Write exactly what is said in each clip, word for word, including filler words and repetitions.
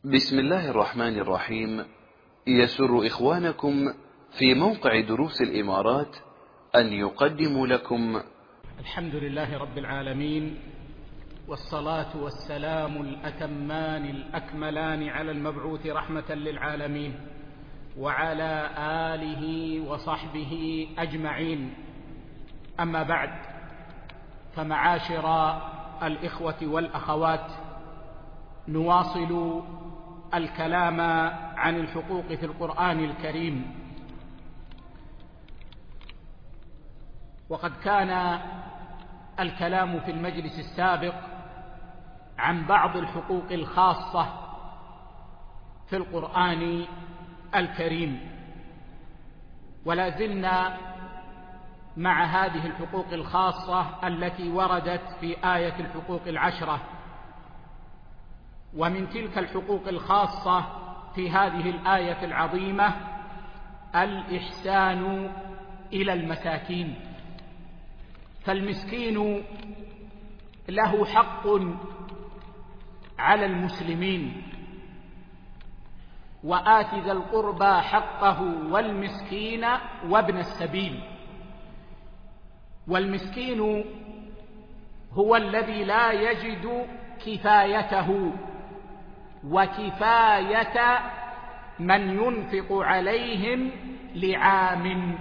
بسم الله الرحمن الرحيم. يسر إخوانكم في موقع دروس الإمارات أن يقدموا لكم الحمد لله رب العالمين، والصلاة والسلام الأتمان الأكملان على المبعوث رحمة للعالمين وعلى آله وصحبه أجمعين. أما بعد، فمعاشر الإخوة والأخوات، نواصل الكلام عن الحقوق في القرآن الكريم. وقد كان الكلام في المجلس السابق عن بعض الحقوق الخاصة في القرآن الكريم، ولا زلنا مع هذه الحقوق الخاصة التي وردت في آية الحقوق العشرة. ومن تلك الحقوق الخاصة في هذه الآية العظيمة الإحسان إلى المساكين، فالمسكين له حق على المسلمين، وآت ذا القربى حقه والمسكين وابن السبيل. والمسكين هو الذي لا يجد كفايته وكفاية من ينفق عليهم لعام.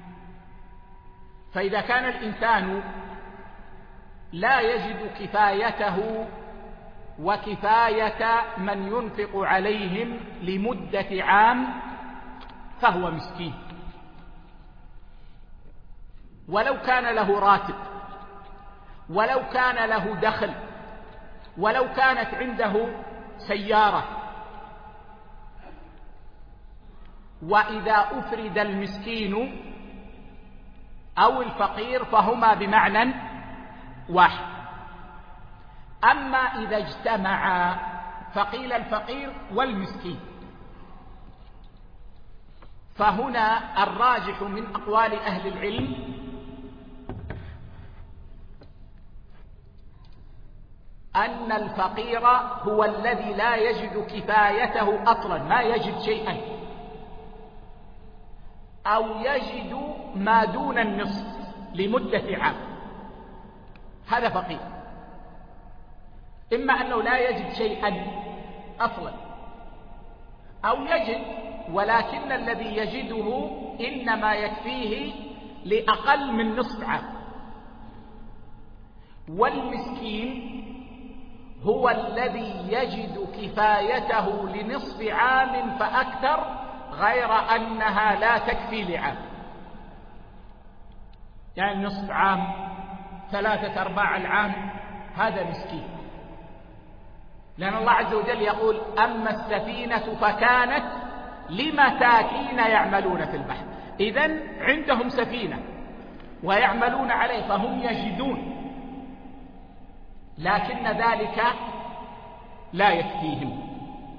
فإذا كان الإنسان لا يجد كفايته وكفاية من ينفق عليهم لمدة عام فهو مسكين، ولو كان له راتب، ولو كان له دخل، ولو كانت عنده سيارة. وإذا أفرد المسكين أو الفقير فهما بمعنى واحد. أما إذا اجتمعا فقيل الفقير والمسكين، فهنا الراجح من أقوال أهل العلم أن الفقير هو الذي لا يجد كفايته أصلا، ما يجد شيئا، أو يجد ما دون النصف لمدة عام، هذا فقير. إما أنه لا يجد شيئا أصلا، أو يجد ولكن الذي يجده إنما يكفيه لأقل من نصف عام. والمسكين هو الذي يجد كفايته لنصف عام فأكثر، غير أنها لا تكفي لعام، يعني نصف عام، ثلاثة أرباع العام، هذا مسكين. لأن الله عز وجل يقول: أما السفينة فكانت لمساكين يعملون في البحر. إذن عندهم سفينة ويعملون عليه، فهم يجدون، لكن ذلك لا يكفيهم.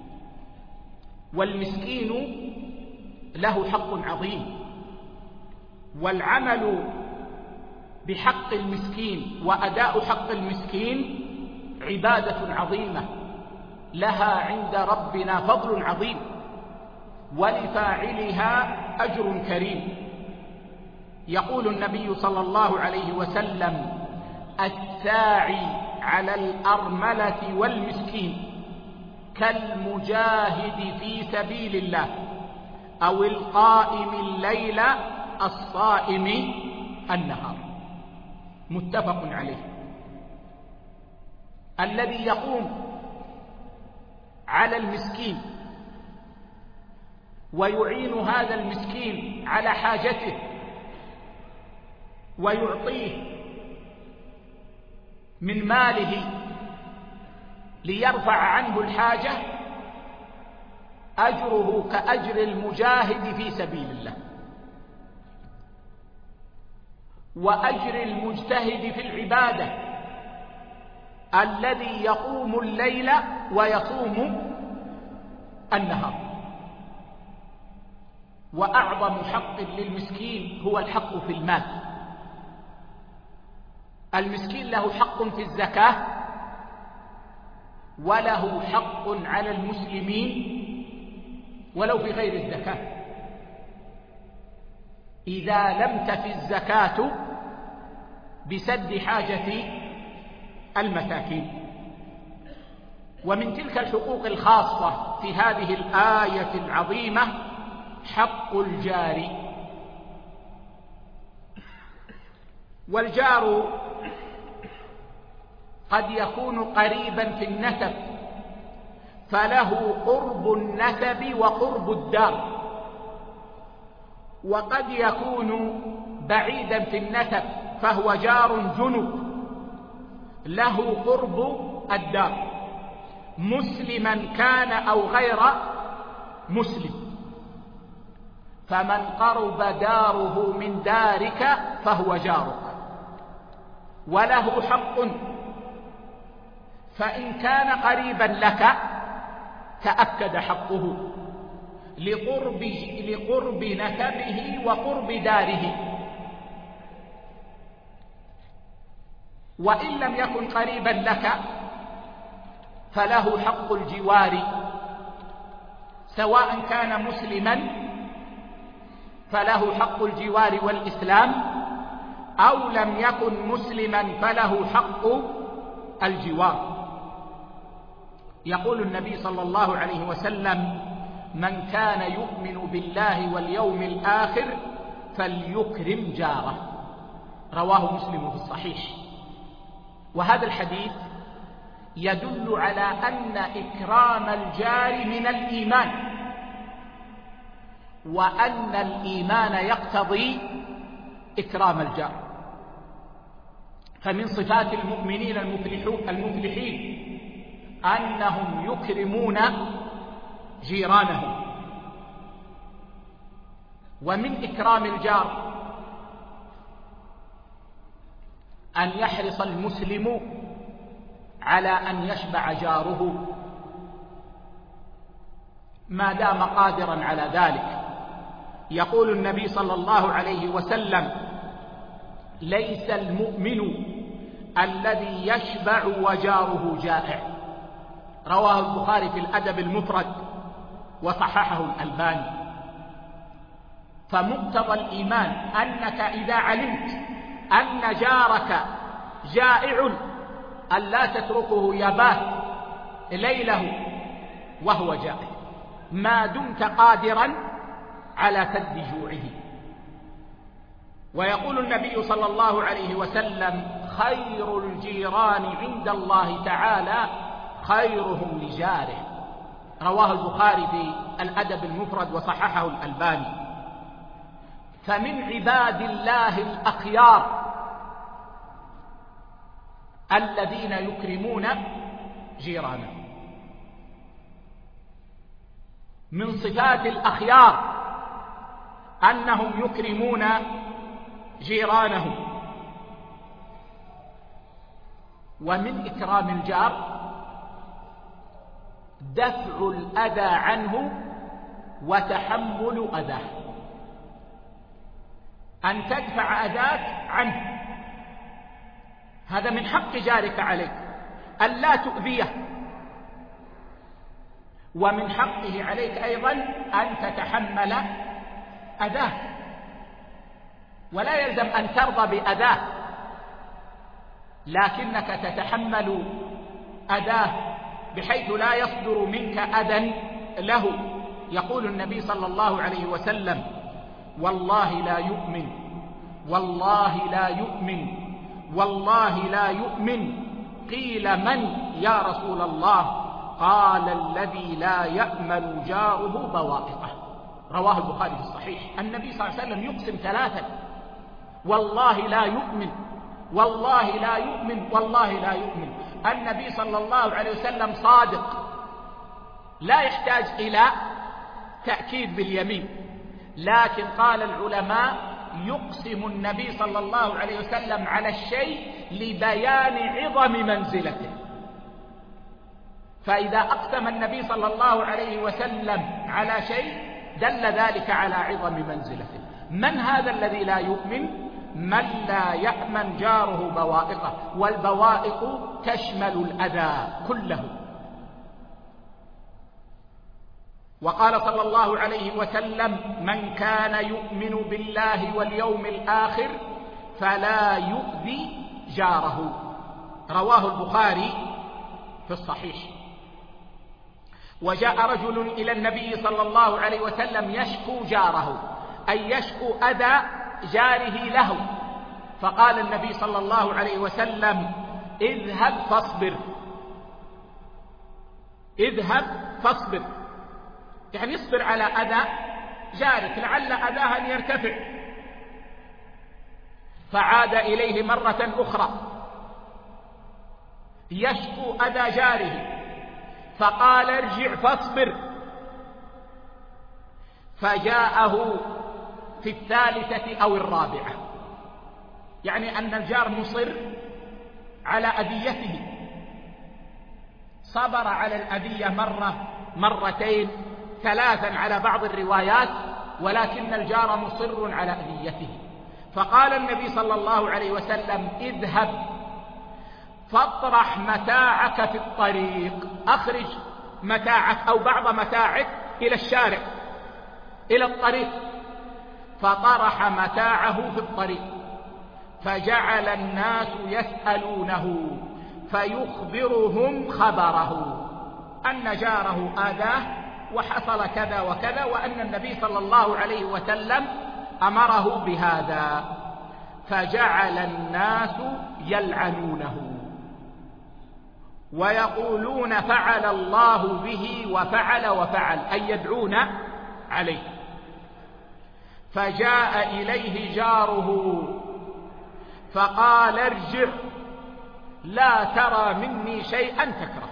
والمسكين له حق عظيم، والعمل بحق المسكين وأداء حق المسكين عبادة عظيمة لها عند ربنا فضل عظيم، ولفاعلها أجر كريم. يقول النبي صلى الله عليه وسلم: الساعي على الأرملة والمسكين كالمجاهد في سبيل الله أو القائم الليل الصائم النهار. متفق عليه. الذي يقوم على المسكين ويعين هذا المسكين على حاجته ويعطيه من ماله ليرفع عنه الحاجة، أجره كأجر المجاهد في سبيل الله، وأجر المجتهد في العبادة الذي يقوم الليل ويصوم النهار. وأعظم حق للمسكين هو الحق في المال. المسكين له حق في الزكاة وله حق على المسلمين ولو في غير الزكاة إذا لم تف الزكاة بسد حاجة المساكين. ومن تلك الحقوق الخاصة في هذه الآية العظيمة حق الجار. والجار قد يكون قريبا في النسب فله قرب النسب وقرب الدار، وقد يكون بعيدا في النسب فهو جار جنب له قرب الدار، مسلما كان أو غير مسلم، فمن قرب داره من دارك فهو جارك وله حق. فإن كان قريبا لك تأكد حقه لقرب, لقرب نسبه وقرب داره، وإن لم يكن قريبا لك فله حق الجوار، سواء كان مسلما فله حق الجوار والإسلام، أو لم يكن مسلما فله حق الجوار. يقول النبي صلى الله عليه وسلم: من كان يؤمن بالله واليوم الآخر فليكرم جاره، رواه مسلم في الصحيح. وهذا الحديث يدل على أن إكرام الجار من الإيمان، وأن الإيمان يقتضي إكرام الجار. فمن صفات المؤمنين المفلحين أنهم يكرمون جيرانهم. ومن إكرام الجار أن يحرص المسلم على أن يشبع جاره ما دام قادرا على ذلك. يقول النبي صلى الله عليه وسلم: ليس المؤمن الذي يشبع وجاره جائع، رواه البخاري في الأدب المفرد وصححه الألباني. فمقتضى الإيمان أنك إذا علمت أن جارك جائع ألا تتركه يبات ليله وهو جائع ما دمت قادرا على سد جوعه. ويقول النبي صلى الله عليه وسلم: خير الجيران عند الله تعالى خيرهم لجاره، رواه البخاري في الأدب المفرد وصححه الألباني. فمن عباد الله الأخيار الذين يكرمون جيرانهم. من صفات الأخيار أنهم يكرمون جيرانهم. ومن إكرام الجار دفع الأذى عنه وتحمل أذاه، أن تدفع أذاك عنه، هذا من حق جارك عليك أن لا تؤذيه، ومن حقه عليك أيضا أن تتحمل أذاه، ولا يلزم أن ترضى بأذاه، لكنك تتحمل أذاه بحيث لا يصدر منك أذى له. يقول النبي صلى الله عليه وسلم: والله لا يؤمن، والله لا يؤمن، والله لا يؤمن. قيل: من يا رسول الله؟ قال: الذي لا يأمن جاره بوائقه، رواه البخاري في الصحيح. النبي صلى الله عليه وسلم يقسم ثلاثا: والله لا يؤمن، والله لا يؤمن، والله لا يؤمن. النبي صلى الله عليه وسلم صادق لا يحتاج إلى تأكيد باليمين، لكن قال العلماء: يقسم النبي صلى الله عليه وسلم على الشيء لبيان عظم منزلته، فإذا أقسم النبي صلى الله عليه وسلم على شيء دل ذلك على عظم منزلته. من هذا الذي لا يؤمن؟ من لا يأمن جاره بوائقه، والبوائق تشمل الأذى كله، وقال صلى الله عليه وسلم: من كان يؤمن بالله واليوم الآخر فلا يؤذي جاره. رواه البخاري في الصحيح. وجاء رجل إلى النبي صلى الله عليه وسلم يشكو جاره، أي يشكو أذى جاره له، فقال النبي صلى الله عليه وسلم: اذهب فاصبر، اذهب فاصبر، يعني اصبر على أذى جارك لعل أذاه أن يرتفع. فعاد إليه مرة أخرى يشكو أذى جاره، فقال: ارجع فاصبر. فجاءه في الثالثة أو الرابعة، يعني أن الجار مصر على أذيته، صبر على الأذية مرة مرتين ثلاثا على بعض الروايات، ولكن الجار مصر على أذيته. فقال النبي صلى الله عليه وسلم: اذهب فاطرح متاعك في الطريق، أخرج متاعك أو بعض متاعك إلى الشارع إلى الطريق. فطرح متاعه في الطريق، فجعل الناس يسألونه فيخبرهم خبره أن جاره آذاه وحصل كذا وكذا، وأن النبي صلى الله عليه وسلم أمره بهذا. فجعل الناس يلعنونه ويقولون: فعل الله به وفعل وفعل، أي يدعون عليه. فجاء إليه جاره فقال: ارجع، لا ترى مني شيئا تكره،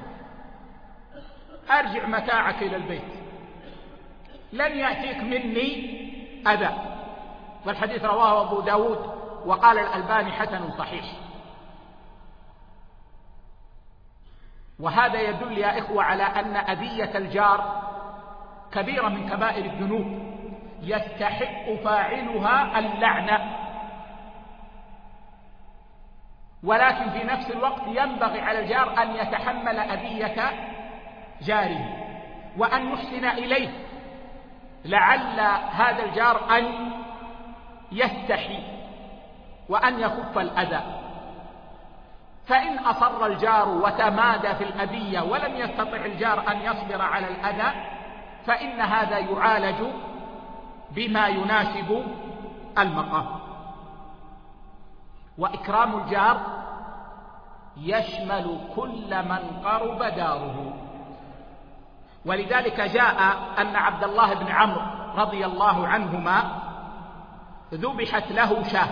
أرجع متاعك إلى البيت، لن يأتيك مني أذى. والحديث رواه أبو داود وقال الألباني حسن صحيح. وهذا يدل يا إخوة على أن أذية الجار كبيرة من كبائر الذنوب، يستحق فاعلها اللعنة، ولكن في نفس الوقت ينبغي على الجار أن يتحمل أذية جاره وأن يحسن إليه، لعل هذا الجار أن يستحي وأن يكف الأذى. فإن أصر الجار وتمادى في الأذية ولم يستطع الجار أن يصبر على الأذى، فإن هذا يعالج بما يناسب المقام. وإكرام الجار يشمل كل من قرب داره، ولذلك جاء أن عبد الله بن عمرو رضي الله عنهما ذبحت له شاة،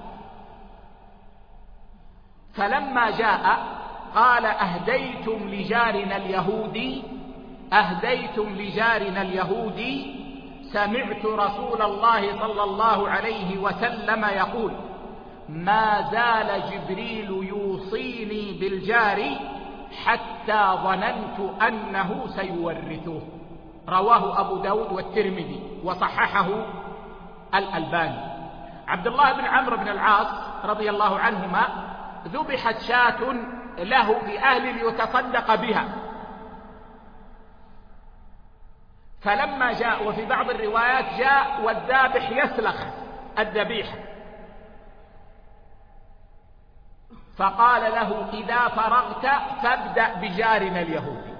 فلما جاء قال: أهديتم لجارنا اليهودي، أهديتم لجارنا اليهودي، سمعت رسول الله صلى الله عليه وسلم يقول: ما زال جبريل يوصيني بالجار حتى ظننت أنه سيورثه. رواه أبو داود والترمذي وصححه الألباني. عبد الله بن عمرو بن العاص رضي الله عنهما ذبحت شاة له لأهل ليتصدق بها، فلما جاء، وفي بعض الروايات جاء والذابح يسلخ الذبيحة، فقال له: إذا فرغت فابدأ بجارنا اليهودي.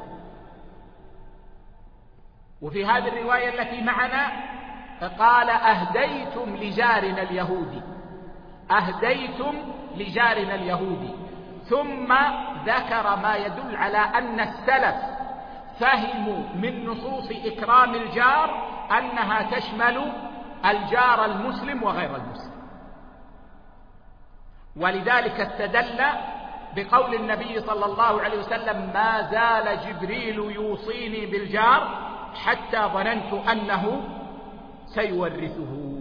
وفي هذه الرواية التي معنا قال: أهديتم لجارنا اليهودي، أهديتم لجارنا اليهودي، ثم ذكر ما يدل على أن السلف فهموا من نصوص إكرام الجار أنها تشمل الجار المسلم وغير المسلم، ولذلك استدل بقول النبي صلى الله عليه وسلم: ما زال جبريل يوصيني بالجار حتى ظننت أنه سيورثه.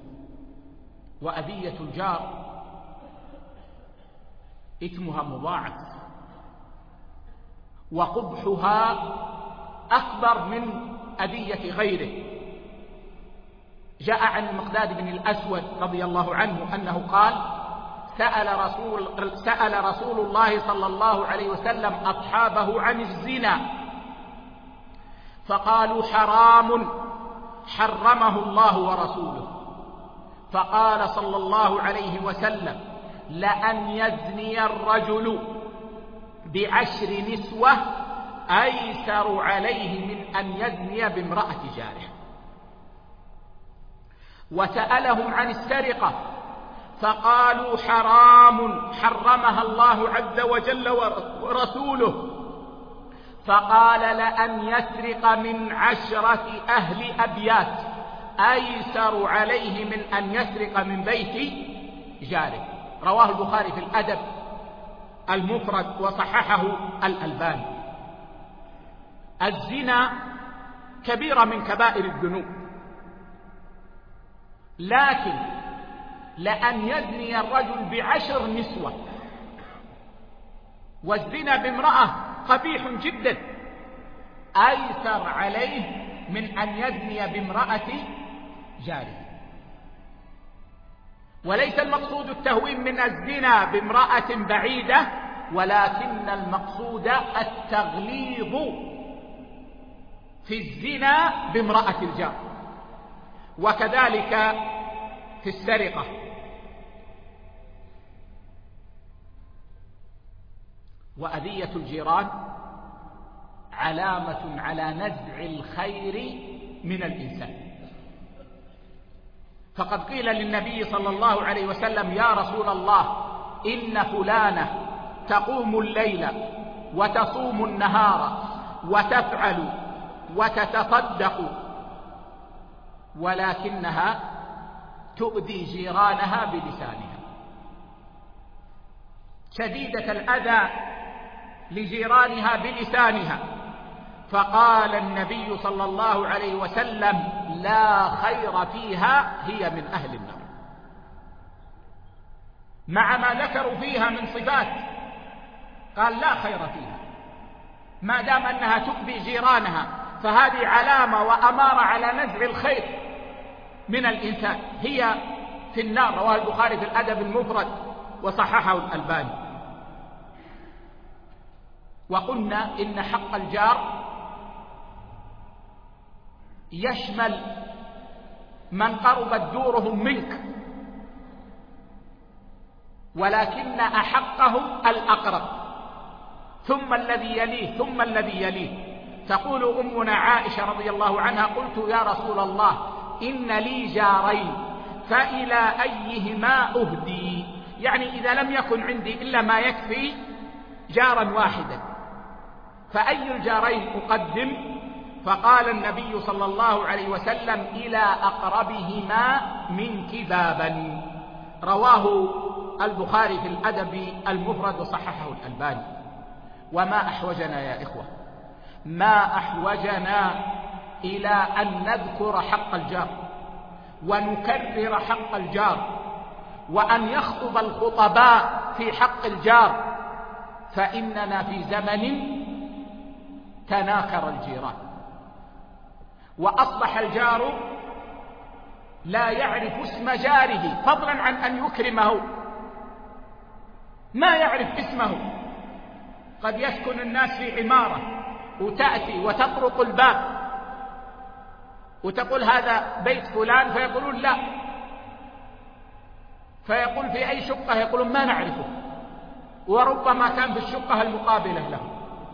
وأذية الجار إثمها مضاعف وقبحها أكبر من أذية غيره. جاء عن المقداد بن الأسود رضي الله عنه أنه قال: سأل رسول, سأل رسول الله صلى الله عليه وسلم أصحابه عن الزنا، فقالوا حرام حرمه الله ورسوله. فقال صلى الله عليه وسلم: لأن يزني الرجل بعشر نسوة أيسر عليه من أن يزني بامرأة جاره. وسألهم عن السرقة فقالوا حرام حرمها الله عز وجل ورسوله. فقال: لأن يسرق من عشرة أهل أبيات أيسر عليه من أن يسرق من بيت جاره. رواه البخاري في الأدب المفرد وصححه الألباني. الزنا كبيرة من كبائر الذنوب، لكن لأن يزني الرجل بعشر نسوة، والزنا بامرأة قبيح جدا، أيسر عليه من أن يزني بامرأة جاره. وليس المقصود التهوين من الزنا بامرأة بعيدة، ولكن المقصود التغليظ في الزنا بامرأة الجار. وكذلك في السرقة. وأذية الجيران علامة على نزع الخير من الإنسان. فقد قيل للنبي صلى الله عليه وسلم: يا رسول الله، إن فلانة تقوم الليل وتصوم النهار وتفعل وتتصدق، ولكنها تؤذي جيرانها بلسانها، شديدة الأذى لجيرانها بلسانها. فقال النبي صلى الله عليه وسلم: لا خير فيها، هي من أهل النار. مع ما ذكروا فيها من صفات، قال لا خير فيها، ما دام أنها تؤذي جيرانها، فهذه علامة وأمارة على نزع الخير من الإنسان، هي في النار. رواه البخاري في الأدب المفرد وصححه الألباني. وقلنا إن حق الجار يشمل من قربت دورهم منك، ولكن أحقهم الأقرب، ثم الذي يليه، ثم الذي يليه. تقول أمنا عائشة رضي الله عنها: قلت يا رسول الله، إن لي جارين فإلى أيهما أهدي؟ يعني إذا لم يكن عندي إلا ما يكفي جارا واحدا، فأي الجارين أقدم؟ فقال النبي صلى الله عليه وسلم: إلى أقربهما منك بابا. رواه البخاري في الأدب المفرد وصححه الألباني. وما أحوجنا يا إخوة، ما أحوجنا إلى أن نذكر حق الجار ونكرر حق الجار، وأن يخطب الخطباء في حق الجار، فإننا في زمن تناكر الجيران، وأصبح الجار لا يعرف اسم جاره، فضلا عن أن يكرمه، ما يعرف اسمه. قد يسكن الناس في عمارة وتأتي وتطرق الباب وتقول هذا بيت فلان، فيقولون لا، فيقول في أي شقة؟ يقولون ما نعرفه، وربما كان في الشقة المقابلة له.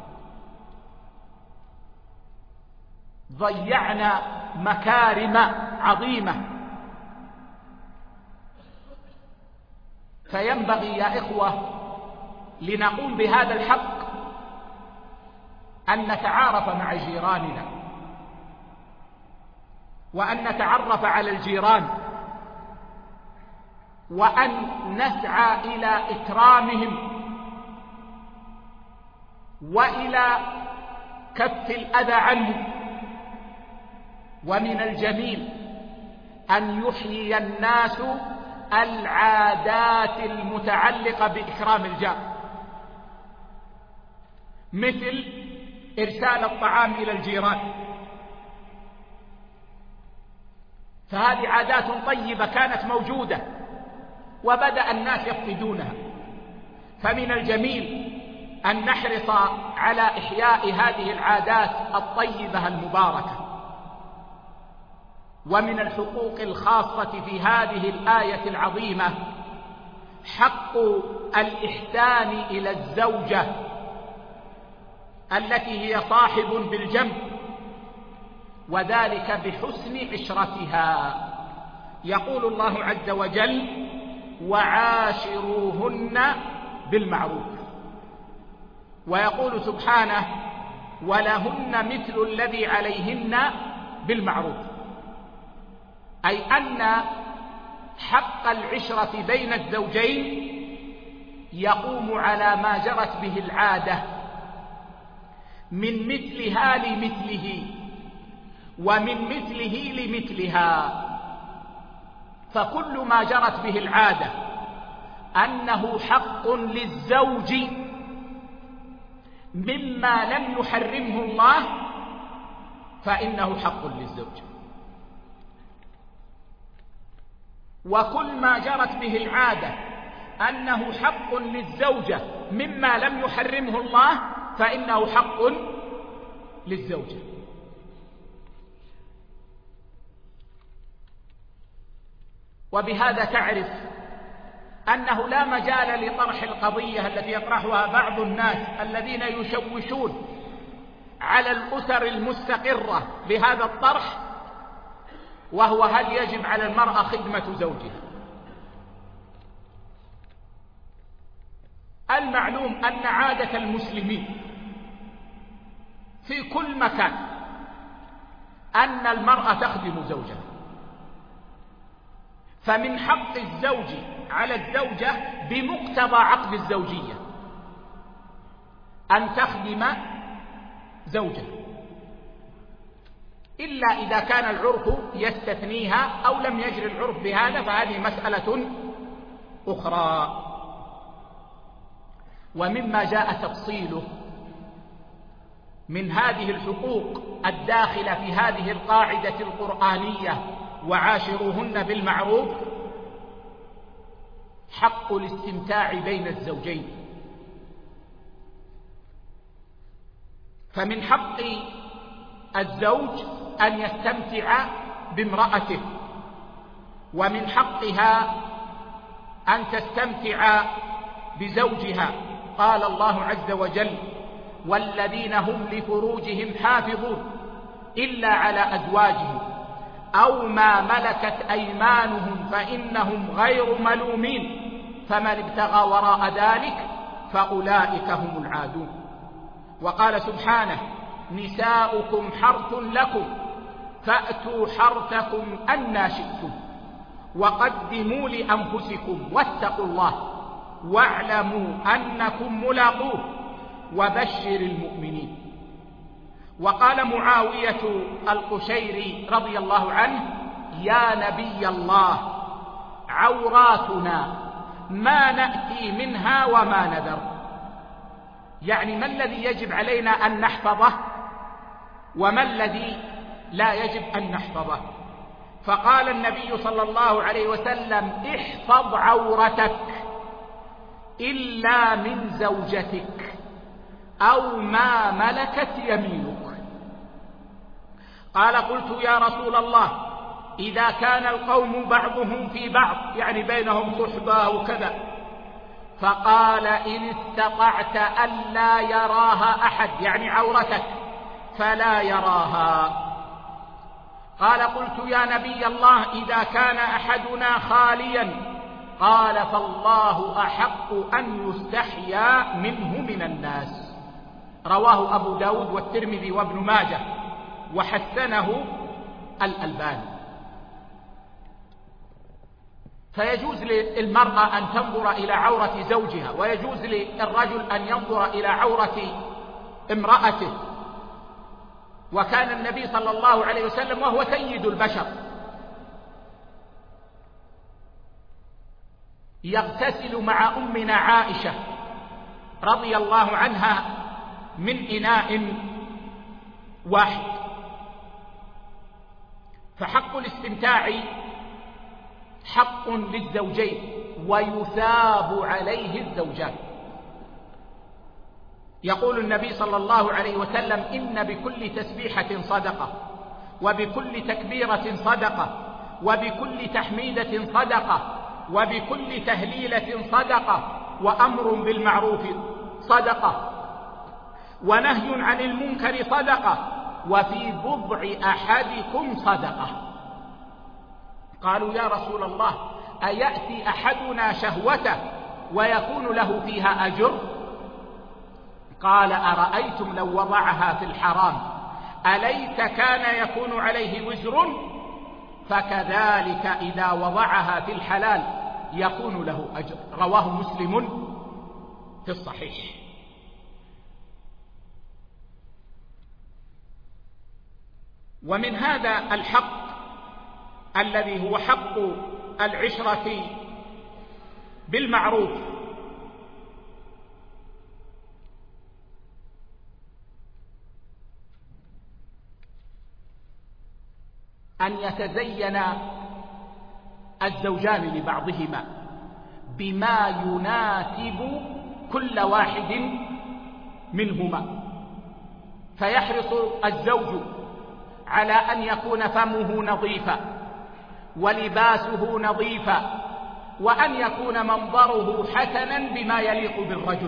ضيعنا مكارم عظيمة. فينبغي يا إخوة لنقوم بهذا الحق أن نتعارف مع جيراننا، وأن نتعرف على الجيران، وأن نسعى إلى إكرامهم وإلى كف الأذى عنهم. ومن الجميل أن يحيي الناس العادات المتعلقة بإكرام الجار، مثل إرسال الطعام إلى الجيران، فهذه عادات طيبة كانت موجودة وبدأ الناس يفقدونها. فمن الجميل أن نحرص على إحياء هذه العادات الطيبة المباركة. ومن الحقوق الخاصة في هذه الآية العظيمة حق الإحسان إلى الزوجة التي هي صاحب بالجنب، وذلك بحسن عشرتها. يقول الله عز وجل: وعاشروهن بالمعروف. ويقول سبحانه: ولهن مثل الذي عليهن بالمعروف، أي أن حق العشرة بين الزوجين يقوم على ما جرت به العادة من مثلها لمثله ومن مثله لمثلها. فكل ما جرت به العادة أنه حق للزوج مما لم يحرمه الله فإنه حق للزوج، وكل ما جرت به العادة أنه حق للزوجة مما لم يحرمه الله فإنه حق للزوجة. وبهذا تعرف أنه لا مجال لطرح القضية التي يطرحها بعض الناس الذين يشوشون على الأسر المستقرة بهذا الطرح، وهو: هل يجب على المرأة خدمة زوجها؟ المعلوم أن عادة المسلمين في كل مكان أن المرأة تخدم زوجها، فمن حق الزوج على الزوجة بمقتضى عقد الزوجية أن تخدم زوجها، إلا إذا كان العرف يستثنيها أو لم يجري العرف بهذا، فهذه مسألة أخرى. ومما جاء تفصيله من هذه الحقوق الداخلة في هذه القاعدة القرآنية: وعاشروهن بالمعروف، حق الاستمتاع بين الزوجين. فمن حق الزوج أن يستمتع بامرأته، ومن حقها أن تستمتع بزوجها. قال الله عز وجل: والذين هم لفروجهم حافظون إلا على أزواجهم أو ما ملكت أيمانهم فإنهم غير ملومين فمن ابتغى وراء ذلك فأولئك هم العادون. وقال سبحانه: نساؤكم حرث لكم فأتوا حرثكم أنى شئتم وقدموا لأنفسكم واتقوا الله واعلموا أنكم ملاقوه وبشر المؤمنين. وقال معاوية القشيري رضي الله عنه: يا نبي الله، عوراتنا ما نأتي منها وما نذر. يعني ما الذي يجب علينا أن نحفظه وما الذي لا يجب أن نحفظه؟ فقال النبي صلى الله عليه وسلم: احفظ عورتك إلا من زوجتك أو ما ملكت يمينك. قال: قلت يا رسول الله، إذا كان القوم بعضهم في بعض، يعني بينهم صحبة وكذا. فقال: إن استطعت ألا يراها أحد، يعني عورتك، فلا يراها. قال: قلت يا نبي الله، إذا كان أحدنا خاليا. قال: فالله أحق أن يستحيا منه من الناس. رواه أبو داود والترمذي وابن ماجه وحسنه الألباني. فيجوز للمرأة أن تنظر إلى عورة زوجها، ويجوز للرجل أن ينظر إلى عورة امرأته. وكان النبي صلى الله عليه وسلم وهو سيد البشر يغتسل مع أمنا عائشة رضي الله عنها من إناء واحد. فحق الاستمتاع حق للزوجين ويثاب عليه الزوجان. يقول النبي صلى الله عليه وسلم: إن بكل تسبيحة صدقة، وبكل تكبيرة صدقة، وبكل تحميدة صدقة، وبكل تهليلة صدقة، وأمر بالمعروف صدقة، ونهي عن المنكر صدقة، وفي بضع أحدكم صدقة. قالوا: يا رسول الله، أيأتي أحدنا شهوته ويكون له فيها أجر؟ قال: أرأيتم لو وضعها في الحرام أليس كان يكون عليه وزر؟ فكذلك إذا وضعها في الحلال يكون له أجر. رواه مسلم في الصحيح. ومن هذا الحق الذي هو حق العشرة بالمعروف أن يتزين الزوجان لبعضهما بما يناسب كل واحد منهما، فيحرص الزوج على أن يكون فمه نظيفا ولباسه نظيفا، وأن يكون منظره حسنا بما يليق بالرجل،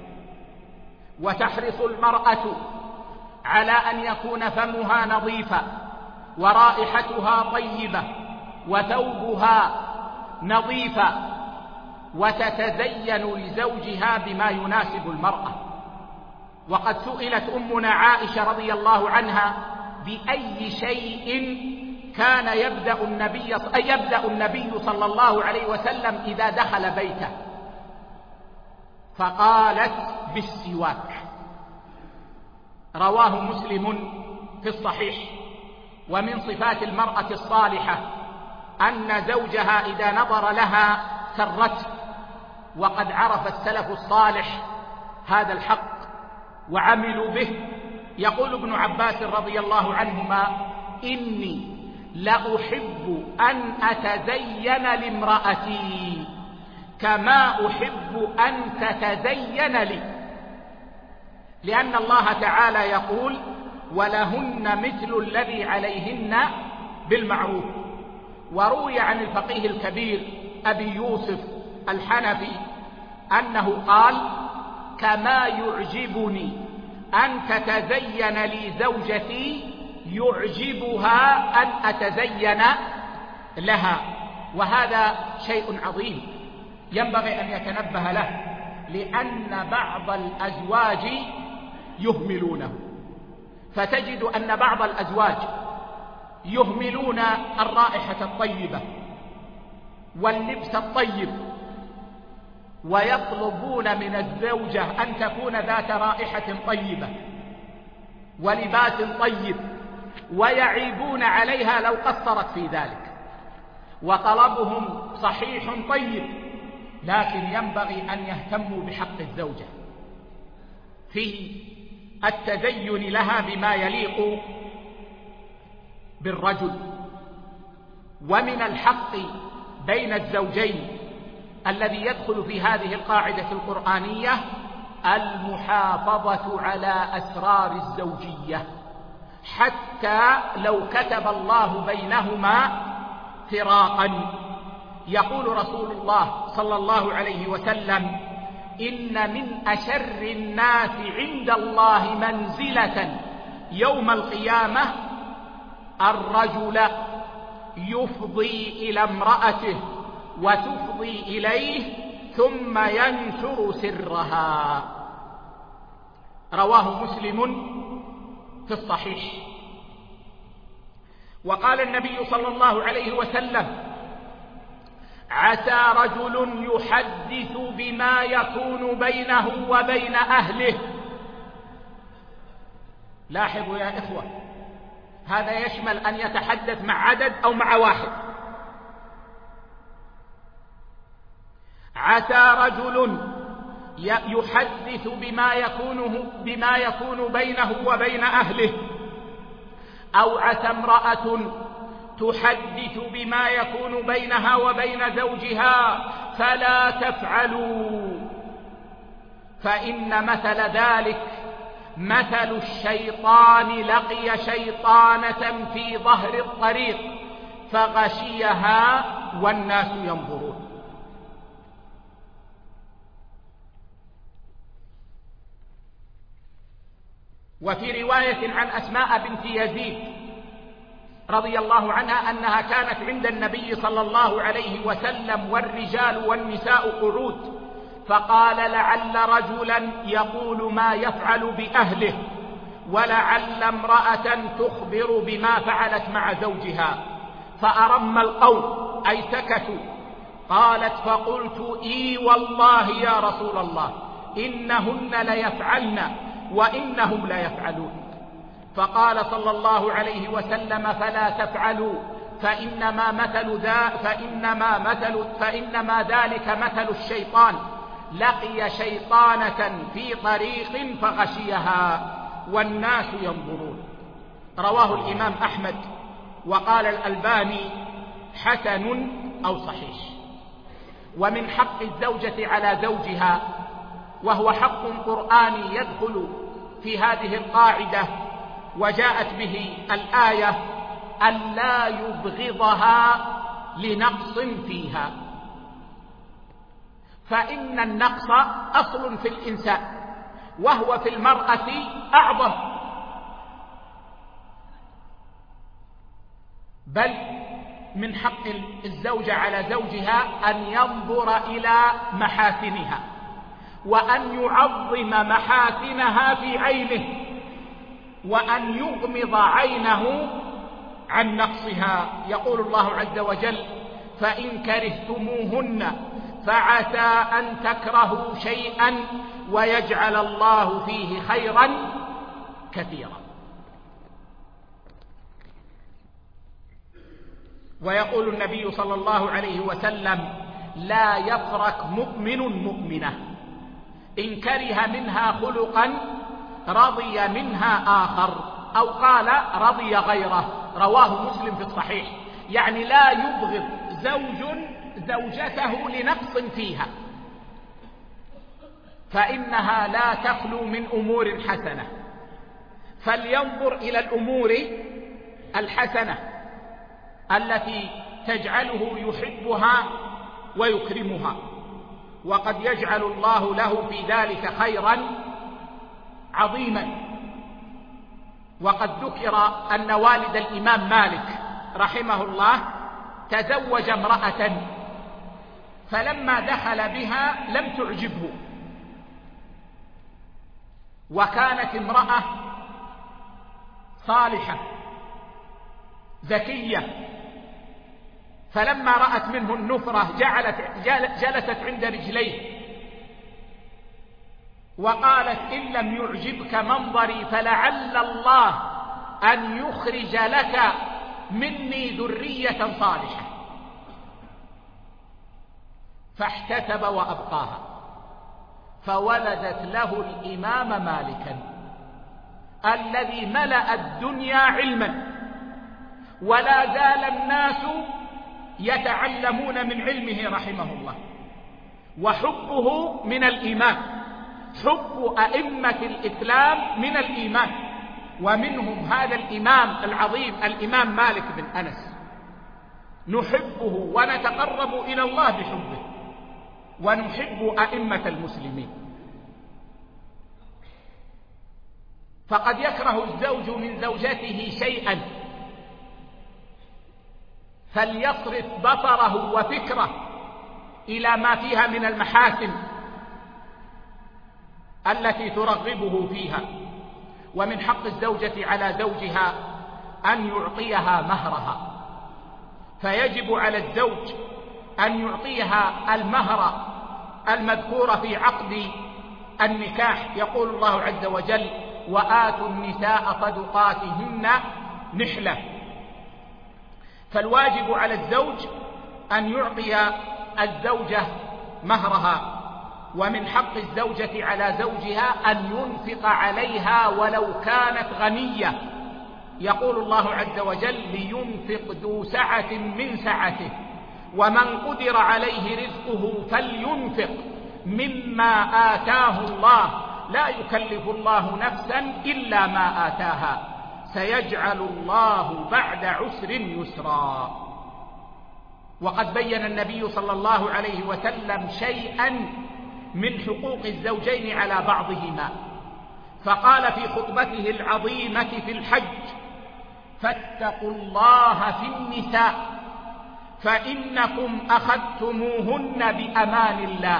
وتحرص المرأة على أن يكون فمها نظيفا ورائحتها طيبة وثوبها نظيفا، وتتزين لزوجها بما يناسب المرأة. وقد سئلت أمنا عائشة رضي الله عنها: بأي شيء كان يبدأ النبي يبدأ النبي صلى الله عليه وسلم إذا دخل بيته؟ فقالت: بالسواك. رواه مسلم في الصحيح. ومن صفات المرأة الصالحة أن زوجها إذا نظر لها سرته، وقد عرف السلف الصالح هذا الحق وعملوا به. يقول ابن عباس رضي الله عنهما: إني لأحب أن أتزين لامرأتي كما أحب أن تتزين لي، لأن الله تعالى يقول: ولهن مثل الذي عليهن بالمعروف. وروي عن الفقيه الكبير أبي يوسف الحنفي أنه قال: كما يعجبني أن تتزين لي زوجتي يعجبها أن أتزين لها. وهذا شيء عظيم ينبغي أن يتنبه له، لأن بعض الأزواج يهملونه. فتجد أن بعض الأزواج يهملون الرائحة الطيبة واللبس الطيب، ويطلبون من الزوجة أن تكون ذات رائحة طيبة ولباس طيب، ويعيبون عليها لو قصرت في ذلك. وطلبهم صحيح طيب، لكن ينبغي أن يهتموا بحق الزوجة في التزين لها بما يليق بالرجل. ومن الحق بين الزوجين الذي يدخل في هذه القاعدة القرآنية المحافظة على أسرار الزوجية، حتى لو كتب الله بينهما فراقا. يقول رسول الله صلى الله عليه وسلم: إن من أشر الناس عند الله منزلة يوم القيامة الرجل يفضي إلى امرأته وتفضي إليه ثم ينشر سرها. رواه مسلم في الصحيح. وقال النبي صلى الله عليه وسلم: عسى رجل يحدث بما يكون بينه وبين أهله. لاحظوا يا إخوة، هذا يشمل أن يتحدث مع عدد أو مع واحد. عسى رجل يحدث بما يكون بما يكون بينه وبين أهله، أو عسى امرأة تحدث بما يكون بينها وبين زوجها فلا تفعلوا فإن مثل ذلك مثل الشيطان لقي شيطانة في ظهر الطريق فغشيها والناس ينظرون. وفي رواية عن أسماء بنت يزيد رضي الله عنها أنها كانت عند النبي صلى الله عليه وسلم والرجال والنساء قعود، فقال: لعل رجلا يقول ما يفعل بأهله، ولعل امرأة تخبر بما فعلت مع زوجها، فأرم القوم أي سكتوا. قالت: فقلت: إي والله يا رسول الله إنهن ليفعلن وإنهم ليفعلون. فقال صلى الله عليه وسلم: فلا تفعلوا فإنما مثل ذا فإنما مثل فإنما ذلك مثل الشيطان لقي شيطانة في طريق فغشيها والناس ينظرون. رواه الإمام أحمد، وقال الألباني حسن أو صحيح. ومن حق الزوجة على زوجها، وهو حق قرآني يدخل في هذه القاعدة وجاءت به الآية، ألا يبغضها لنقص فيها، فإن النقص أصل في الإنسان وهو في المرأة أعظم، بل من حق الزوجة على زوجها أن ينظر إلى محاسنها وأن يعظم محاسنها في عينه وأن يغمض عينه عن نقصها. يقول الله عز وجل: فإن كرهتموهن فعسى أن تكرهوا شيئا ويجعل الله فيه خيرا كثيرا. ويقول النبي صلى الله عليه وسلم: لا يفرق مؤمن مؤمنة إن كره منها خلقا رضي منها آخر، أو قال رضي غيره. رواه مسلم في الصحيح. يعني لا يبغض زوج زوجته لنقص فيها، فإنها لا تخلو من أمور حسنة، فلينظر إلى الأمور الحسنة التي تجعله يحبها ويكرمها، وقد يجعل الله له في ذلك خيرا عظيما. وقد ذكر أن والد الإمام مالك رحمه الله تزوج امرأة، فلما دخل بها لم تعجبه، وكانت امرأة صالحة ذكية، فلما رأت منه النفرة جعلت جلست عند رجليه وقالت: إن لم يعجبك منظري فلعل الله أن يخرج لك مني ذرية صالحة. فاحتسب وأبقاها، فولدت له الإمام مالكا الذي ملأ الدنيا علما، ولا زال الناس يتعلمون من علمه رحمه الله. وحبه من الإيمان، حب أئمة الإسلام من الإيمان، ومنهم هذا الإمام العظيم الإمام مالك بن أنس. نحبه ونتقرب إلى الله بحبه، ونحب أئمة المسلمين. فقد يكره الزوج من زوجته شيئا فليصرف بصره وفكره إلى ما فيها من المحاسن التي ترغبه فيها. ومن حق الزوجة على زوجها أن يعطيها مهرها، فيجب على الزوج أن يعطيها المهر المذكور في عقد النكاح. يقول الله عز وجل: وآتوا النساء صدقاتهن نحلة. فالواجب على الزوج أن يعطي الزوجة مهرها. ومن حق الزوجة على زوجها أن ينفق عليها ولو كانت غنية. يقول الله عز وجل: لينفق ذو سعة من سعته ومن قدر عليه رزقه فلينفق مما آتاه الله، لا يكلف الله نفسا إلا ما آتاها، سيجعل الله بعد عسر يسرا. وقد بين النبي صلى الله عليه وسلم شيئا من حقوق الزوجين على بعضهما، فقال في خطبته العظيمة في الحج: فاتقوا الله في النساء فإنكم أخذتموهن بأمان الله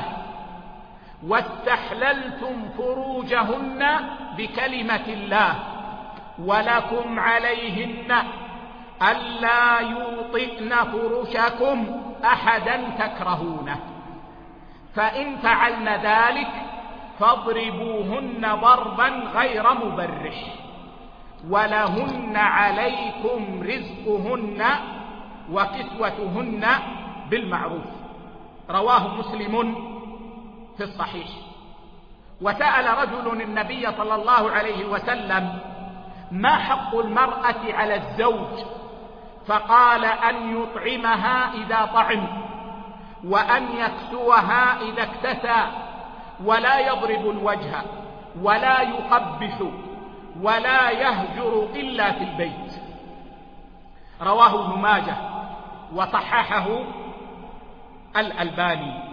واستحللتم فروجهن بكلمة الله، ولكم عليهن ألا يوطئن فرشكم أحدا تكرهونه، فإن فعلن ذلك فاضربوهن ضربا غير مبرح، ولهن عليكم رزقهن وكسوتهن بالمعروف. رواه مسلم في الصحيح. وسأل رجل النبي صلى الله عليه وسلم: ما حق المرأة على الزوج؟ فقال: أن يطعمها إذا طعم، وأن يكسوها إذا اكتسى، ولا يضرب الوجه، ولا يقبح، ولا يهجر إلا في البيت. رواه ابن ماجه وصححه الألباني.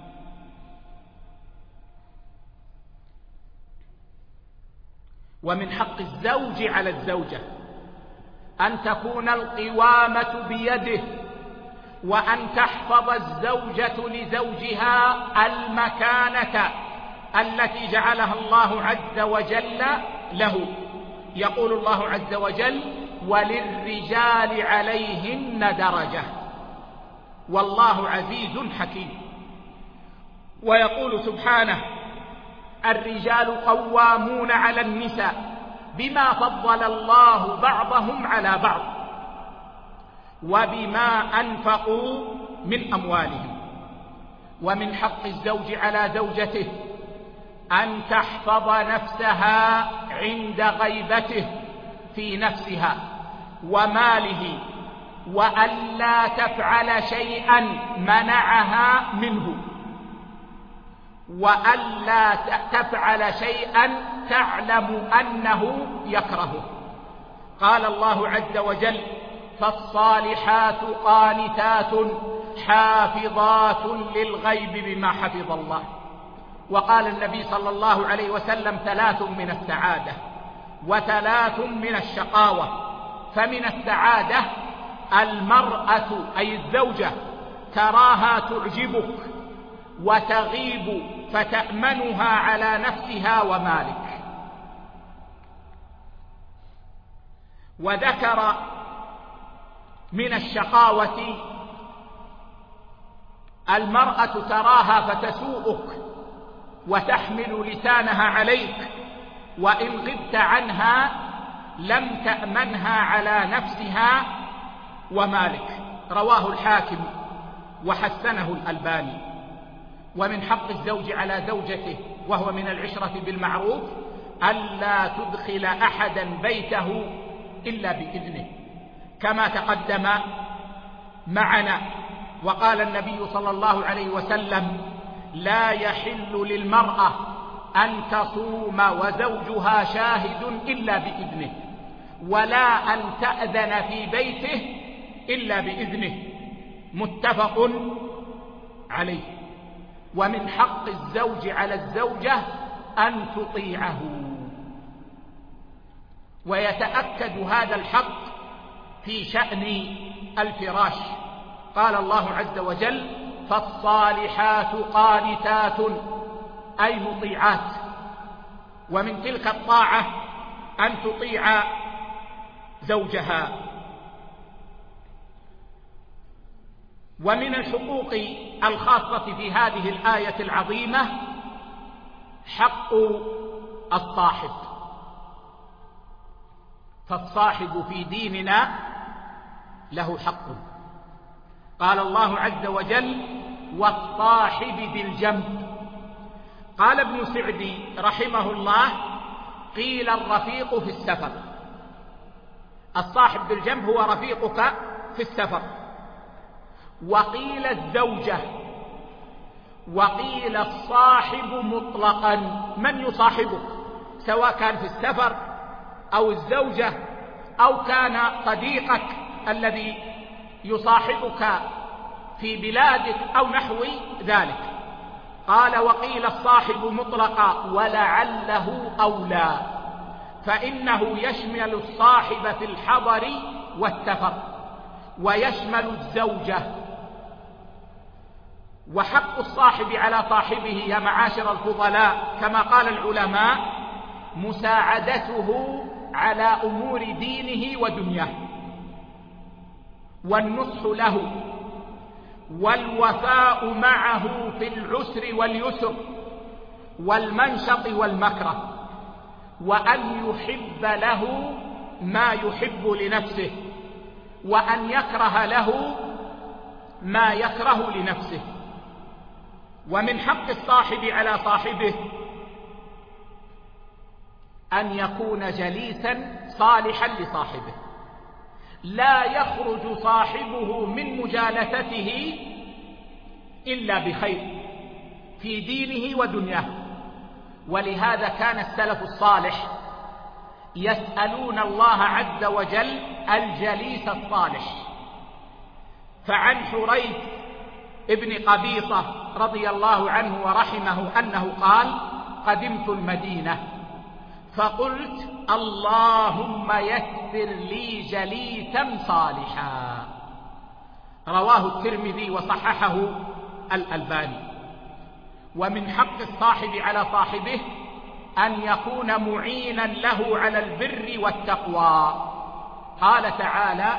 ومن حق الزوج على الزوجة أن تكون القوامة بيده، وأن تحفظ الزوجة لزوجها المكانة التي جعلها الله عز وجل له. يقول الله عز وجل: وللرجال عليهن درجة، والله عزيز حكيم. ويقول سبحانه: الرجال قوامون على النساء بما فضل الله بعضهم على بعض وبما أنفقوا من أموالهم. ومن حق الزوج على زوجته أن تحفظ نفسها عند غيبته في نفسها وماله، وألا تفعل شيئا منعها منه، وألا تفعل شيئا تعلم أنه يكرهه. قال الله عز وجل: فالصالحات قانتات حافظات للغيب بما حفظ الله. وقال النبي صلى الله عليه وسلم: ثلاث من السعادة وثلاث من الشقاوة. فمن السعادة المرأة أي الزوجة تراها تعجبك وتغيب فتأمنها على نفسها ومالك. وذكر من الشقاوة المرأة تراها فتسوءك وتحمل لسانها عليك، وإن غبت عنها لم تأمنها على نفسها ومالك. رواه الحاكم وحسنه الألباني. ومن حق الزوج على زوجته وهو من العشرة بالمعروف ألا تدخل أحدا بيته إلا بإذنه، كما تقدم معنا. وقال النبي صلى الله عليه وسلم: لا يحل للمرأة أن تصوم وزوجها شاهد إلا بإذنه، ولا أن تأذن في بيته إلا بإذنه. متفق عليه. ومن حق الزوج على الزوجة أن تطيعه، ويتأكد هذا الحق في شأن الفراش. قال الله عز وجل: فالصالحات قانتات أي مطيعات. ومن تلك الطاعة أن تطيع زوجها. ومن الحقوق الخاصة في هذه الآية العظيمة حق الصاحب. فالصاحب في ديننا له حق. قال الله عز وجل: والصاحب ذي الجنب. قال ابن سعدي رحمه الله: قيل الرفيق في السفر. الصاحب ذي الجنب هو رفيقك في السفر. وقيل الزوجة، وقيل الصاحب مطلقا. من يصاحبك سواء كان في السفر أو الزوجة أو كان صديقك الذي يصاحبك في بلادك أو نحو ذلك. قال وقيل الصاحب مطلقا ولعله أولى، فإنه يشمل الصاحب في الحضر والسفر ويشمل الزوجة. وحق الصاحب على صاحبه يا معاشر الفضلاء كما قال العلماء مساعدته على أمور دينه ودنياه، والنصح له، والوفاء معه في العسر واليسر، والمنشط والمكره، وأن يحب له ما يحب لنفسه، وأن يكره له ما يكره لنفسه. ومن حق الصاحب على صاحبه أن يكون جليسا صالحا لصاحبه، لا يخرج صاحبه من مجالسته إلا بخير في دينه ودنياه. ولهذا كان السلف الصالح يسألون الله عز وجل الجليس الصالح. فعن حريث ابن قبيصة رضي الله عنه ورحمه أنه قال قدمت المدينة فقلت اللهم يسر لي جليسا صالحا. رواه الترمذي وصححه الألباني. ومن حق الصاحب على صاحبه أن يكون معينا له على البر والتقوى. قال تعالى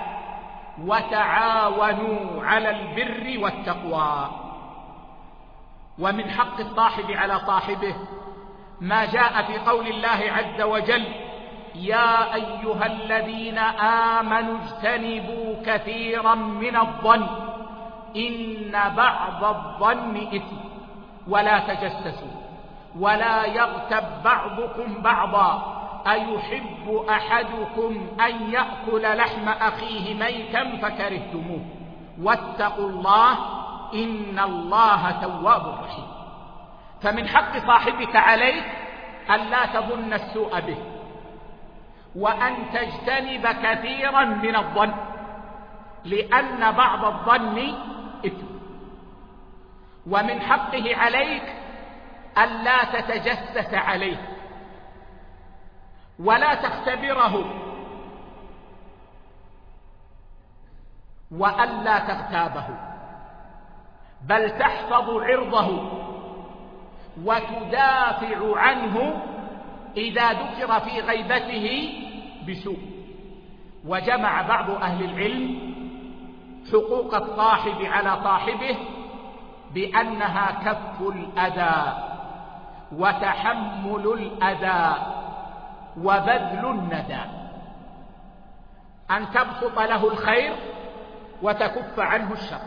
وتعاونوا على البر والتقوى. ومن حق الصاحب على صاحبه ما جاء في قول الله عز وجل يا أيها الذين آمنوا اجتنبوا كثيرا من الظن إن بعض الظن إثم ولا تجسسوا ولا يغتب بعضكم بعضا أيحب أحدكم أن يأكل لحم أخيه ميتا فكرهتموه واتقوا الله إن الله تواب رحيم. فمن حق صاحبك عليك أن لا تظن السوء به، وأن تجتنب كثيرا من الظن، لأن بعض الظن إثم. ومن حقه عليك أن لا تتجسس عليه ولا تختبره، وأن لا تغتابه، بل تحفظ عرضه وتدافع عنه إذا ذكر في غيبته بسوء. وجمع بعض أهل العلم حقوق الصاحب على صاحبه بأنها كف الأذى وتحمل الأذى وبذل الندى، أن تبسط له الخير وتكف عنه الشر،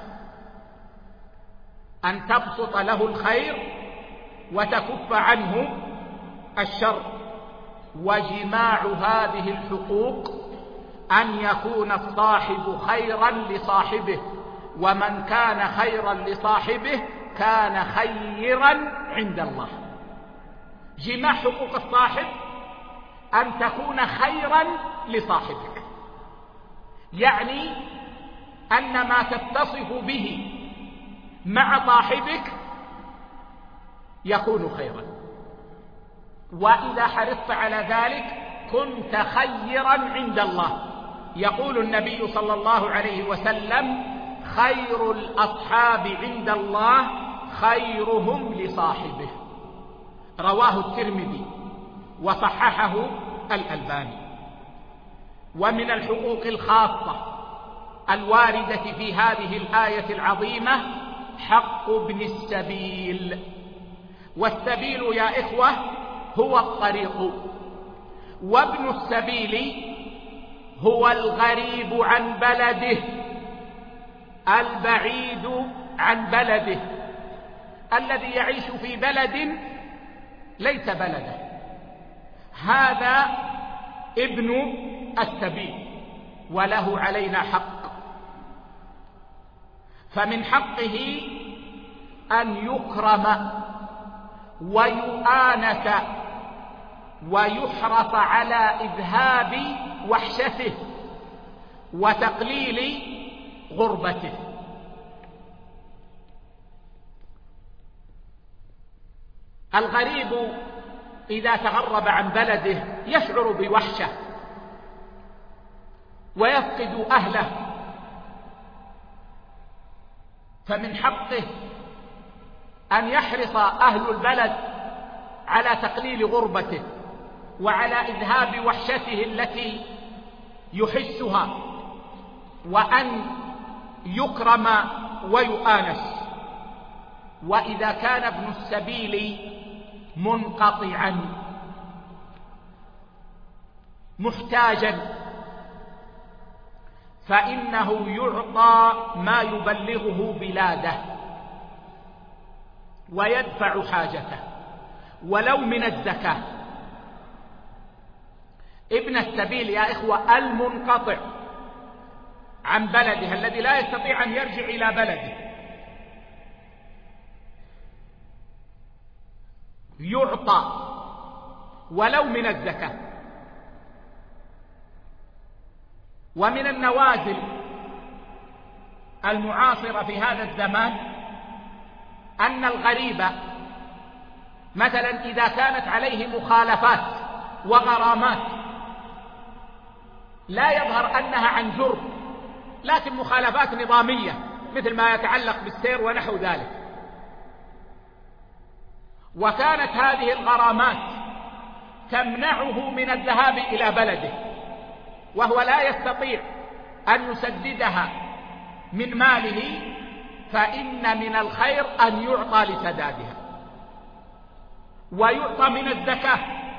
أن تبسط له الخير وتكف عنه الشر. وجماع هذه الحقوق أن يكون الصاحب خيرا لصاحبه، ومن كان خيرا لصاحبه كان خيرا عند الله. جماع حقوق الصاحب أن تكون خيرا لصاحبك، يعني أن ما تتصف به مع صاحبك يكون خيرا، وإذا حرصت على ذلك كنت خيرا عند الله. يقول النبي صلى الله عليه وسلم خير الأصحاب عند الله خيرهم لصاحبه. رواه الترمذي وصححه الألباني. ومن الحقوق الخاصة الواردة في هذه الآية العظيمة حق ابن السبيل. والسبيل يا إخوة هو الطريق، وابن السبيل هو الغريب عن بلده البعيد عن بلده، الذي يعيش في بلد ليس بلده، هذا ابن السبيل وله علينا حق. فمن حقه أن يكرم ويؤانس ويحرص على إذهاب وحشته وتقليل غربته. الغريب إذا تغرب عن بلده يشعر بوحشة ويفقد أهله، فمن حقه أن يحرص أهل البلد على تقليل غربته وعلى إذهاب وحشته التي يحسها، وأن يكرم ويؤانس. وإذا كان ابن السبيل منقطعا محتاجا فإنه يعطى ما يبلغه بلاده ويدفع حاجته ولو من الزكاة. ابن السبيل يا إخوة المنقطع عن بلده الذي لا يستطيع أن يرجع إلى بلده يعطى ولو من الزكاة. ومن النوازل المعاصرة في هذا الزمان أن الغريب مثلا إذا كانت عليه مخالفات وغرامات لا يظهر أنها عن جرم، لكن مخالفات نظامية مثل ما يتعلق بالسير ونحو ذلك، وكانت هذه الغرامات تمنعه من الذهاب إلى بلده وهو لا يستطيع أن يسددها من ماله، فإن من الخير أن يعطى لسدادها ويعطى من الزكاة،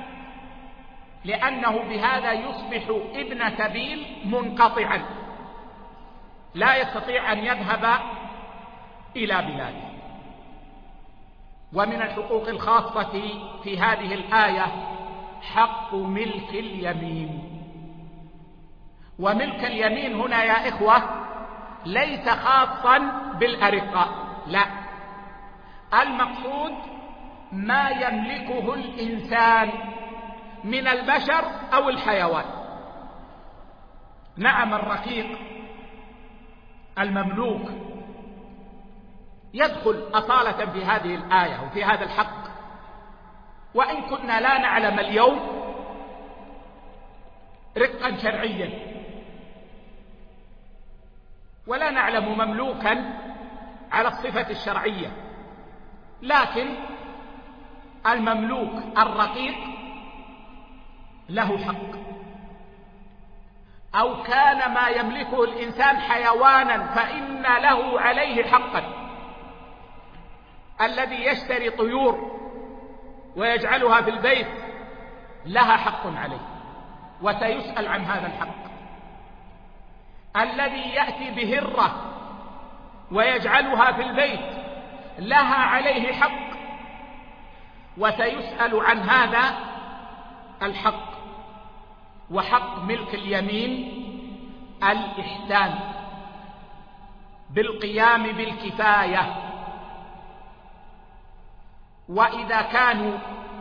لأنه بهذا يصبح ابن سبيل منقطعا لا يستطيع أن يذهب إلى بلاده. ومن الحقوق الخاصة في هذه الآية حق ملك اليمين. وملك اليمين هنا يا إخوة ليس خاصا بالأرقاء، لا، المقصود ما يملكه الإنسان من البشر أو الحيوان. نعم الرقيق المملوك يدخل أصالة في هذه الآية وفي هذا الحق، وإن كنا لا نعلم اليوم رقا شرعيا ولا نعلم مملوكا على الصفة الشرعية، لكن المملوك الرقيق له حق، أو كان ما يملكه الإنسان حيوانا فإن له عليه حقا. الذي يشتري طيور ويجعلها في البيت لها حق عليه وسيسأل عن هذا الحق. الذي يأتي بهرة ويجعلها في البيت لها عليه حق وسيسأل عن هذا الحق. وحق ملك اليمين الإحسان بالقيام بالكفاية. وإذا كانوا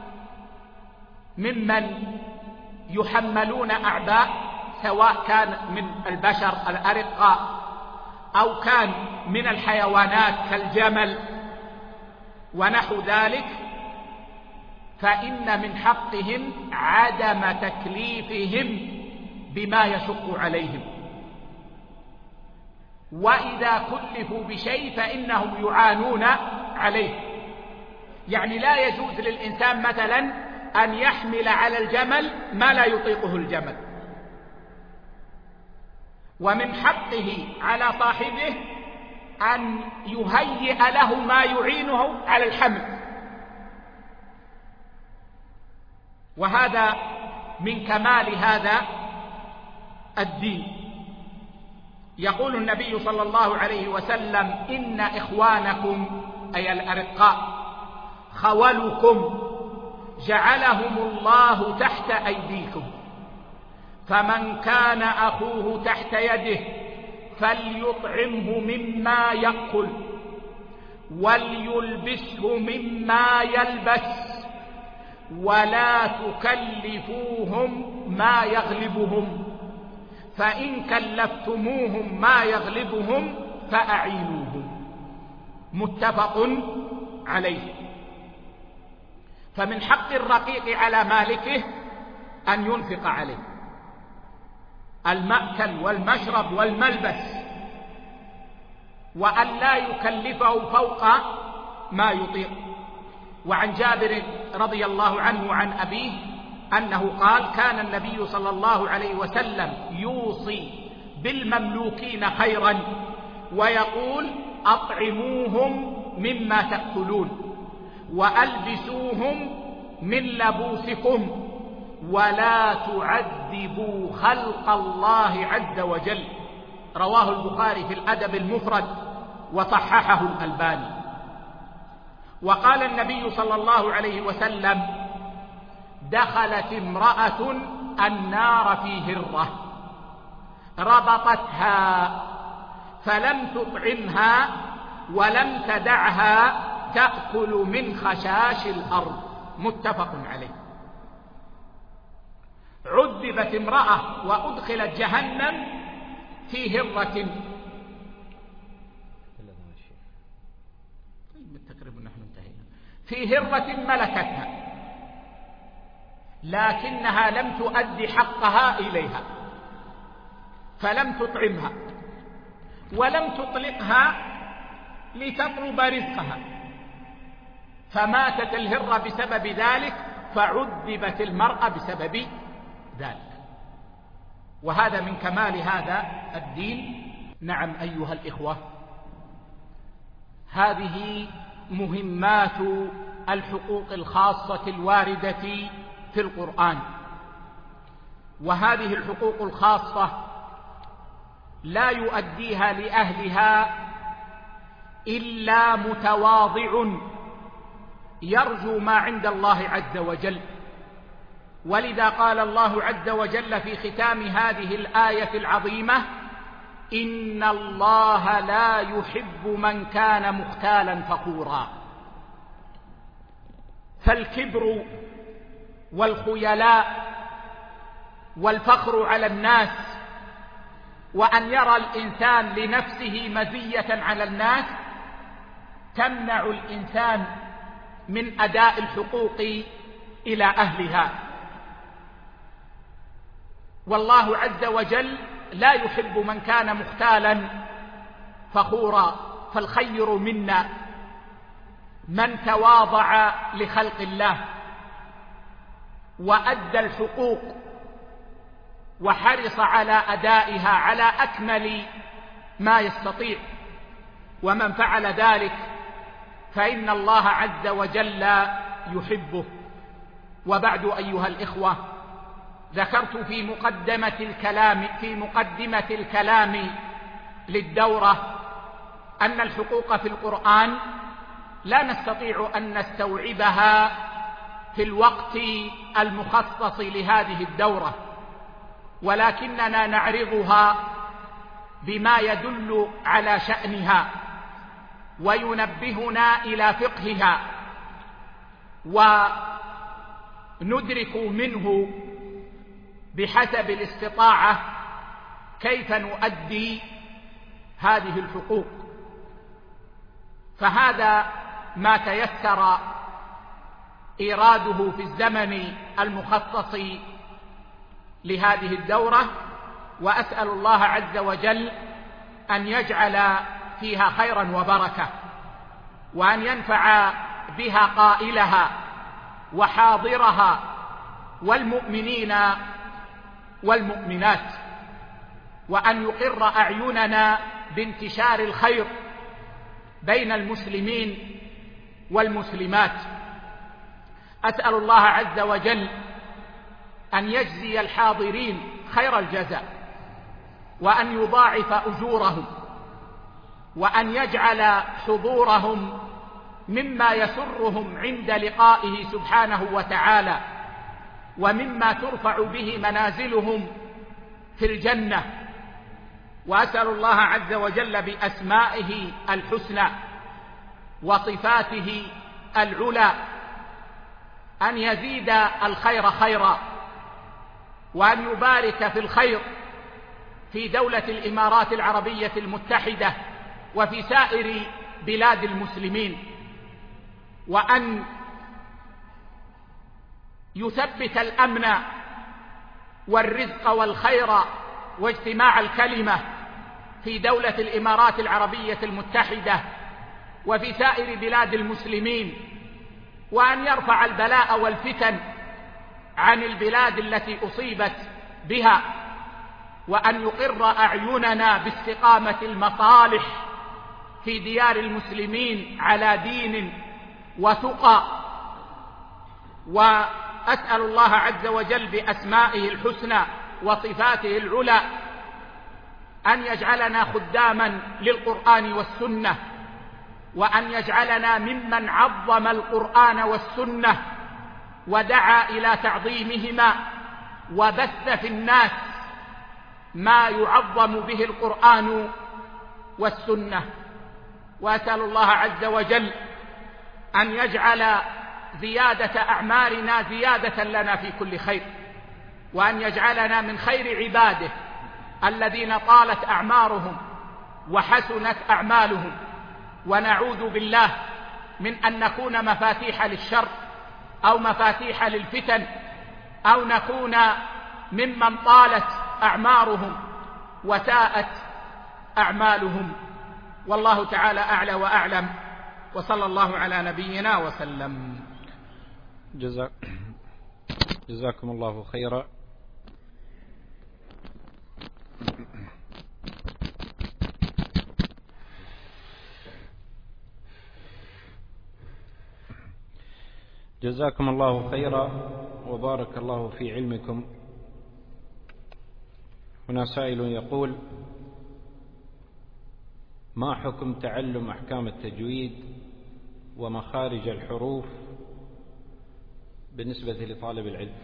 ممن يحملون أعباء سواء كان من البشر الأرقاء أو كان من الحيوانات كالجمل ونحو ذلك، فإن من حقهم عدم تكليفهم بما يشق عليهم، وإذا كلفوا بشيء فإنهم يعانون عليه. يعني لا يجوز للإنسان مثلا أن يحمل على الجمل ما لا يطيقه الجمل، ومن حقه على صاحبه أن يهيئ له ما يعينه على الحمل، وهذا من كمال هذا الدين. يقول النبي صلى الله عليه وسلم: إن إخوانكم أي الأرقاء خولكم جعلهم الله تحت أيديكم، فمن كان أخوه تحت يده فليطعمه مما يأكل وليلبسه مما يلبس ولا تكلفوهم ما يغلبهم، فإن كلفتموهم ما يغلبهم فأعينوهم. متفق عليه. فمن حق الرقيق على مالكه أن ينفق عليه المأكل والمشرب والملبس، وأن لا يكلفه فوق ما يطيق. وعن جابر رضي الله عنه وعن أبيه أنه قال: كان النبي صلى الله عليه وسلم يوصي بالمملوكين خيرا ويقول: أطعموهم مما تأكلون وألبسوهم من لبوسكم ولا تعذبوا خلق الله عز وجل. رواه البخاري في الأدب المفرد وصححه الألباني. وقال النبي صلى الله عليه وسلم: دخلت امرأة النار في هرة ربطتها فلم تطعمها ولم تدعها تأكل من خشاش الأرض. متفق عليه. عذبت امرأة وأدخلت جهنم في هرة. تقريبا نحن انتهينا. في هرة ملكتها لكنها لم تؤدي حقها إليها، فلم تطعمها ولم تطلقها لتطلب رزقها، فماتت الهرة بسبب ذلك، فعذبت المرأة بسبب ذلك. وهذا من كمال هذا الدين. نعم أيها الإخوة، هذه مهمات الحقوق الخاصة الواردة في القرآن. وهذه الحقوق الخاصة لا يؤديها لأهلها إلا متواضع يرجو ما عند الله عز وجل. ولذا قال الله عز وجل في ختام هذه الآية العظيمة: إن الله لا يحب من كان مختالا فخورا. فالكبر والخيلاء والفخر على الناس وأن يرى الإنسان لنفسه مزية على الناس تمنع الإنسان من أداء الحقوق إلى أهلها. والله عز وجل لا يحب من كان مختالا فخورا. فالخير منا من تواضع لخلق الله وأدى الحقوق وحرص على أدائها على أكمل ما يستطيع. ومن فعل ذلك فإن الله عز وجل يحبه. وبعد أيها الإخوة، ذكرت في مقدمة الكلام في مقدمة الكلام للدورة أن الحقوق في القرآن لا نستطيع أن نستوعبها في الوقت المخصص لهذه الدورة، ولكننا نعرضها بما يدل على شأنها وينبهنا إلى فقهها، وندرك منه بحسب الاستطاعة كيف نؤدي هذه الحقوق. فهذا ما تيسر إيراده في الزمن المخصص لهذه الدورة، وأسأل الله عز وجل أن يجعل فيها خيرا وبركة، وأن ينفع بها قائلها وحاضرها والمؤمنين والمؤمنات، وأن يقر أعيننا بانتشار الخير بين المسلمين والمسلمات. أسأل الله عز وجل أن يجزي الحاضرين خير الجزاء، وأن يضاعف أجورهم، وأن يجعل حضورهم مما يسرهم عند لقائه سبحانه وتعالى، ومما ترفع به منازلهم في الجنة. وأسأل الله عز وجل بأسمائه الحسنى وصفاته العلى، أن يزيد الخير خيرا، وأن يبارك في الخير في دولة الإمارات العربية المتحدة وفي سائر بلاد المسلمين، وأن يثبت الأمن والرزق والخير واجتماع الكلمة في دولة الإمارات العربية المتحدة وفي سائر بلاد المسلمين، وأن يرفع البلاء والفتن عن البلاد التي أصيبت بها، وأن يقر أعيننا باستقامة المصالح في ديار المسلمين على دين وتقى. وأسأل الله عز وجل بأسمائه الحسنى وصفاته العلى أن يجعلنا خداما للقرآن والسنة، وأن يجعلنا ممن عظم القرآن والسنة ودعا إلى تعظيمهما وبث في الناس ما يعظم به القرآن والسنة. وأسأل الله عز وجل أن يجعل زيادة أعمارنا زيادة لنا في كل خير، وأن يجعلنا من خير عباده الذين طالت أعمارهم وحسنت أعمالهم، ونعوذ بالله من أن نكون مفاتيح للشر أو مفاتيح للفتن، أو نكون ممن طالت أعمارهم وساءت أعمالهم. والله تعالى أعلى وأعلم، وصلى الله على نبينا وسلم. جزاك جزاكم الله خيرا. جزاكم الله خيرا وبارك الله في علمكم. هنا سائل يقول: ما حكم تعلم أحكام التجويد ومخارج الحروف بالنسبة لطالب العلم؟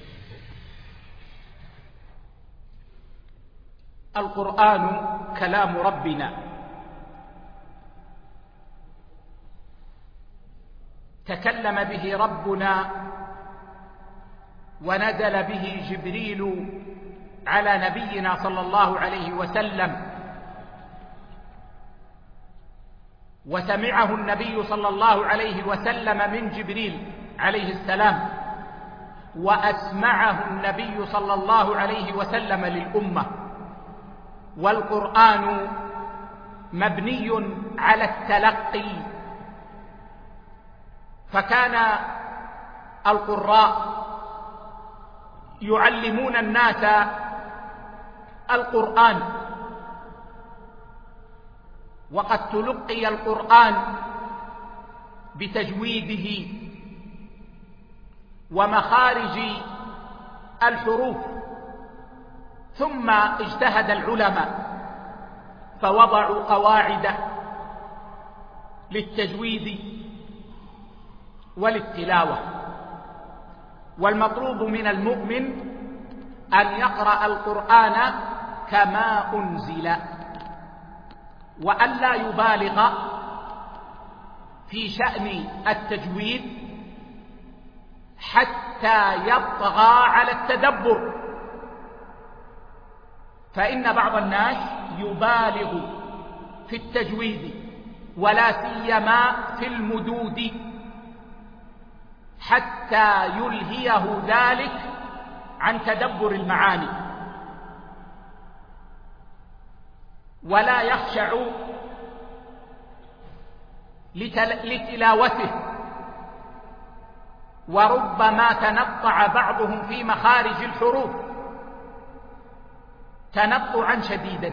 القرآن كلام ربنا، تكلم به ربنا ونزل به جبريل على نبينا صلى الله عليه وسلم، وسمعه النبي صلى الله عليه وسلم من جبريل عليه السلام، وأسمعه النبي صلى الله عليه وسلم للأمة. والقرآن مبني على التلقي، فكان القراء يعلمون الناس القرآن، وقد تلقي القرآن بتجويده ومخارج الحروف، ثم اجتهد العلماء فوضعوا قواعد للتجويد وللتلاوة. والمطلوب من المؤمن أن يقرأ القرآن كما أنزل، وأن لا يبالغ في شأن التجويد حتى يطغى على التدبر، فإن بعض الناس يبالغ في التجويد ولا سيما في المدود حتى يلهيه ذلك عن تدبر المعاني، ولا يخشع لتلاوته، وربما تنطع بعضهم في مخارج الحروف تنطعا شديدا.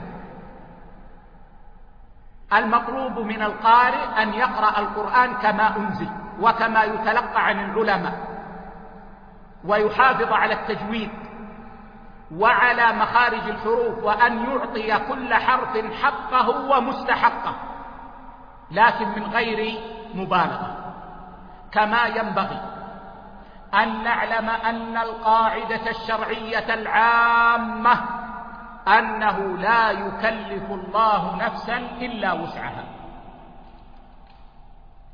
المطلوب من القارئ أن يقرأ القرآن كما أنزل وكما يتلقى عن العلماء، ويحافظ على التجويد وعلى مخارج الحروف، وأن يعطي كل حرف حقه ومستحقه، لكن من غير مبالغة. كما ينبغي أن نعلم أن القاعدة الشرعية العامة أنه لا يكلف الله نفسا إلا وسعها،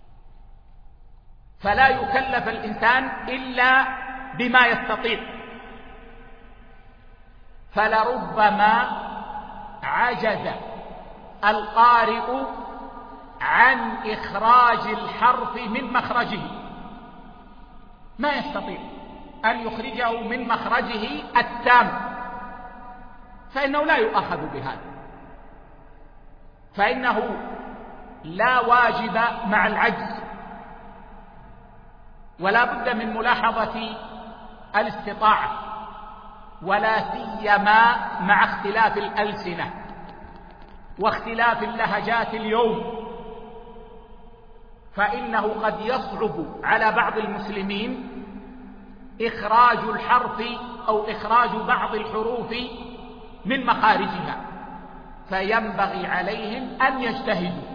فلا يكلف الإنسان إلا بما يستطيع، فلربما عجز القارئ عن إخراج الحرف من مخرجه، ما يستطيع أن يخرجه من مخرجه التام، فإنه لا يؤخذ بهذا، فإنه لا واجب مع العجز، ولا بد من ملاحظة الاستطاعة، ولا سيما مع اختلاف الألسنة واختلاف اللهجات اليوم، فإنه قد يصعب على بعض المسلمين إخراج الحرف أو إخراج بعض الحروف من مخارجها، فينبغي عليهم أن يجتهدوا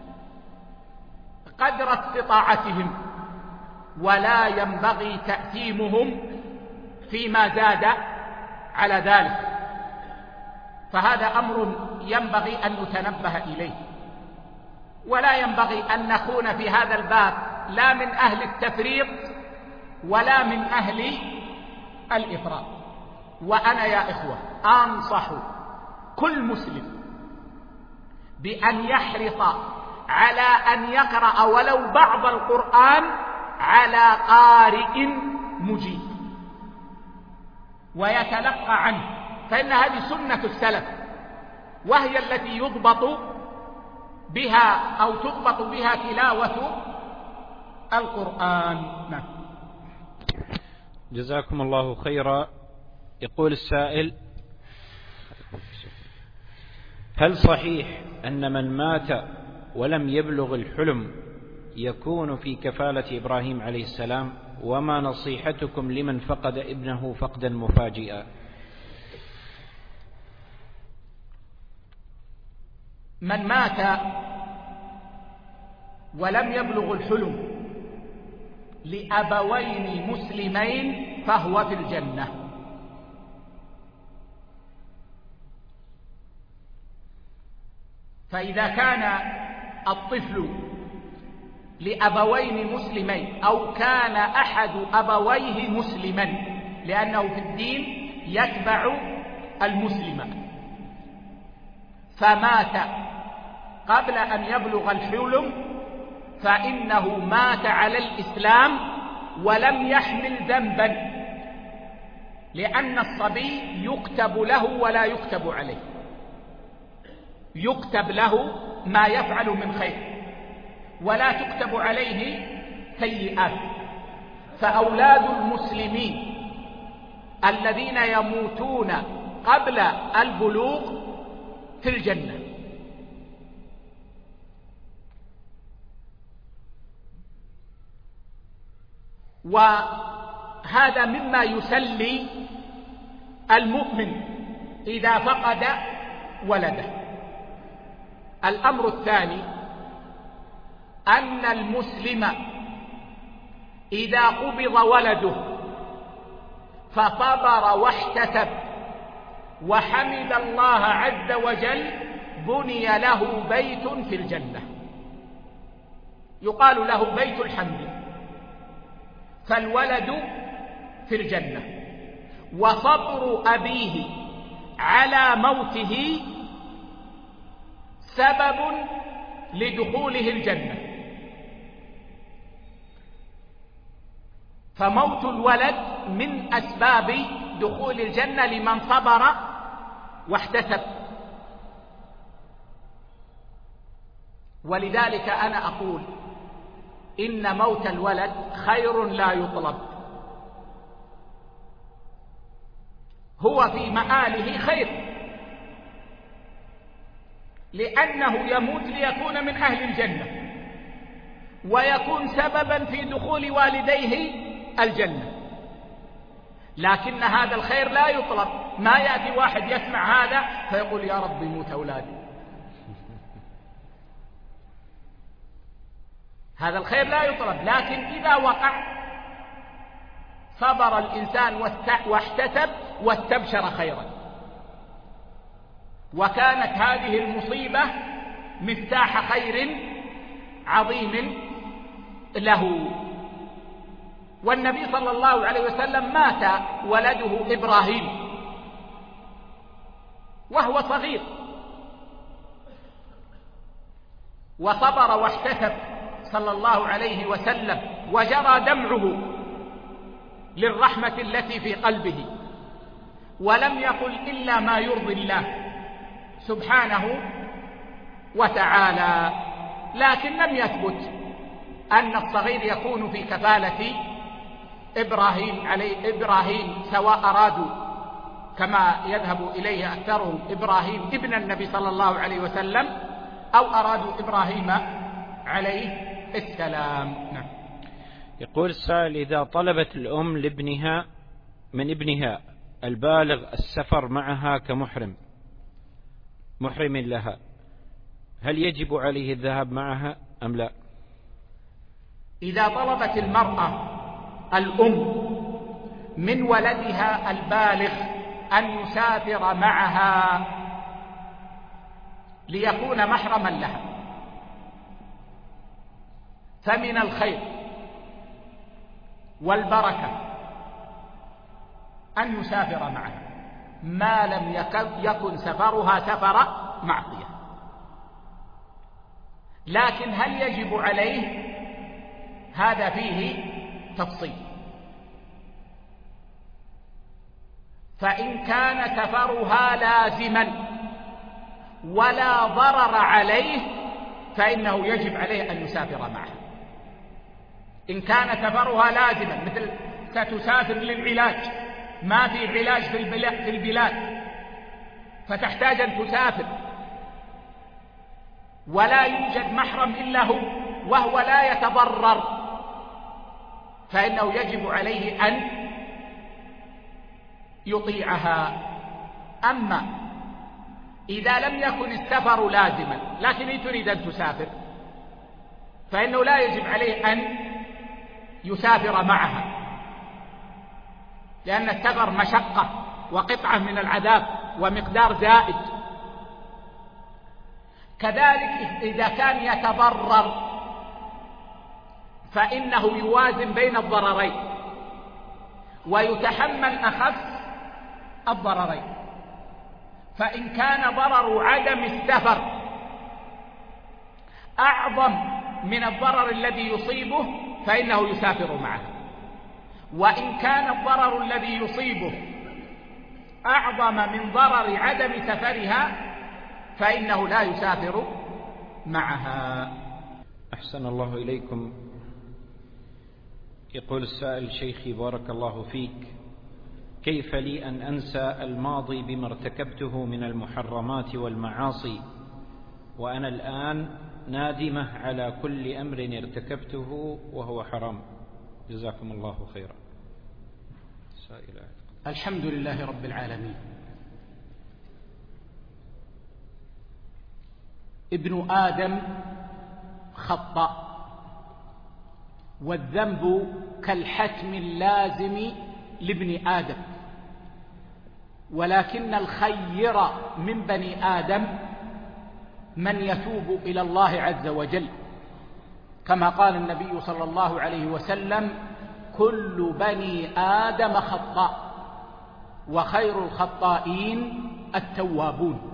قدر استطاعتهم، ولا ينبغي تأثيمهم فيما زاد على ذلك، فهذا أمر ينبغي أن نتنبه إليه، ولا ينبغي أن نكون في هذا الباب لا من أهل التفريط ولا من أهل الإفراط. وأنا يا إخوة أنصح كل مسلم بأن يحرص على أن يقرأ ولو بعض القرآن على قارئ مجيد ويتلقى عنه، فإن هذه سنة السلف، وهي التي يضبط بها أو تضبط بها تلاوة القرآن. نعم. جزاكم الله خيرا. يقول السائل: هل صحيح أن من مات ولم يبلغ الحلم يكون في كفالة إبراهيم عليه السلام؟ وما نصيحتكم لمن فقد ابنه فقدا مفاجئا؟ من مات ولم يبلغ الحلم لأبوين مسلمين فهو في الجنة، فإذا كان الطفل لأبوين مسلمين أو كان أحد أبويه مسلما، لأنه في الدين يتبع المسلم، فمات قبل أن يبلغ الحلم، فإنه مات على الإسلام ولم يحمل ذنبا، لأن الصبي يكتب له ولا يكتب عليه، يكتب له ما يفعل من خير ولا تكتب عليه سيئات. فأولاد المسلمين الذين يموتون قبل البلوغ في الجنة. وهذا مما يسلي المؤمن إذا فقد ولده. الأمر الثاني أن المسلم إذا قبض ولده فصبر واحتسب وحمد الله عز وجل بني له بيت في الجنة، يقال له بيت الحمد، فالولد في الجنة. وصبر أبيه على موته سبب لدخوله الجنة، فموت الولد من أسباب دخول الجنة لمن صبر واحتسب. ولذلك أنا أقول إن موت الولد خير لا يطلب، هو في مآله خير، لأنه يموت ليكون من أهل الجنة ويكون سببا في دخول والديه الجنة. لكن هذا الخير لا يطلب، ما يأتي واحد يسمع هذا فيقول يا رب موت أولادي، هذا الخير لا يطلب. لكن إذا وقع صبر الإنسان واحتسب واستبشر خيرا، وكانت هذه المصيبة مفتاح خير عظيم له والنبي صلى الله عليه وسلم مات ولده إبراهيم وهو صغير، وصبر واحتسب صلى الله عليه وسلم وجرى دمعه للرحمة التي في قلبه، ولم يقل إلا ما يرضي الله سبحانه وتعالى. لكن لم يثبت أن الصغير يكون في كفالة إبراهيم عليه إبراهيم، سواء أرادوا كما يذهب إليه أكثرهم إبراهيم ابن النبي صلى الله عليه وسلم أو أرادوا إبراهيم عليه السلام. نعم. يقول السائل: إذا طلبت الأم لابنها من ابنها البالغ السفر معها كمحرم محرم لها، هل يجب عليه الذهاب معها أم لا؟ إذا طلبت المرأة الأم من ولدها البالغ أن يسافر معها ليكون محرما لها، فمن الخير والبركة أن يسافر معها ما لم يكن سفرها سفر معصية. لكن هل يجب عليه؟ هذا فيه تفصيل. فإن كان سفرها لازما ولا ضرر عليه فإنه يجب عليه أن يسافر معها. إن كان سفرها لازما، مثل ستسافر للعلاج، ما في علاج في البلاد فتحتاج أن تسافر ولا يوجد محرم إلا هو وهو لا يتضرر، فإنه يجب عليه أن يطيعها. أما إذا لم يكن السفر لازما لكن تريد أن تسافر فإنه لا يجب عليه أن يسافر معها، لأن السفر مشقة وقطعة من العذاب ومقدار زائد. كذلك إذا كان يتضرر فإنه يوازن بين الضررين ويتحمل أخف الضررين. فإن كان ضرر عدم السفر أعظم من الضرر الذي يصيبه فإنه يسافر معه، وإن كان الضرر الذي يصيبه أعظم من ضرر عدم سفرها فإنه لا يسافر معها. أحسن الله إليكم. يقول السائل: شيخي بارك الله فيك، كيف لي أن أنسى الماضي بما ارتكبته من المحرمات والمعاصي وأنا الآن نادمة على كل أمر ارتكبته وهو حرام؟ جزاكم الله خيرا. الحمد لله رب العالمين. ابن آدم خطأ، والذنب كالحتم اللازم لابن آدم، ولكن الخير من بني آدم من يتوب إلى الله عز وجل، كما قال النبي صلى الله عليه وسلم: كل بني آدم خطاء وخير الخطائين التوابون.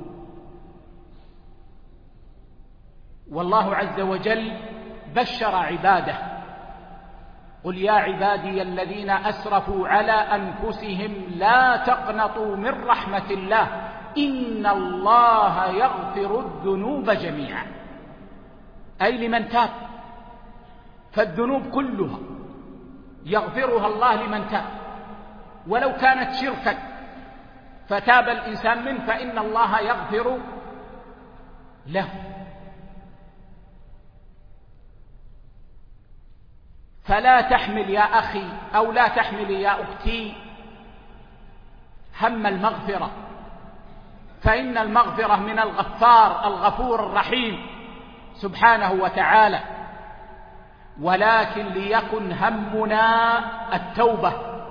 والله عز وجل بشر عباده: قل يا عبادي الذين أسرفوا على أنفسهم لا تقنطوا من رحمة الله إن الله يغفر الذنوب جميعا، أي لمن تاب، فالذنوب كلها يغفرها الله لمن تاب، ولو كانت شركا فتاب الإنسان منه فإن الله يغفر له. فلا تحمل يا أخي أو لا تحملي يا أختي هم المغفرة، فإن المغفرة من الغفار الغفور الرحيم سبحانه وتعالى، ولكن ليكن همنا التوبة،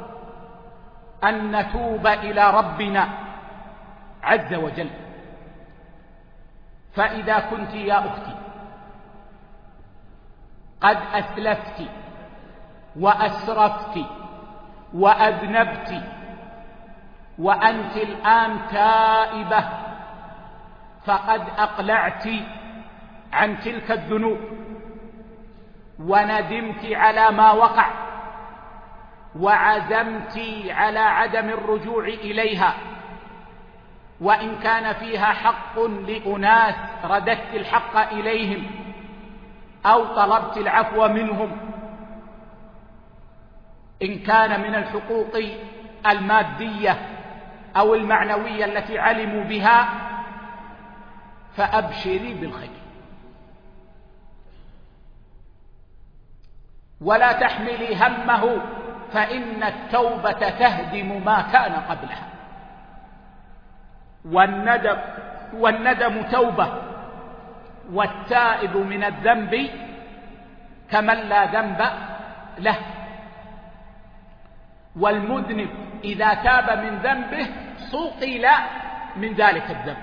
أن نتوب إلى ربنا عز وجل. فإذا كنت يا أختي قد أسلفت وأسرفت وأذنبت، وأنت الآن تائبة فقد أقلعت عن تلك الذنوب وندمت على ما وقع وعزمت على عدم الرجوع إليها، وإن كان فيها حق لأناس رددت الحق إليهم أو طلبت العفو منهم، إن كان من الحقوق المادية أو المعنوية التي علموا بها، فأبشري بالخير ولا تحملي همه، فإن التوبة تهدم ما كان قبلها، والندم, والندم توبة، والتائب من الذنب كمن لا ذنب له، والمذنب إذا تاب من ذنبه صقل من ذلك الذنب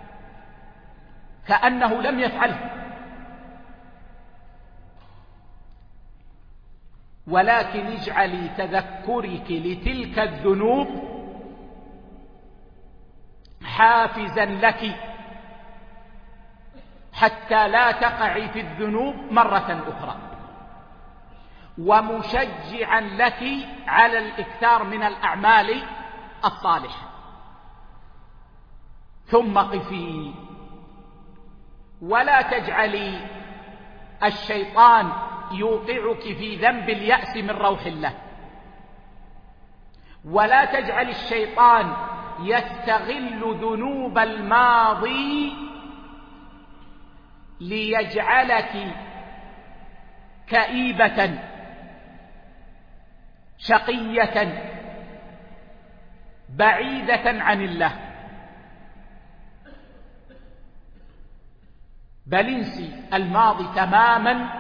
كأنه لم يفعله. ولكن اجعلي تذكرك لتلك الذنوب حافزا لك حتى لا تقعي في الذنوب مرة أخرى، ومشجعا لك على الإكثار من الأعمال الصالحة. ثم قفي ولا تجعلي الشيطان يوقعك في ذنب اليأس من روح الله، ولا تجعل الشيطان يستغل ذنوب الماضي ليجعلك كئيبة شقية بعيدة عن الله، بل انسي الماضي تماما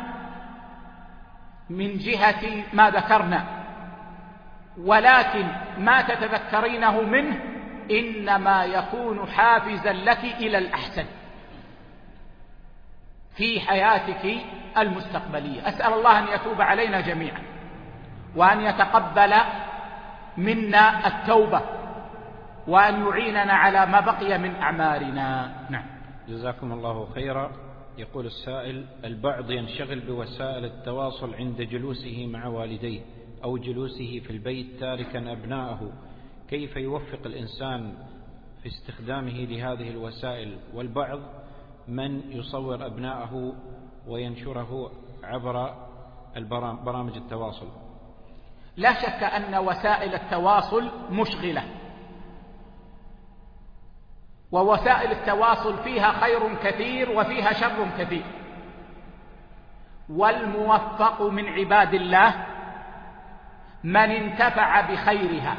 من جهة ما ذكرنا، ولكن ما تتذكرينه منه إنما يكون حافزا لك إلى الأحسن في حياتك المستقبلية. أسأل الله أن يتوب علينا جميعا وأن يتقبل منا التوبة وأن يعيننا على ما بقي من أعمارنا. نعم. جزاكم الله خيرا. يقول السائل: البعض ينشغل بوسائل التواصل عند جلوسه مع والديه أو جلوسه في البيت تاركا أبناءه، كيف يوفق الإنسان في استخدامه لهذه الوسائل؟ والبعض من يصور أبناءه وينشره عبر برامج التواصل. لا شك أن وسائل التواصل مشغلة، ووسائل التواصل فيها خير كثير وفيها شر كثير، والموفق من عباد الله من انتفع بخيرها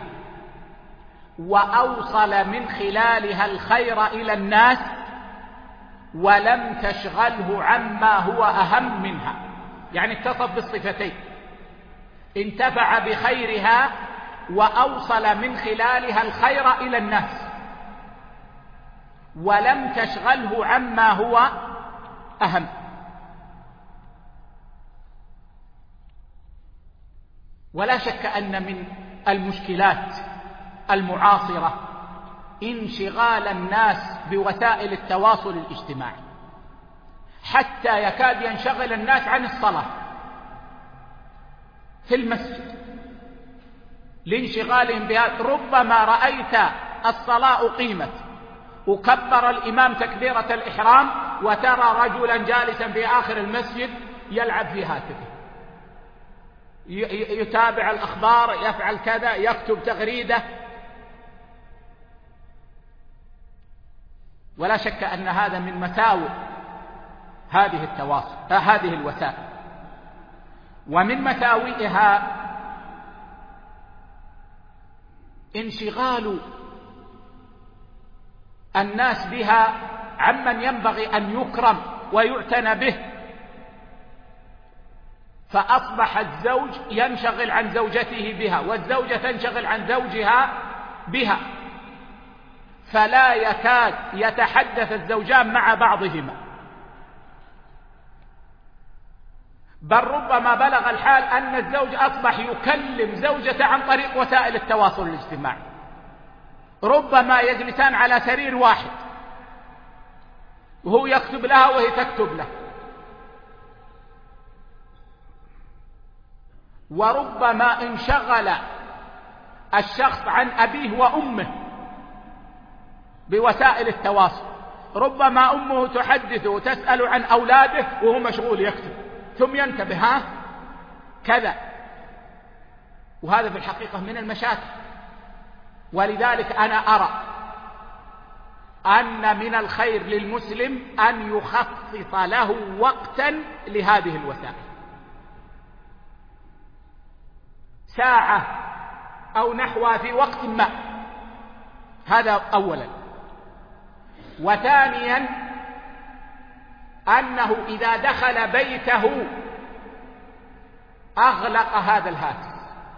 وأوصل من خلالها الخير إلى الناس ولم تشغله عما هو أهم منها، يعني اتصف بالصفتين: انتفع بخيرها وأوصل من خلالها الخير إلى الناس ولم تشغله عما هو أهم. ولا شك أن من المشكلات المعاصرة انشغال الناس بوسائل التواصل الاجتماعي، حتى يكاد ينشغل الناس عن الصلاة في المسجد لانشغالهم بها. ربما رأيت الصلاة أقيمت وكبر الإمام تكبيرة الإحرام وترى رجلا جالسا في آخر المسجد يلعب في هاتفه، يتابع الأخبار، يفعل كذا، يكتب تغريدة. ولا شك أن هذا من مساوئ هذه التواصل هذه الوسائل. ومن مساوئها انشغال الناس بها عمن ينبغي أن يكرم ويعتنى به، فأصبح الزوج ينشغل عن زوجته بها والزوجة تنشغل عن زوجها بها، فلا يكاد يتحدث الزوجان مع بعضهما، بل ربما بلغ الحال أن الزوج أصبح يكلم زوجته عن طريق وسائل التواصل الاجتماعي، ربما يجلسان على سرير واحد وهو يكتب لها وهي تكتب له، وربما انشغل الشخص عن أبيه وأمه بوسائل التواصل، ربما أمه تحدثه وتسأل عن أولاده وهو مشغول يكتب، ثم ينتبه ها كذا. وهذا في الحقيقة من المشاكل. ولذلك أنا أرى أن من الخير للمسلم أن يخصص له وقتا لهذه الوسائل، ساعة أو نحوها في وقت ما، هذا أولا. وثانيا أنه إذا دخل بيته أغلق هذا الهاتف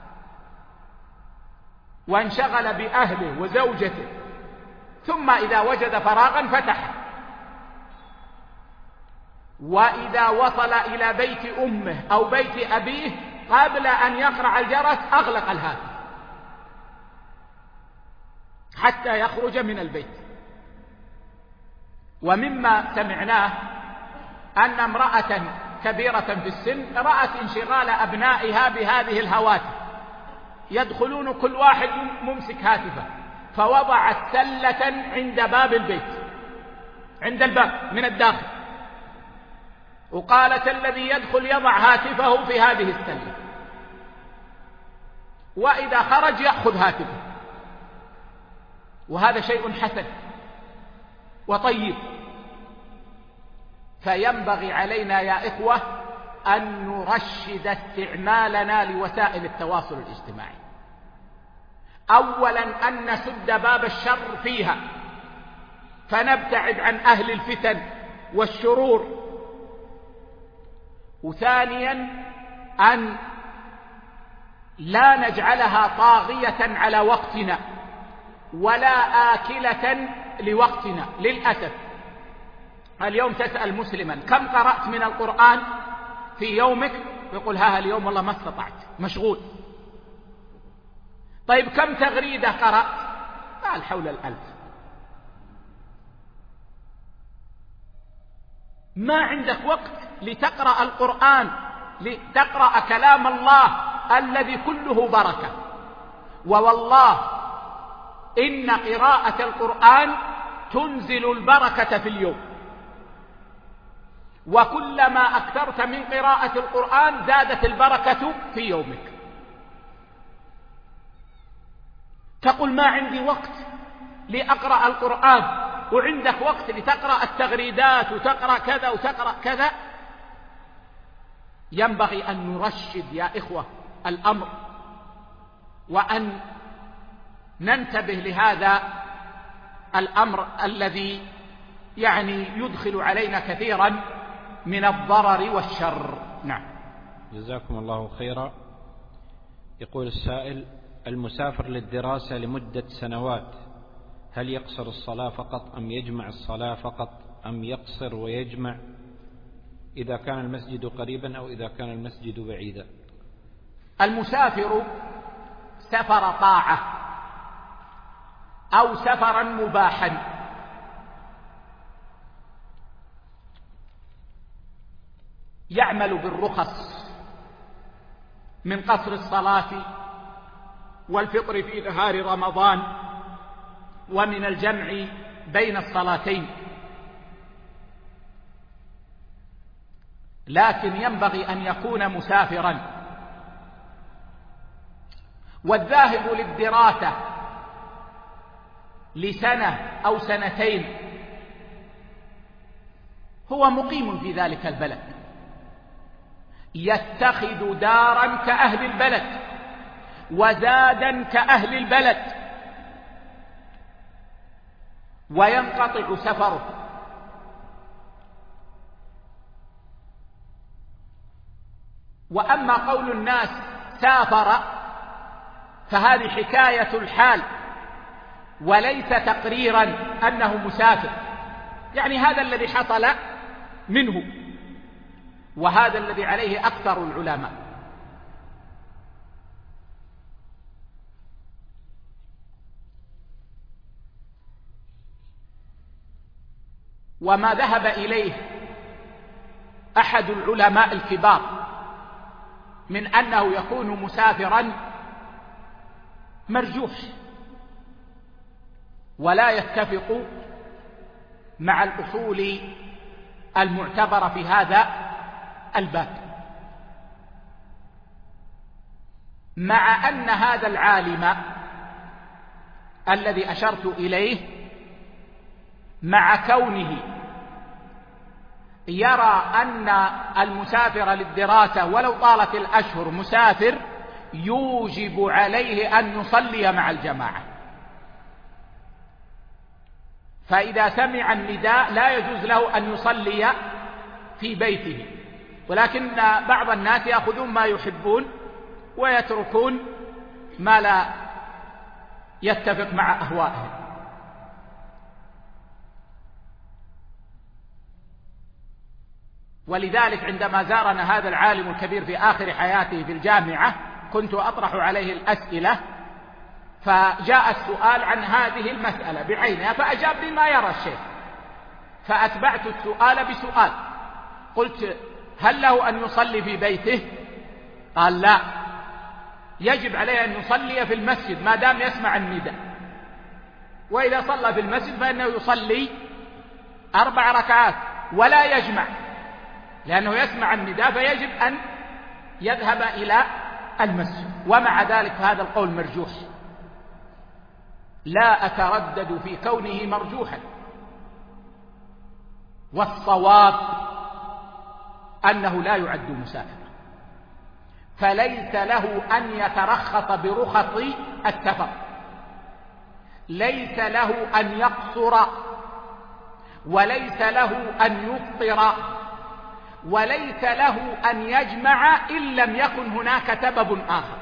وانشغل بأهله وزوجته، ثم إذا وجد فراغا فتح، وإذا وصل إلى بيت أمه أو بيت أبيه قبل أن يقرع الجرس أغلق الهاتف حتى يخرج من البيت. ومما سمعناه أن امرأة كبيرة في السن رأت انشغال أبنائها بهذه الهواتف، يدخلون كل واحد ممسك هاتفه، فوضعت سلة عند باب البيت، عند الباب من الداخل، وقالت الذي يدخل يضع هاتفه في هذه السلة، وإذا خرج يأخذ هاتفه. وهذا شيء حسن وطيب. فينبغي علينا يا إخوة أن نرشد استعمالنا لوسائل التواصل الاجتماعي. أولا أن نسد باب الشر فيها فنبتعد عن أهل الفتن والشرور. وثانيا أن لا نجعلها طاغية على وقتنا ولا آكلة لوقتنا. للأسف اليوم تسأل مسلما كم قرأت من القرآن في يومك، يقول ها اليوم والله ما استطعت مشغول. طيب كم تغريدة قرأت؟ قال حول الألف. ما عندك وقت لتقرأ القرآن، لتقرأ كلام الله الذي كله بركة. ووالله إن قراءة القرآن تنزل البركة في اليوم، وكلما أكثرت من قراءة القرآن زادت البركة في يومك. تقول ما عندي وقت لأقرأ القرآن، وعندك وقت لتقرأ التغريدات وتقرأ كذا وتقرأ كذا. ينبغي أن نرشد يا إخوة الأمر، وأن ننتبه لهذا الأمر الذي يعني يدخل علينا كثيرا من الضرر والشر. نعم. جزاكم الله خيرا. يقول السائل: المسافر للدراسة لمدة سنوات هل يقصر الصلاة فقط أم يجمع الصلاة فقط أم يقصر ويجمع إذا كان المسجد قريبا أو إذا كان المسجد بعيدا؟ المسافر سفر طاعة أو سفرا مباحا يعمل بالرخص من قصر الصلاة والفطر في نهار رمضان ومن الجمع بين الصلاتين، لكن ينبغي أن يكون مسافرا. والذاهب للدراسة لسنة أو سنتين هو مقيم في ذلك البلد، يتخذ دارا كأهل البلد وزادا كأهل البلد، وينقطع سفره. وأما قول الناس سافر فهذه حكاية الحال وليس تقريرا أنه مسافر، يعني هذا الذي حصل منه. وهذا الذي عليه أكثر العلماء. وما ذهب إليه أحد العلماء الكبار من أنه يكون مسافرا مرجوح، ولا يتفق مع الأصول المعتبرة في هذا الباب، مع أن هذا العالم الذي أشرت إليه مع كونه يرى أن المسافر للدراسة ولو طالت الأشهر مسافر يوجب عليه أن يصلي مع الجماعة، فإذا سمع النداء لا يجوز له أن يصلي في بيته، ولكن بعض الناس يأخذون ما يحبون ويتركون ما لا يتفق مع أهوائهم. ولذلك عندما زارنا هذا العالم الكبير في آخر حياته في الجامعة كنت أطرح عليه الأسئلة، فجاء السؤال عن هذه المسألة بعينها فأجاب بما يرى الشيخ، فأتبعت السؤال بسؤال، قلت: هل له أن يصلي في بيته؟ قال: لا، يجب عليه أن يصلي في المسجد ما دام يسمع النداء، وإذا صلى في المسجد فإنه يصلي أربع ركعات ولا يجمع، لأنه يسمع النداء فيجب أن يذهب إلى المسجد. ومع ذلك هذا القول مرجوح، لا أتردد في كونه مرجوحا، والصواب أنه لا يعد مسافرا، فليس له أن يترخص برخص السفر، ليس له أن يقصر، وليس له أن يفطر، وليس له أن يجمع إن لم يكن هناك سبب آخر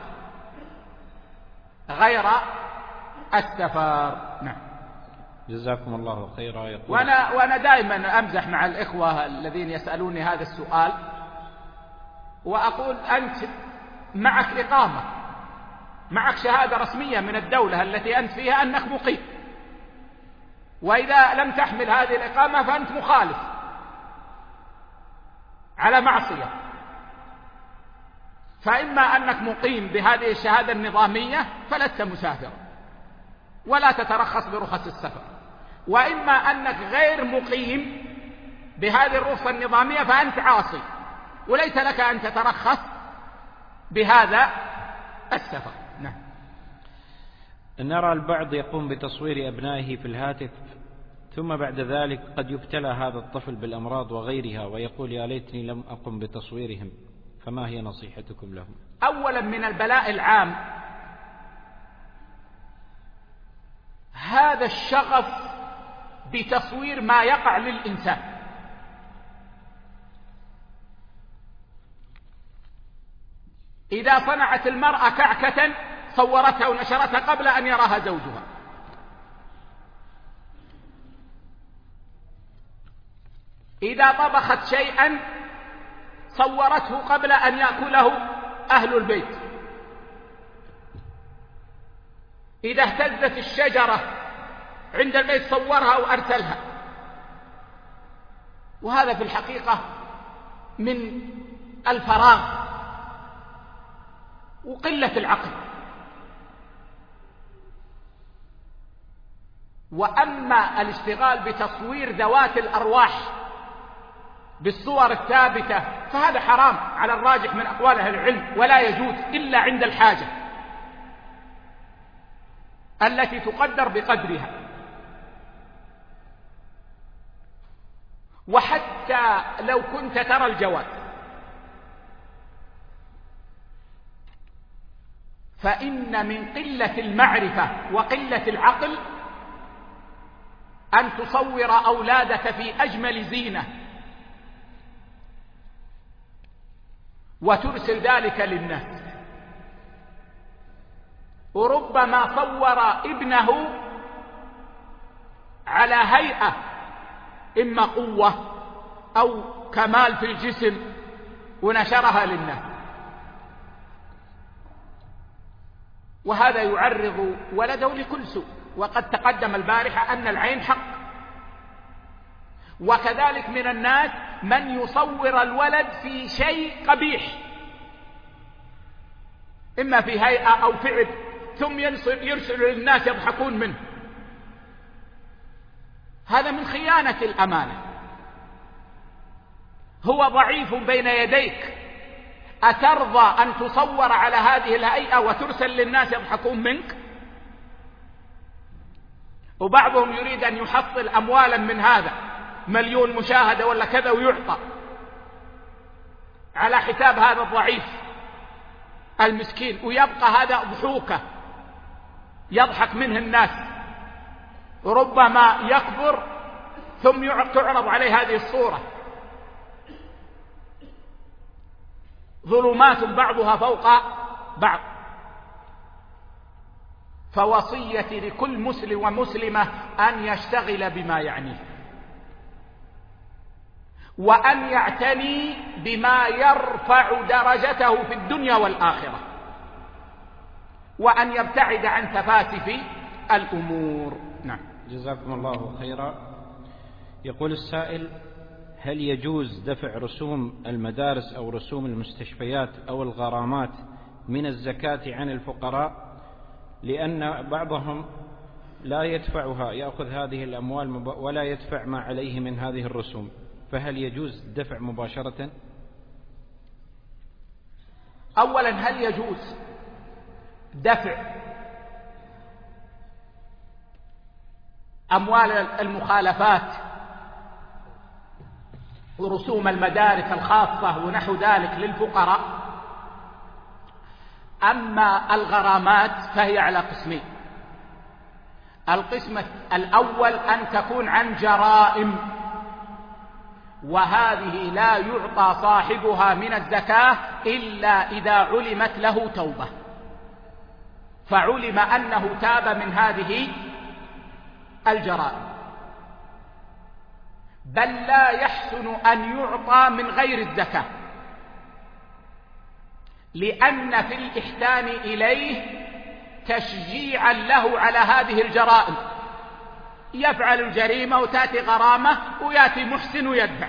غير السفر. نعم. جزاكم الله خيرا. يقول وأنا, وأنا دائما أمزح مع الإخوة الذين يسألوني هذا السؤال وأقول: أنت معك إقامة، معك شهادة رسمية من الدولة التي أنت فيها أنك مقيم، وإذا لم تحمل هذه الإقامة فأنت مخالف على معصية، فإما أنك مقيم بهذه الشهادة النظامية فلست مسافرا ولا تترخص برخص السفر، وإما أنك غير مقيم بهذه الرخصة النظامية فأنت عاصي وليس لك أن تترخص بهذا السفر. نعم. نرى البعض يقوم بتصوير أبنائه في الهاتف، ثم بعد ذلك قد يبتلى هذا الطفل بالأمراض وغيرها ويقول: يا ليتني لم أقم بتصويرهم، فما هي نصيحتكم لهم؟ أولا من البلاء العام هذا الشغف بتصوير ما يقع للإنسان، إذا صنعت المرأة كعكة صورتها ونشرتها قبل أن يراها زوجها، إذا طبخت شيئا صورته قبل أن يأكله أهل البيت، إذا اهتزت الشجرة عند البيت صورها وأرسلها. وهذا في الحقيقة من الفراغ وقلة العقل. وأما الاشتغال بتصوير ذوات الأرواح بالصور الثابتة فهذا حرام على الراجح من أقوال أهل العلم، ولا يجوز إلا عند الحاجة التي تقدر بقدرها. وحتى لو كنت ترى الجواز فإن من قلة المعرفة وقلة العقل أن تصور أولادك في أجمل زينة وترسل ذلك للناس، وربما صور ابنه على هيئة إما قوة أو كمال في الجسم ونشرها للناس، وهذا يعرض ولده لكل سوء. وقد تقدم البارحة أن العين حق. وكذلك من الناس من يصور الولد في شيء قبيح، إما في هيئة أو فعل، ثم يرسل للناس يضحكون منه. هذا من خيانة الأمانة. هو ضعيف بين يديك، أترضى أن تصور على هذه الهيئة وترسل للناس يضحكون منك؟ وبعضهم يريد أن يحصل أموالا من هذا، مليون مشاهدة ولا كذا، ويعطى على حساب هذا الضعيف المسكين، ويبقى هذا ضحوكة يضحك منه الناس. ربما يكبر ثم تعرض عليه هذه الصورة. ظلمات بعضها فوق بعض. فوصيتي لكل مسلم ومسلمة أن يشتغل بما يعنيه، وأن يعتني بما يرفع درجته في الدنيا والآخرة، وأن يبتعد عن تفاسف الأمور. نعم. جزاكم الله خيرا. يقول السائل: هل يجوز دفع رسوم المدارس أو رسوم المستشفيات أو الغرامات من الزكاة عن الفقراء، لأن بعضهم لا يدفعها، يأخذ هذه الأموال ولا يدفع ما عليه من هذه الرسوم، فهل يجوز الدفع مباشرة؟ أولا، هل يجوز دفع أموال المخالفات ورسوم المدارس الخاصة ونحو ذلك للفقراء؟ أما الغرامات فهي على قسمين. القسم الأول أن تكون عن جرائم، وهذه لا يعطى صاحبها من الزكاة إلا إذا علمت له توبة، فعلم أنه تاب من هذه الجرائم. بل لا يحسن أن يعطى من غير الزكاة، لأن في الإحسان إليه تشجيعا له على هذه الجرائم. يفعل الجريمة وتأتي غرامة ويأتي محسن ويدفع،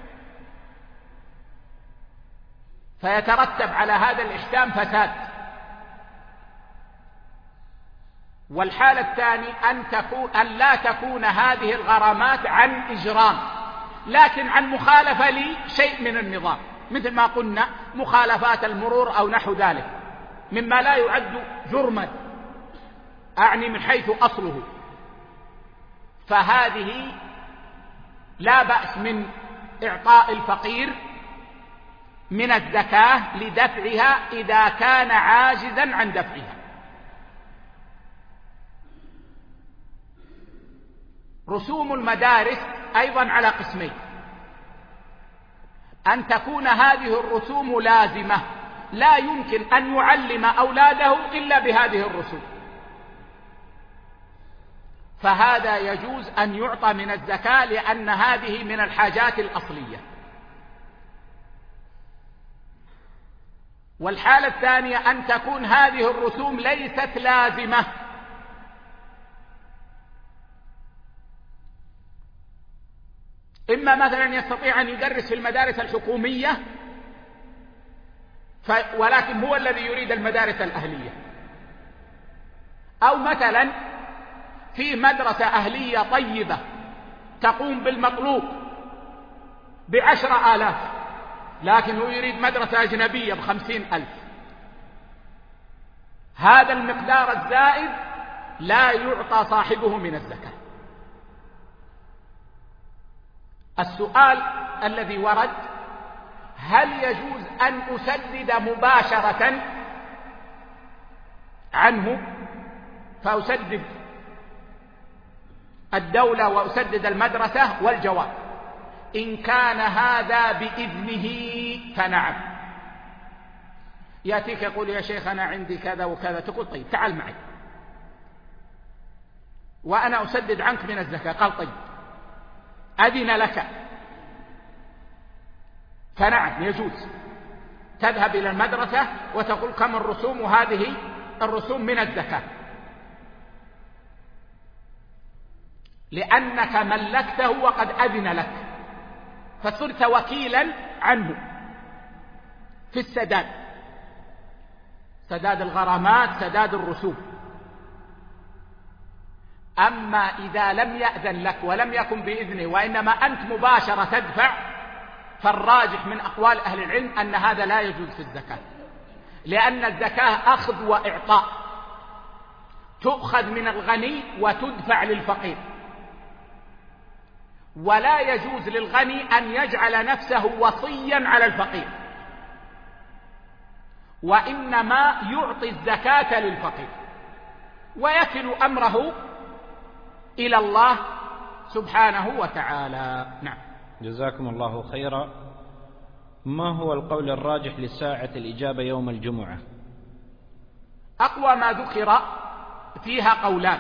فيترتب على هذا الإحسان فساد. والحالة الثانية أن, تكون أن لا تكون هذه الغرامات عن إجرام، لكن عن مخالفة لشيء من النظام، مثل ما قلنا مخالفات المرور أو نحو ذلك، مما لا يعد جرما، أعني من حيث أصله. فهذه لا بأس من إعطاء الفقير من الزكاة لدفعها إذا كان عاجزا عن دفعها. رسوم المدارس أيضا على قسمين: أن تكون هذه الرسوم لازمة، لا يمكن أن يعلم أولاده إلا بهذه الرسوم، فهذا يجوز أن يعطى من الزكاة، لأن هذه من الحاجات الأصلية. والحالة الثانية أن تكون هذه الرسوم ليست لازمة، إما مثلا يستطيع أن يدرس في المدارس الحكومية ف... ولكن هو الذي يريد المدارس الأهلية، أو مثلا في مدرسة أهلية طيبة تقوم بالمطلوب بعشرة آلاف، لكن هو يريد مدرسة أجنبية بخمسين ألف. هذا المقدار الزائد لا يعطى صاحبه من الزكاة. السؤال الذي ورد: هل يجوز أن أسدد مباشرة عنه، فأسدد الدولة وأسدد المدرسة؟ والجواب: إن كان هذا بإذنه فنعم. يأتيك يقول: يا شيخ أنا عندي كذا وكذا، تقول: طيب تعال معي وأنا أسدد عنك من الزكاة. قال: طيب أذن لك، فنعم يجوز. تذهب إلى المدرسة وتقول كم الرسوم، وهذه الرسوم من الزكاة، لأنك ملكته وقد أذن لك، فصرت وكيلا عنه في السداد، سداد الغرامات، سداد الرسوم. أما إذا لم يأذن لك ولم يكن بإذنه وإنما أنت مباشرة تدفع، فالراجح من أقوال أهل العلم أن هذا لا يجوز في الزكاة، لأن الزكاة أخذ وإعطاء، تؤخذ من الغني وتدفع للفقير، ولا يجوز للغني أن يجعل نفسه وصيا على الفقير، وإنما يعطي الزكاة للفقير ويكل أمره إلى الله سبحانه وتعالى. نعم. جزاكم الله خيرا. ما هو القول الراجح لساعة الإجابة يوم الجمعة؟ أقوى ما ذكر فيها قولان.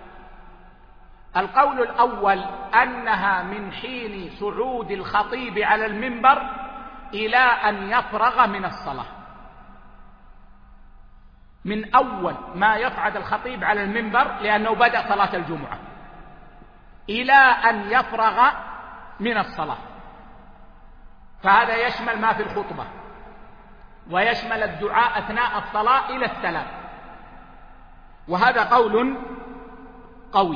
القول الأول أنها من حين صعود الخطيب على المنبر إلى أن يفرغ من الصلاة، من أول ما يصعد الخطيب على المنبر لأنه بدأ صلاة الجمعة إلى أن يفرغ من الصلاة، فهذا يشمل ما في الخطبة ويشمل الدعاء أثناء الصلاة إلى السلام، وهذا قول قوي.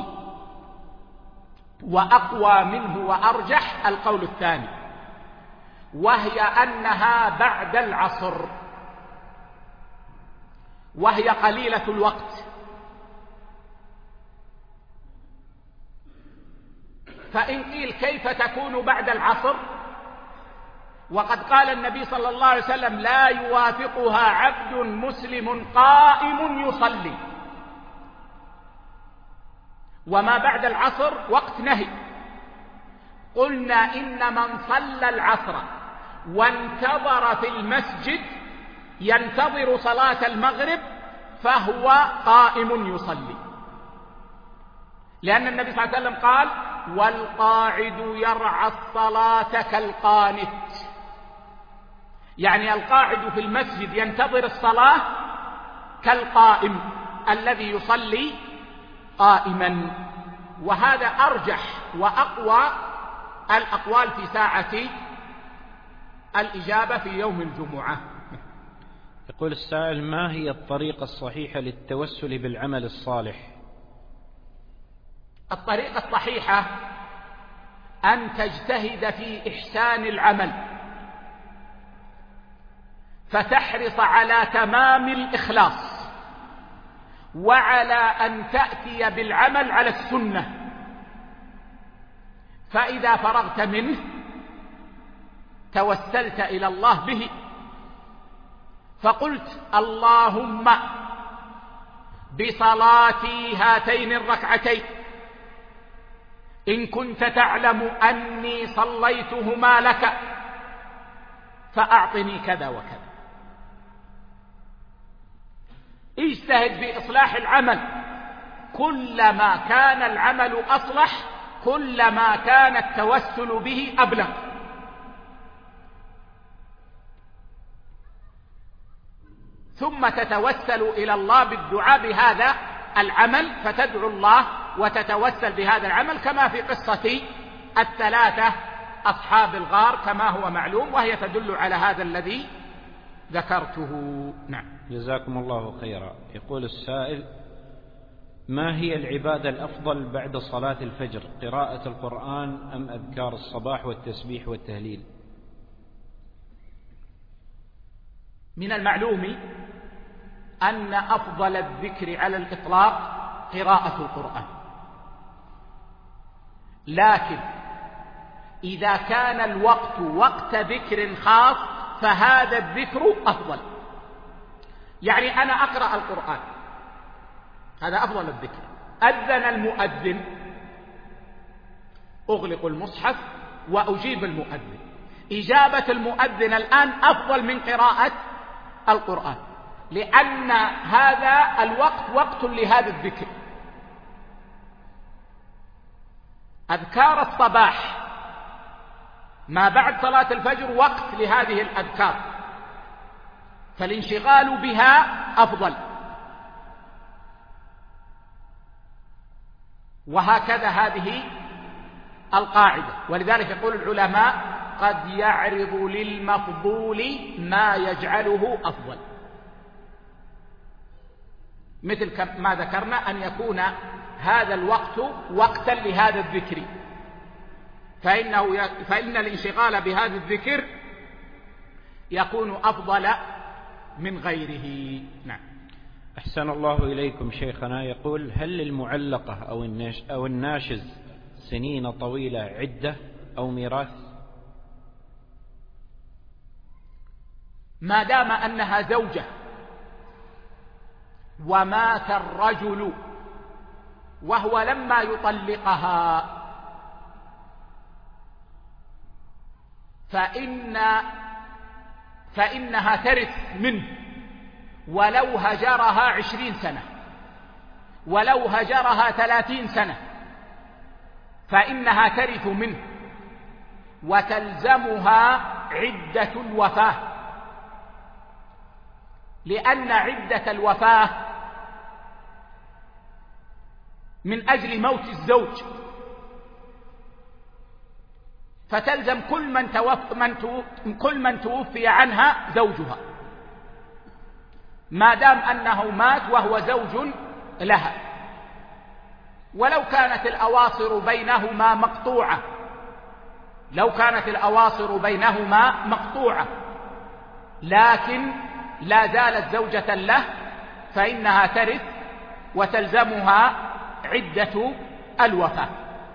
وأقوى منه وأرجح القول الثاني، وهي أنها بعد العصر، وهي قليلة الوقت، فإن قيل كيف تكون بعد العصر وقد قال النبي صلى الله عليه وسلم لا يوافقها عبد مسلم قائم يصلي، وما بعد العصر وقت نهي، قلنا إن من صلى العصر وانتظر في المسجد ينتظر صلاة المغرب فهو قائم يصلي، لأن النبي صلى الله عليه وسلم قال والقاعد يرعى الصلاة كالقانت، يعني القاعد في المسجد ينتظر الصلاة كالقائم الذي يصلي قائما. وهذا أرجح وأقوى الأقوال في ساعة الإجابة في يوم الجمعة. يقول السائل: ما هي الطريقة الصحيحة للتوسل بالعمل الصالح؟ الطريقة الصحيحة أن تجتهد في إحسان العمل، فتحرص على تمام الإخلاص وعلى أن تأتي بالعمل على السنة، فإذا فرغت منه توسلت إلى الله به، فقلت اللهم بصلاتي هاتين الركعتين إن كنت تعلم أني صليتهما لك فأعطني كذا وكذا. اجتهد في إصلاح العمل، كلما كان العمل أصلح كلما كان التوسل به أبلغ. ثم تتوسل إلى الله بالدعاء بهذا العمل، فتدعو الله وتتوسل بهذا العمل، كما في قصة الثلاثة أصحاب الغار كما هو معلوم، وهي تدل على هذا الذي ذكرته. نعم. جزاكم الله خيرا. يقول السائل: ما هي العبادة الأفضل بعد صلاة الفجر، قراءة القرآن أم أذكار الصباح والتسبيح والتهليل؟ من المعلوم أن أفضل الذكر على الإطلاق قراءة القرآن، لكن إذا كان الوقت وقت ذكر خاص فهذا الذكر أفضل. يعني أنا أقرأ القرآن، هذا أفضل الذكر. أذن المؤذن، أغلق المصحف وأجيب المؤذن. إجابة المؤذن الآن أفضل من قراءة القرآن، لأن هذا الوقت وقت لهذا الذكر. أذكار الصباح ما بعد صلاة الفجر وقت لهذه الأذكار، فالانشغال بها أفضل. وهكذا هذه القاعدة، ولذلك يقول العلماء قد يعرض للمفضول ما يجعله أفضل، مثل ما ذكرنا أن يكون هذا الوقت وقتا لهذا الذكر، فإنه فإن الانشغال بهذا الذكر يكون أفضل من غيره. نعم. أحسن الله إليكم شيخنا. يقول: هل للمعلقة أو الناش أو الناشز سنين طويلة عدة أو ميراث؟ ما دام أنها زوجة ومات الرجل وهو لما يطلقها فإن فإنها ترث منه ولو هجرها عشرين سنة، ولو هجرها ثلاثين سنة فإنها ترث منه، وتلزمها عدة الوفاة، لأن عدة الوفاة من أجل موت الزوج، فتلزم كل من توف من توف كل من توفي عنها زوجها ما دام أنه مات وهو زوج لها، ولو كانت الأواصر بينهما مقطوعة لو كانت الأواصر بينهما مقطوعة لكن لا زالت زوجة له فإنها ترث وتلزمها عدة الوفاة.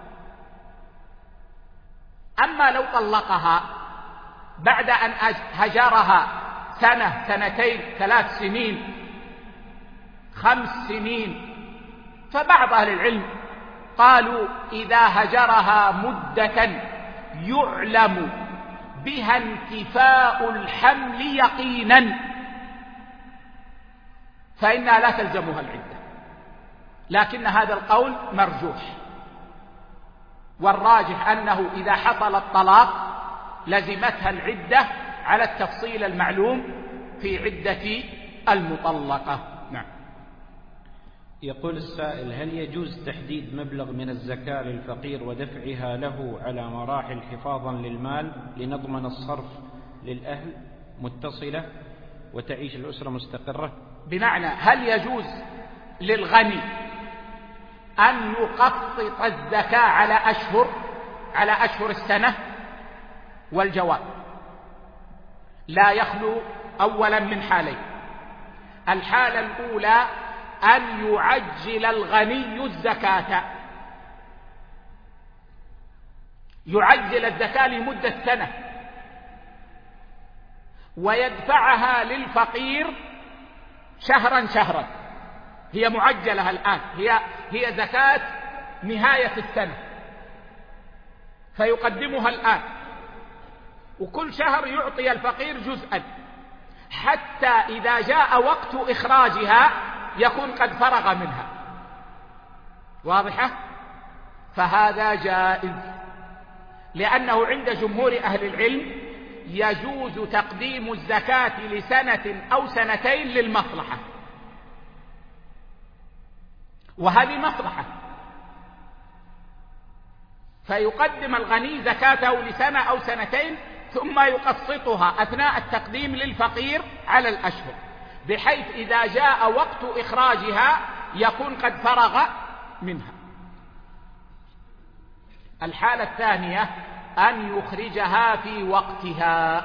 أما لو طلقها بعد أن هجرها سنة سنتين ثلاث سنين خمس سنين، فبعض أهل العلم قالوا إذا هجرها مدة يعلم بها انتفاء الحمل يقينا فإنها لا تلزمها العدة، لكن هذا القول مرجوح، والراجح أنه إذا حصل الطلاق لزمتها العدة على التفصيل المعلوم في عدة المطلقة. نعم. يقول السائل: هل يجوز تحديد مبلغ من الزكاة للفقير ودفعها له على مراحل حفاظا للمال لنضمن الصرف للأهل متصلة وتعيش الأسرة مستقرة؟ بمعنى هل يجوز للغني أن يقسط الزكاة على أشهر على أشهر السنة؟ والجواب لا يخلو أولا من حالين. الحالة الأولى أن يعجل الغني الزكاة، يعجل الزكاة لمدة سنة ويدفعها للفقير شهرا شهرا، هي معجلة الآن، هي هي زكاة نهاية السنة فيقدمها الآن، وكل شهر يعطي الفقير جزءا حتى إذا جاء وقت إخراجها يكون قد فرغ منها. واضحة؟ فهذا جائز، لأنه عند جمهور أهل العلم يجوز تقديم الزكاة لسنة أو سنتين للمصلحة، وهذه مصلحة، فيقدم الغني زكاته لسنة أو سنتين ثم يقسطها أثناء التقديم للفقير على الأشهر، بحيث إذا جاء وقت إخراجها يكون قد فرغ منها. الحالة الثانية أن يخرجها في وقتها،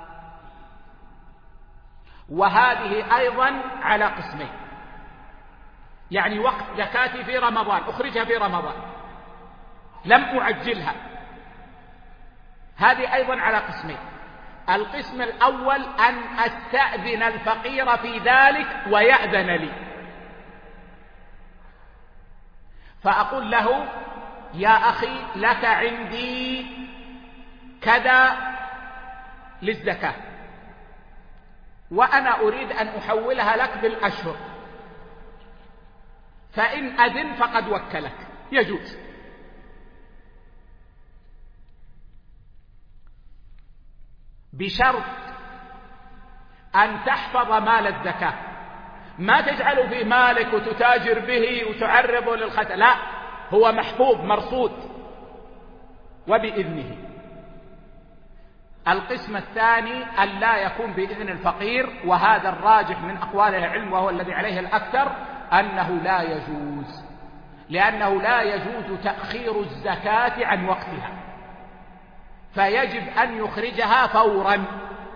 وهذه أيضا على قسمين، يعني وقت زكاتي في رمضان أخرجها في رمضان لم أعجلها، هذه أيضا على قسمين. القسم الأول أن أستأذن الفقير في ذلك ويأذن لي، فأقول له يا أخي لك عندي كذا للزكاة وأنا أريد أن أحولها لك بالأشهر، فإن أذن فقد وكلك، يجوز. بشرط أن تحفظ مال الزكاة، ما تجعله في مالك وتتاجر به وتعرضه للخطأ، لا، هو محفوظ مرصود وبإذنه. القسم الثاني أن لا يكون بإذن الفقير، وهذا الراجح من أقوال العلم وهو الذي عليه الأكثر أنه لا يجوز، لأنه لا يجوز تأخير الزكاة عن وقتها، فيجب أن يخرجها فورا،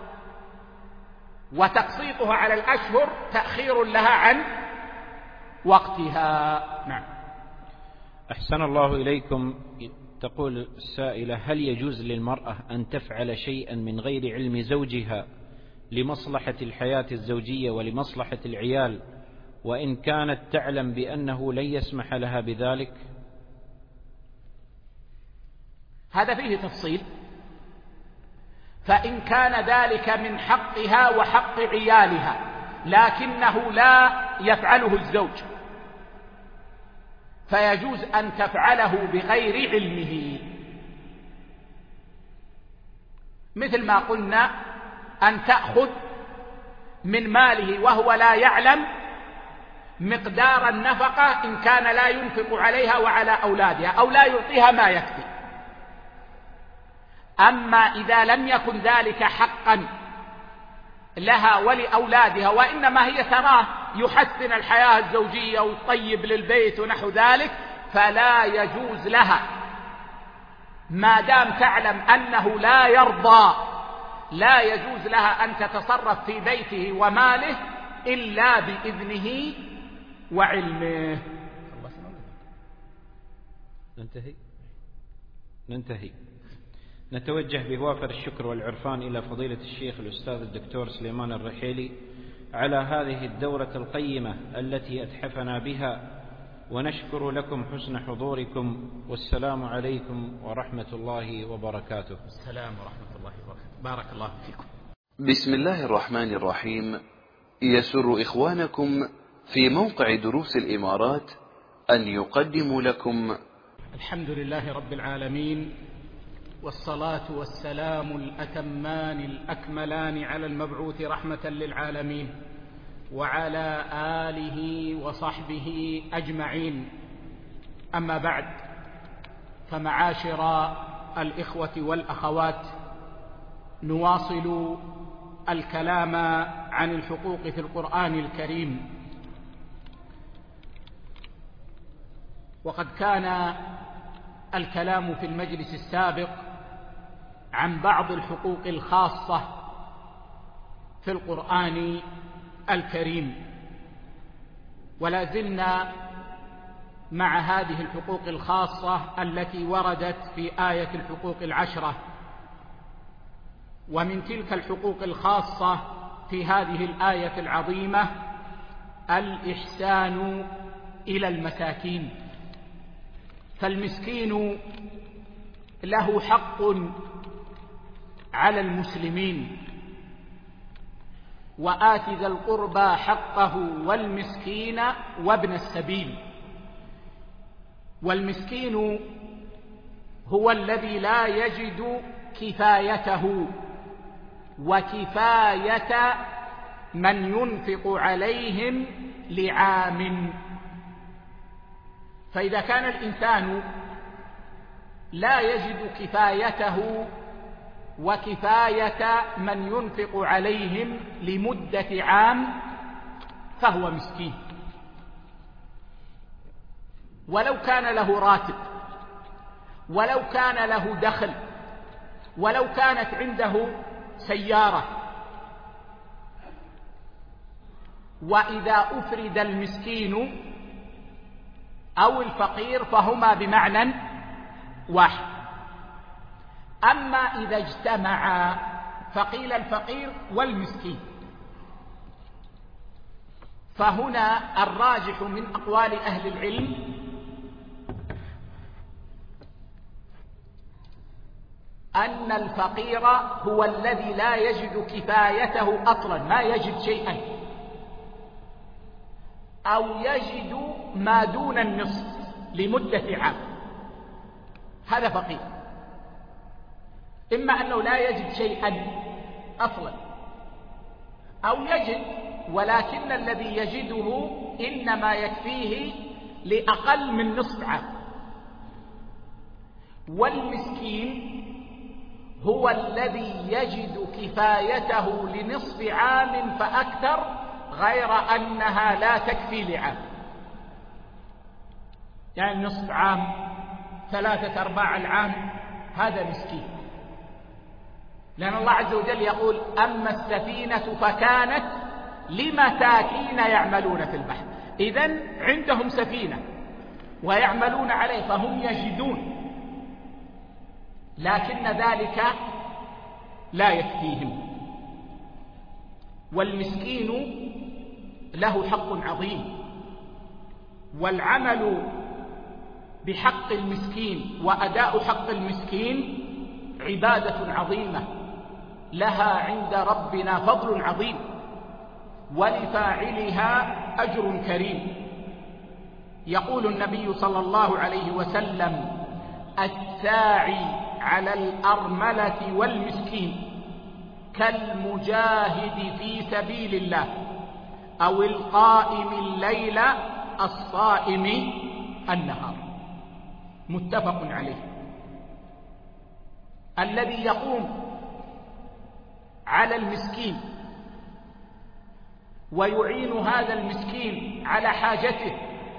وتقسيطها على الأشهر تأخير لها عن وقتها. نعم. أحسن الله إليكم. تقول السائلة: هل يجوز للمرأة أن تفعل شيئا من غير علم زوجها لمصلحة الحياة الزوجية ولمصلحة العيال، وإن كانت تعلم بأنه لن يسمح لها بذلك؟ هذا فيه تفصيل. فإن كان ذلك من حقها وحق عيالها لكنه لا يفعله الزوج، فيجوز أن تفعله بغير علمه، مثل ما قلنا أن تأخذ من ماله وهو لا يعلم مقدار النفقة إن كان لا ينفق عليها وعلى أولادها، أو لا يعطيها ما يكفي. أما إذا لم يكن ذلك حقا لها ولأولادها، وإنما هي تراه يحسن الحياة الزوجية ويطيب للبيت ونحو ذلك، فلا يجوز لها ما دام تعلم أنه لا يرضى، لا يجوز لها أن تتصرف في بيته وماله إلا بإذنه وعلمه. ننتهي ننتهي نتوجه بوافر الشكر والعرفان إلى فضيلة الشيخ الأستاذ الدكتور سليمان الرحيلي على هذه الدورة القيمة التي أتحفنا بها، ونشكر لكم حسن حضوركم، والسلام عليكم ورحمة الله وبركاته. السلام ورحمة الله وبركاته. بارك الله فيكم. بسم الله الرحمن الرحيم. يسر إخوانكم في موقع دروس الإمارات أن يقدموا لكم الحمد لله رب العالمين، والصلاة والسلام الأتمان الأكملان على المبعوث رحمة للعالمين وعلى آله وصحبه أجمعين. أما بعد، فمعاشر الإخوة والأخوات، نواصل الكلام عن الحقوق في القرآن الكريم. وقد كان الكلام في المجلس السابق عن بعض الحقوق الخاصة في القرآن الكريم، ولا زلنا مع هذه الحقوق الخاصة التي وردت في آية الحقوق العشرة. ومن تلك الحقوق الخاصة في هذه الآية العظيمة الإحسان إلى المساكين، فالمسكين له حق على المسلمين، وآت ذا القربى حقه والمسكين وابن السبيل. والمسكين هو الذي لا يجد كفايته وكفاية من ينفق عليهم لعام. فإذا كان الإنسان لا يجد كفايته وكفاية من ينفق عليهم لمدة عام فهو مسكين، ولو كان له راتب، ولو كان له دخل، ولو كانت عنده سيارة. وإذا أفرد المسكين أو الفقير فهما بمعنى واحد. أما إذا اجتمعا فقيل الفقير والمسكين، فهنا الراجح من أقوال أهل العلم أن الفقير هو الذي لا يجد كفايته أصلا، ما يجد شيئا، أو يجد ما دون النصف لمدة عام، هذا فقير. إما أنه لا يجد شيئا أصلا، أو يجد، ولكن الذي يجده إنما يكفيه لأقل من نصف عام. والمسكين هو الذي يجد كفايته لنصف عام فأكثر، غير أنها لا تكفي لعام. يعني نصف عام، ثلاثة أرباع العام، هذا مسكين. لأن الله عز وجل يقول: أما السفينة فكانت لمساكين يعملون في البحر. إذن عندهم سفينة ويعملون عليه، فهم يجدون، لكن ذلك لا يكفيهم. والمسكين له حق عظيم، والعمل بحق المسكين وأداء حق المسكين عبادة عظيمة لها عند ربنا فضل عظيم، ولفاعلها أجر كريم. يقول النبي صلى الله عليه وسلم: الساعي على الأرملة والمسكين كالمجاهد في سبيل الله أو القائم الليل الصائم النهار. متفق عليه. الذي يقوم على المسكين ويعين هذا المسكين على حاجته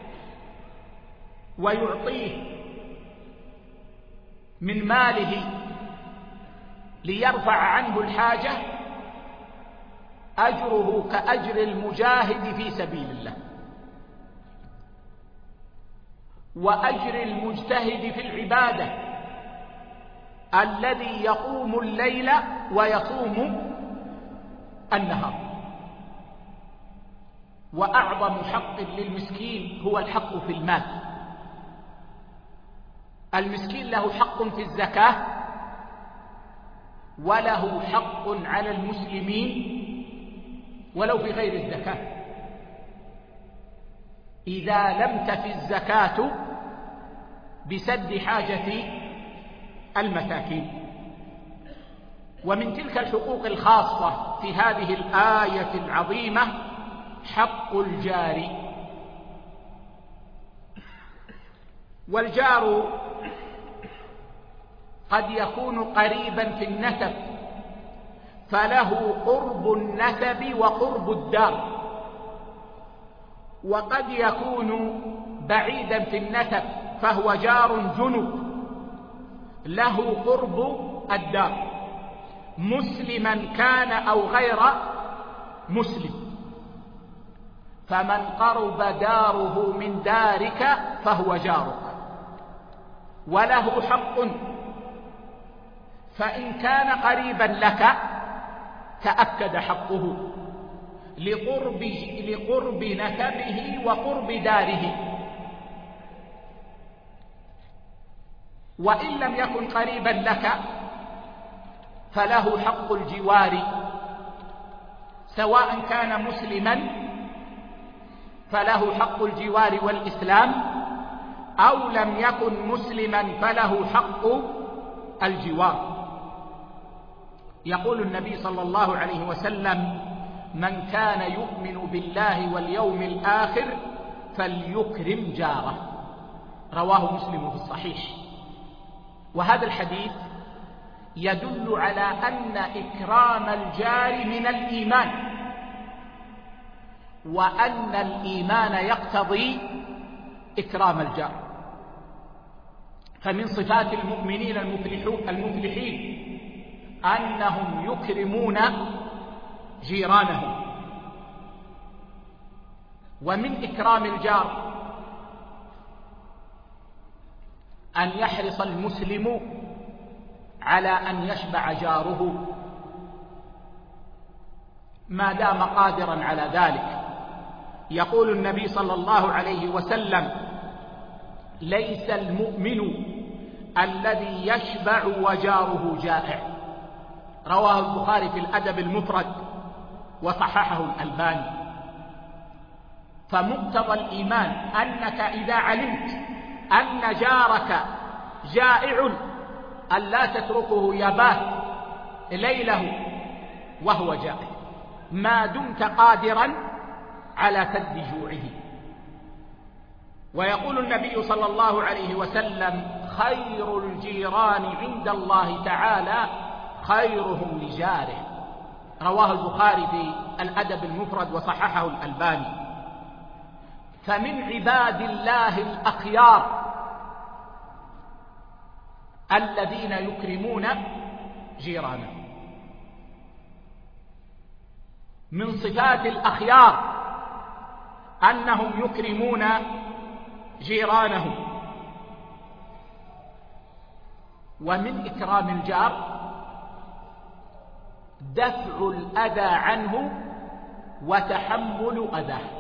ويعطيه من ماله ليرفع عنه الحاجة، أجره كأجر المجاهد في سبيل الله، وأجر المجتهد في العبادة الذي يقوم الليل ويصوم النهار. وأعظم حق للمسكين هو الحق في المال. المسكين له حق في الزكاة، وله حق على المسلمين ولو في غير الزكاة. إذا لم تفي الزكاة بسد حاجة المساكين. ومن تلك الحقوق الخاصة في هذه الآية العظيمة حق الجار. والجار قد يكون قريبا في النسب، فله قرب النسب وقرب الدار، وقد يكون بعيدا في النسب فهو جار جنب له قرب الدار، مسلما كان أو غير مسلم. فمن قرب داره من دارك فهو جارك وله حق. فإن كان قريبا لك تأكد حقه لقرب, لقرب نسبه وقرب داره. وإن لم يكن قريبا لك فله حق الجوار، سواء كان مسلما فله حق الجوار والإسلام، أو لم يكن مسلما فله حق الجوار. يقول النبي صلى الله عليه وسلم: من كان يؤمن بالله واليوم الآخر فليكرم جاره. رواه مسلم في الصحيح. وهذا الحديث يدل على أن إكرام الجار من الإيمان، وأن الإيمان يقتضي إكرام الجار. فمن صفات المؤمنين المفلحين أنهم يكرمون جيرانهم. ومن إكرام الجار أن يحرص المسلم على أن يشبع جاره ما دام قادرا على ذلك. يقول النبي صلى الله عليه وسلم: ليس المؤمن الذي يشبع وجاره جائع. رواه البخاري في الأدب المفرد وصححه الألباني. فمقتضى الإيمان أنك إذا علمت أن جارك جائع ألا تتركه يبات ليله وهو جائع، ما دمت قادرا على سد جوعه. ويقول النبي صلى الله عليه وسلم: خير الجيران عند الله تعالى خيرهم لجاره. رواه البخاري في الأدب المفرد وصححه الألباني. فمن عباد الله الأخيار الذين يكرمون جيرانهم. من صفات الأخيار أنهم يكرمون جيرانهم. ومن إكرام الجار دفع الأذى عنه وتحمل أذاه،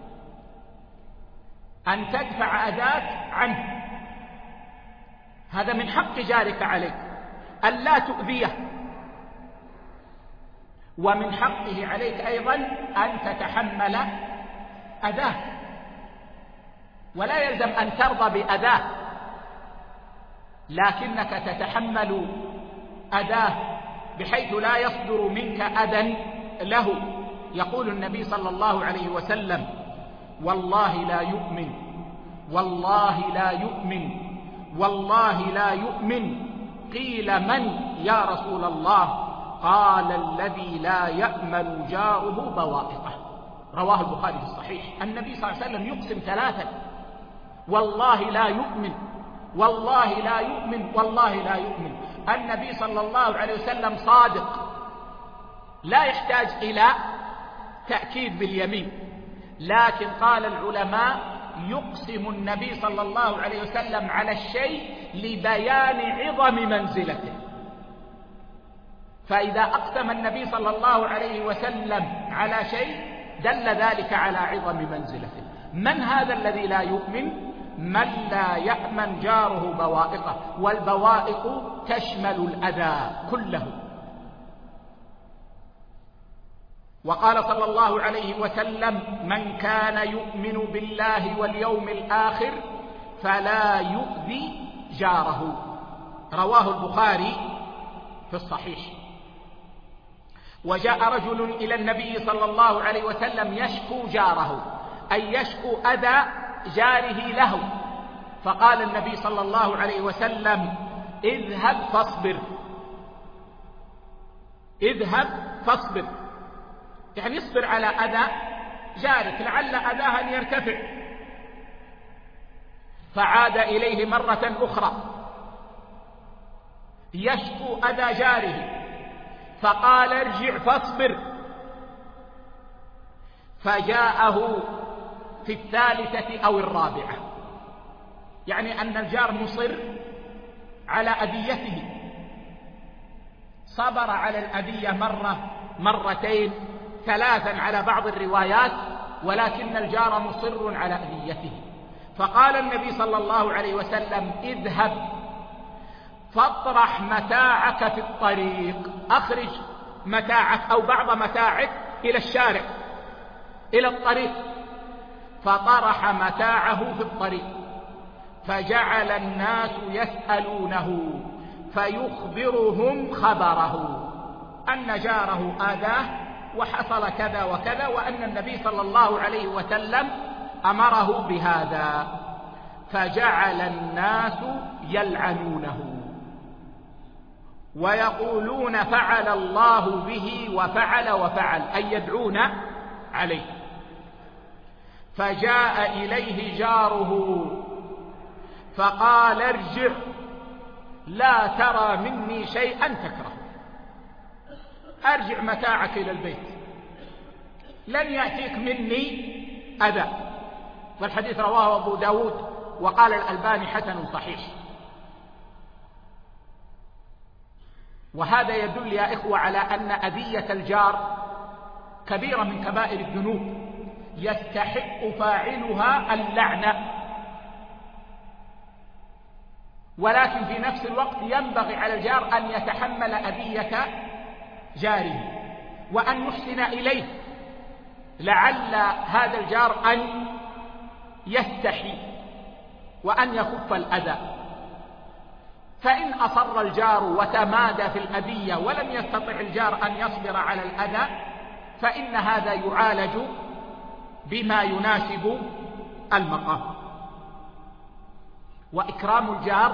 أن تدفع أذاك عنه. هذا من حق جارك عليك أن لا تؤذيه، ومن حقه عليك أيضا أن تتحمل أذاه، ولا يلزم أن ترضى بأذاه، لكنك تتحمل أذاه بحيث لا يصدر منك أذى له. يقول النبي صلى الله عليه وسلم: والله لا يؤمن، والله لا يؤمن، والله لا يؤمن. قيل: من يا رسول الله؟ قال: الذي لا يأمن جاره بوائقه. رواه البخاري في الصحيح. النبي صلى الله عليه وسلم يقسم ثلاثا: والله لا يؤمن، والله لا يؤمن، والله لا يؤمن. النبي صلى الله عليه وسلم صادق، لا يحتاج إلى تأكيد باليمين، لكن قال العلماء: يقسم النبي صلى الله عليه وسلم على الشيء لبيان عظم منزلته. فإذا أقسم النبي صلى الله عليه وسلم على شيء دل ذلك على عظم منزلته. من هذا الذي لا يؤمن؟ من لا يأمن جاره بوائقه، والبوائق تشمل الأذى كله. وقال صلى الله عليه وسلم: من كان يؤمن بالله واليوم الآخر فلا يؤذي جاره. رواه البخاري في الصحيح. وجاء رجل إلى النبي صلى الله عليه وسلم يشكو جاره، أي يشكو أذى جاره له، فقال النبي صلى الله عليه وسلم: اذهب فاصبر، اذهب فاصبر، يعني اصبر على أذى جارك لعل أذاه أن يرتفع. فعاد إليه مرة أخرى يشكو أذى جاره، فقال: ارجع فاصبر. فجاءه في الثالثة أو الرابعة، يعني أن الجار مصر على أذيته، صبر على الأذية مرة مرتين ثلاثا على بعض الروايات، ولكن الجار مصر على أذيته. فقال النبي صلى الله عليه وسلم: اذهب فاطرح متاعك في الطريق، أخرج متاعك أو بعض متاعك إلى الشارع إلى الطريق. فطرح متاعه في الطريق، فجعل الناس يسألونه فيخبرهم خبره أن جاره آذاه وحصل كذا وكذا، وأن النبي صلى الله عليه وسلم أمره بهذا. فجعل الناس يلعنونه ويقولون: فعل الله به وفعل وفعل، أي يدعون عليه. فجاء إليه جاره فقال: ارجع، لا ترى مني شيئا تكره، أرجع متاعك إلى البيت، لن يأتيك مني أذى. والحديث رواه أبو داود وقال الألباني حسن صحيح. وهذا يدل يا إخوة على أن أذية الجار كبيرة من كبائر الذنوب، يستحق فاعلها اللعنة، ولكن في نفس الوقت ينبغي على الجار أن يتحمل أذية جاره وأن يحسن إليه، لعل هذا الجار أن يستحي وأن يكف الأذى. فإن أصر الجار وتمادى في الأذية ولم يستطع الجار أن يصبر على الأذى، فإن هذا يعالج بما يناسب المقام. وإكرام الجار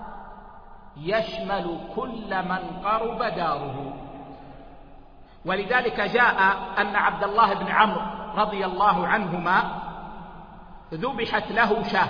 يشمل كل من قرب داره، ولذلك جاء أن عبد الله بن عمرو رضي الله عنهما ذبحت له شاة،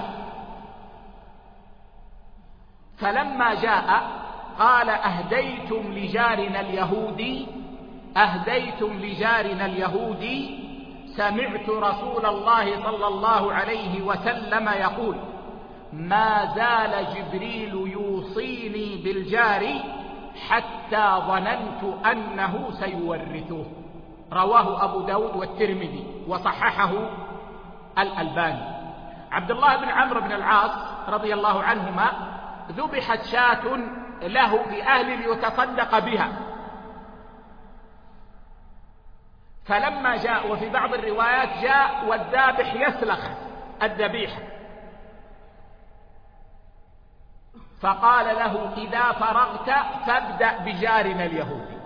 فلما جاء قال: أهديتم لجارنا اليهودي أهديتم لجارنا اليهودي سمعت رسول الله صلى الله عليه وسلم يقول: ما زال جبريل يوصيني بالجار حتى ظننت أنه سيورثه. رواه أبو داود والترمذي وصححه الألباني. عبد الله بن عمرو بن العاص رضي الله عنهما ذبحت شاة له لأهل ليتصدق بها، فلما جاء، وفي بعض الروايات جاء والذابح يسلخ الذبيحة، فقال له: إذا فرغت فابدأ بجارنا اليهودي.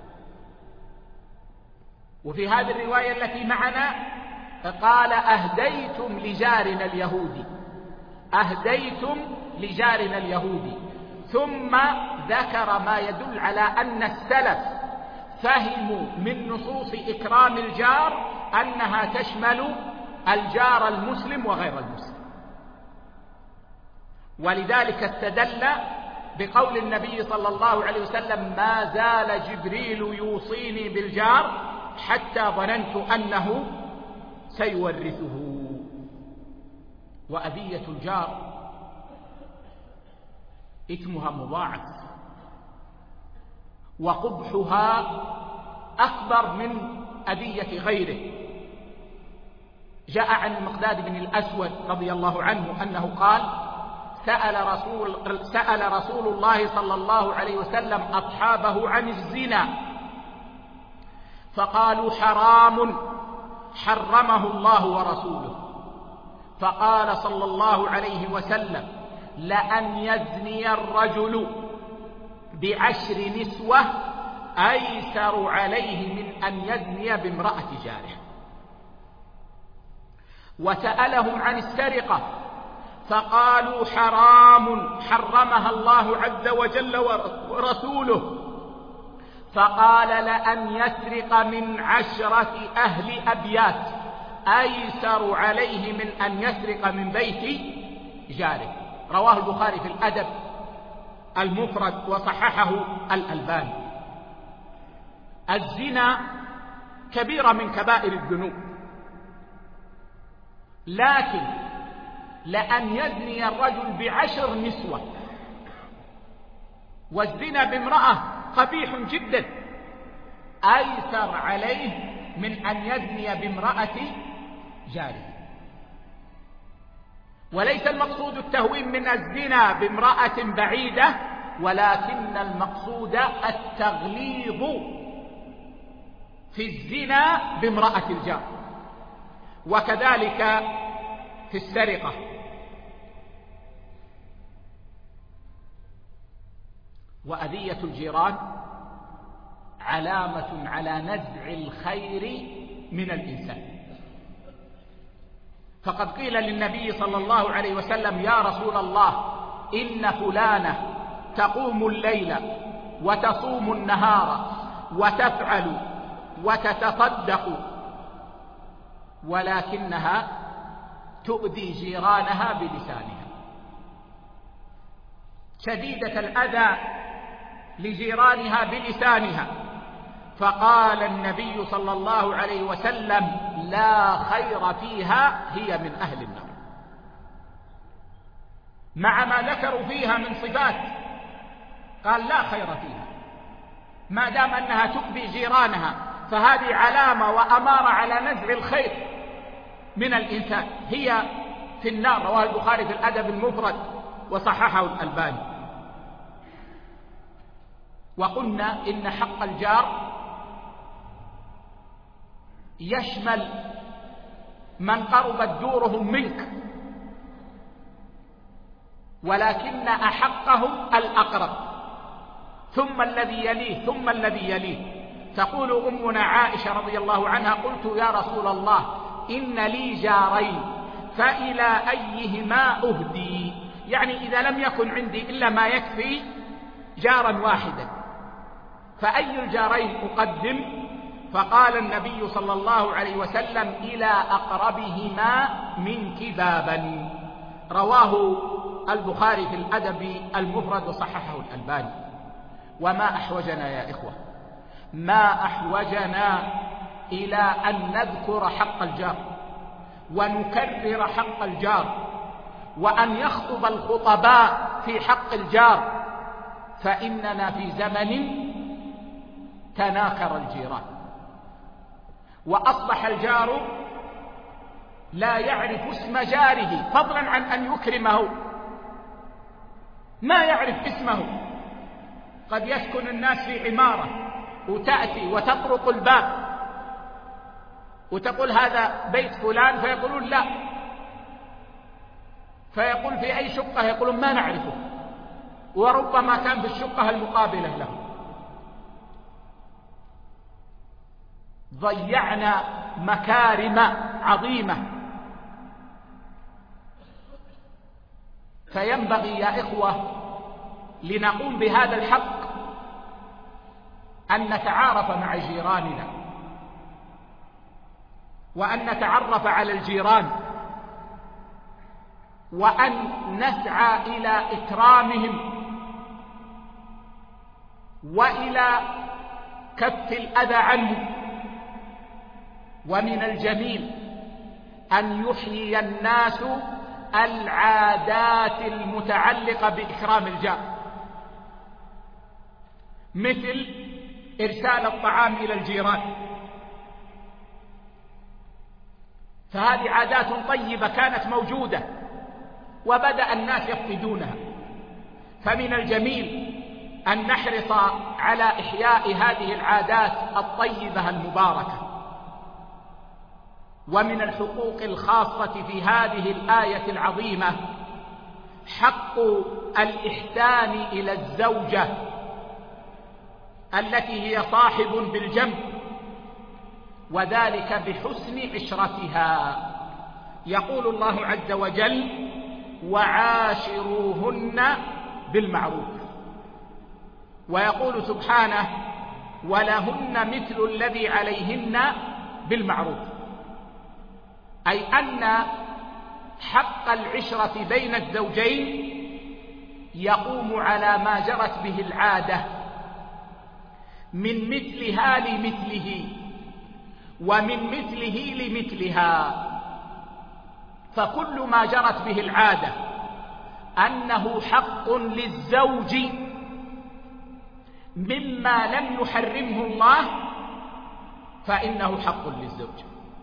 وفي هذه الرواية التي معنا قال: أهديتم لجارنا اليهودي أهديتم لجارنا اليهودي ثم ذكر ما يدل على أن السلف فهموا من نصوص إكرام الجار أنها تشمل الجار المسلم وغير المسلم، ولذلك استدل بقول النبي صلى الله عليه وسلم: ما زال جبريل يوصيني بالجار حتى ظننت أنه سيورثه. وأذية الجار إثمها مضاعف وقبحها أكبر من أذية غيره. جاء عن المقداد بن الأسود رضي الله عنه أنه قال: سأل رسول, سأل رسول الله صلى الله عليه وسلم أصحابه عن الزنا فقالوا: حرام حرمه الله ورسوله. فقال صلى الله عليه وسلم: لأن يزني الرجل بعشر نسوة أيسر عليه من أن يزني بامرأة جاره. وسألهم عن السرقة فقالوا: حرام حرمها الله عز وجل ورسوله. فقال: لأن يسرق من عشرة أهل أبيات أيسر عليه من أن يسرق من بيت جاره. رواه البخاري في الأدب المفرد وصححه الألباني. الزنا كبيرة من كبائر الذنوب، لكن لأن يزني الرجل بعشر نسوة والزنا بامرأة قبيح جدا أيسر عليه من أن يزني بامرأة جاره. وليس المقصود التهوين من الزنا بامرأة بعيدة، ولكن المقصود التغليظ في الزنا بامرأة الجار، وكذلك في السرقة. وأذية الجيران علامة على نزع الخير من الإنسان، فقد قيل للنبي صلى الله عليه وسلم: يا رسول الله، إن فلانة تقوم الليل وتصوم النهار وتفعل وتتصدق، ولكنها تؤذي جيرانها بلسانها، شديدة الأذى لجيرانها بلسانها. فقال النبي صلى الله عليه وسلم: لا خير فيها، هي من أهل النار. مع ما ذكروا فيها من صفات قال لا خير فيها، ما دام أنها تؤذي جيرانها فهذه علامة وأمارة على نزع الخير من الإنسان، هي في النار. رواه البخاري في الأدب المفرد وصححه الألباني. وقلنا إن حق الجار يشمل من قربت دورهم منك، ولكن أحقهم الأقرب ثم الذي يليه ثم الذي يليه. تقول أمنا عائشة رضي الله عنها: قلت يا رسول الله إن لي جارين فإلى أيهما أهدي؟ يعني إذا لم يكن عندي إلا ما يكفي جارا واحدا فأي الجارين أقدم؟ فقال النبي صلى الله عليه وسلم: إلى أقربهما منك بابا. رواه البخاري في الأدب المفرد وصححه الألباني. وما أحوجنا يا إخوة، ما أحوجنا إلى أن نذكر حق الجار ونكرر حق الجار وأن يخطب الخطباء في حق الجار، فإننا في زمن تناكر الجيران، وأصبح الجار لا يعرف اسم جاره فضلا عن أن يكرمه، ما يعرف اسمه. قد يسكن الناس في عمارة وتأتي وتطرق الباب وتقول هذا بيت فلان، فيقولون لا، فيقول في أي شقة؟ يقولون ما نعرفه، وربما كان في الشقة المقابلة له. ضيعنا مكارم عظيمة. فينبغي يا إخوة لنقوم بهذا الحق أن نتعارف مع جيراننا، وأن نتعرف على الجيران، وأن نسعى إلى إكرامهم وإلى كف الأذى عنهم. ومن الجميل أن يحيي الناس العادات المتعلقة بإكرام الجار، مثل إرسال الطعام إلى الجيران، فهذه عادات طيبة كانت موجودة وبدأ الناس يفقدونها. فمن الجميل أن نحرص على إحياء هذه العادات الطيبة المباركة. ومن الحقوق الخاصة في هذه الآية العظيمة حق الإحسان إلى الزوجة التي هي صاحب بالجنب، وذلك بحسن عشرتها. يقول الله عز وجل: وعاشروهن بالمعروف. ويقول سبحانه: ولهن مثل الذي عليهن بالمعروف، أي أن حق العشرة بين الزوجين يقوم على ما جرت به العادة من مثلها لمثله ومن مثله لمثلها. فكل ما جرت به العادة أنه حق للزوج مما لم يحرمه الله فإنه حق للزوج،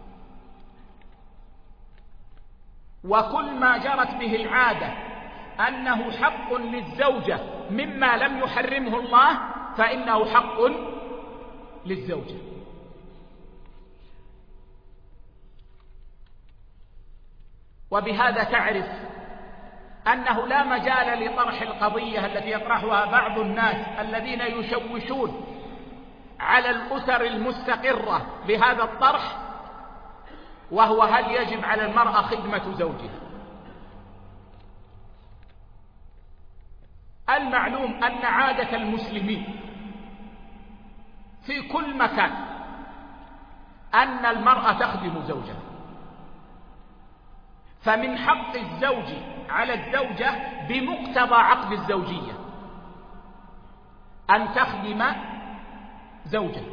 وكل ما جرت به العادة أنه حق للزوجة مما لم يحرمه الله فإنه حق للزوجة. وبهذا تعرف أنه لا مجال لطرح القضية التي يطرحها بعض الناس الذين يشوشون على الأسر المستقرة بهذا الطرح، وهو: هل يجب على المرأة خدمة زوجها؟ المعلوم أن عادة المسلمين في كل مكان أن المرأة تخدم زوجها، فمن حق الزوج على الزوجة بمقتضى عقد الزوجية أن تخدم زوجها،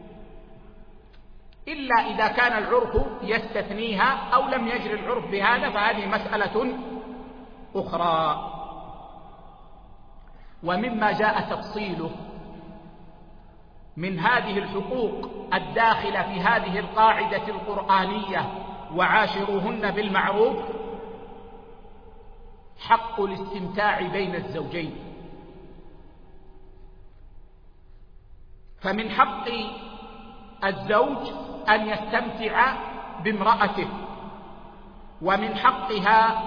إلا إذا كان العرف يستثنيها أو لم يجري العرف بهذا، فهذه مسألة أخرى. ومما جاء تفصيله من هذه الحقوق الداخلة في هذه القاعدة القرآنية: وعاشروهن بالمعروف، حق الاستمتاع بين الزوجين. فمن حق الزوج أن يستمتع بامرأته، ومن حقها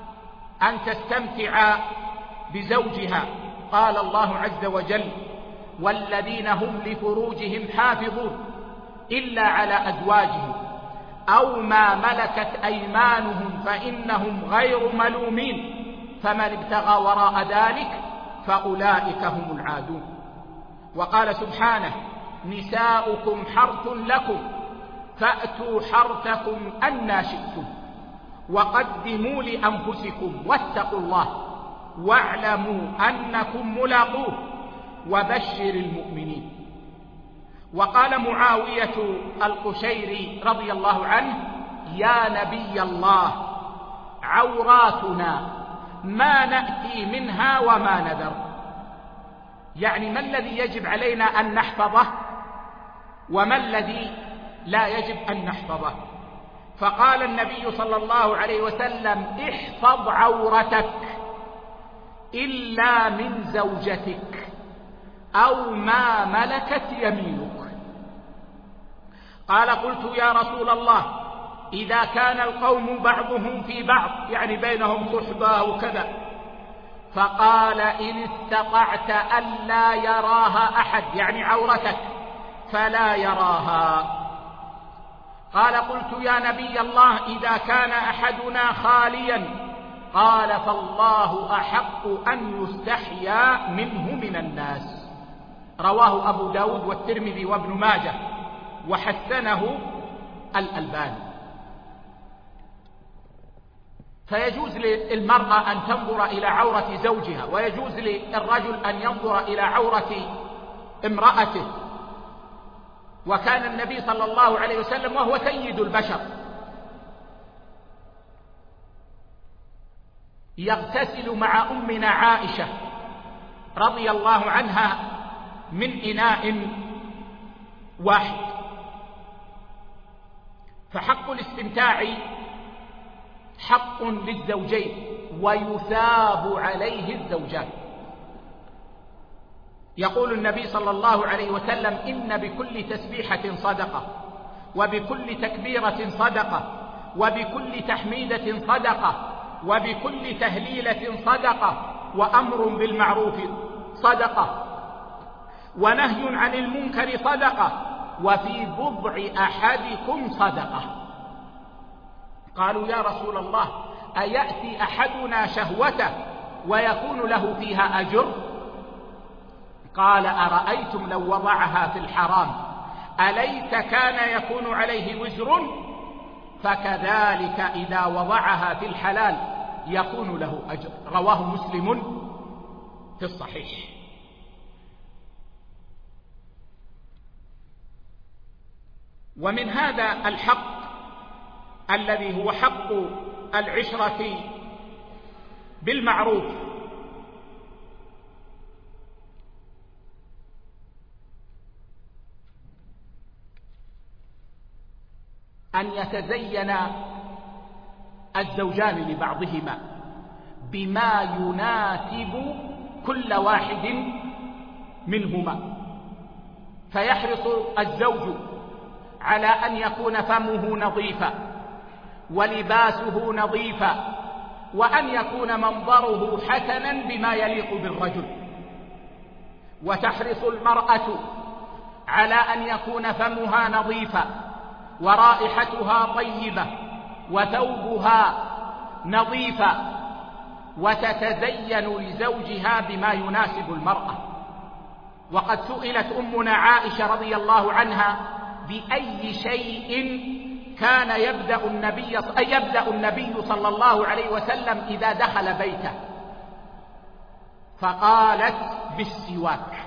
أن تستمتع بزوجها. قال الله عز وجل: والذين هم لفروجهم حافظون إلا على أزواجهم أو ما ملكت أيمانهم فإنهم غير ملومين فمن ابتغى وراء ذلك فأولئك هم العادون. وقال سبحانه: نساؤكم حرث لكم فأتوا حرثكم أنى شئتم وقدموا لأنفسكم واتقوا الله واعلموا أنكم ملاقوه وبشر المؤمنين. وقال معاوية القشيري رضي الله عنه: يا نبي الله، عوراتنا ما نأتي منها وما نذر. يعني ما الذي يجب علينا أن نحفظه وما الذي لا يجب أن نحفظه؟ فقال النبي صلى الله عليه وسلم: احفظ عورتك إلا من زوجتك أو ما ملكت يمينك. قال: قلت يا رسول الله، إذا كان القوم بعضهم في بعض، يعني بينهم صحبة وكذا. فقال: إن استطعت ألا يراها أحد، يعني عورتك، فلا يراها. قال: قلت يا نبي الله، إذا كان أحدنا خاليا. قال: فالله أحق أن يستحيا منه من الناس. رواه أبو داود والترمذي وابن ماجه وحسنه الألباني. فيجوز للمرأة أن تنظر إلى عورة زوجها، ويجوز للرجل أن ينظر إلى عورة امرأته. وكان النبي صلى الله عليه وسلم وهو سيد البشر يغتسل مع أمنا عائشة رضي الله عنها من إناء واحد. فحق الاستمتاع حق للزوجين ويثاب عليه الزوجان. يقول النبي صلى الله عليه وسلم: إن بكل تسبيحة صدقة، وبكل تكبيرة صدقة، وبكل تحميدة صدقة، وبكل تهليلة صدقة، وأمر بالمعروف صدقة، ونهي عن المنكر صدقة، وفي بضع أحدكم صدقة. قالوا: يا رسول الله، أيأتي أحدنا شهوته ويكون له فيها أجر؟ قال: أرأيتم لو وضعها في الحرام أليس كان يكون عليه وزر؟ فكذلك إذا وضعها في الحلال يكون له أجر. رواه مسلم في الصحيح. ومن هذا الحق الذي هو حق العشرة بالمعروف أن يتزين الزوجان لبعضهما بما يناسب كل واحد منهما. فيحرص الزوج على أن يكون فمه نظيفا ولباسه نظيفا، وأن يكون منظره حسنا بما يليق بالرجل. وتحرص المرأة على أن يكون فمها نظيفا ورائحتها طيبة وثوبها نظيفا، وتتزين لزوجها بما يناسب المرأة. وقد سئلت أمنا عائشة رضي الله عنها: بأي شيء كان يبدأ النبي يبدأ النبي صلى الله عليه وسلم إذا دخل بيته؟ فقالت: بالسواك.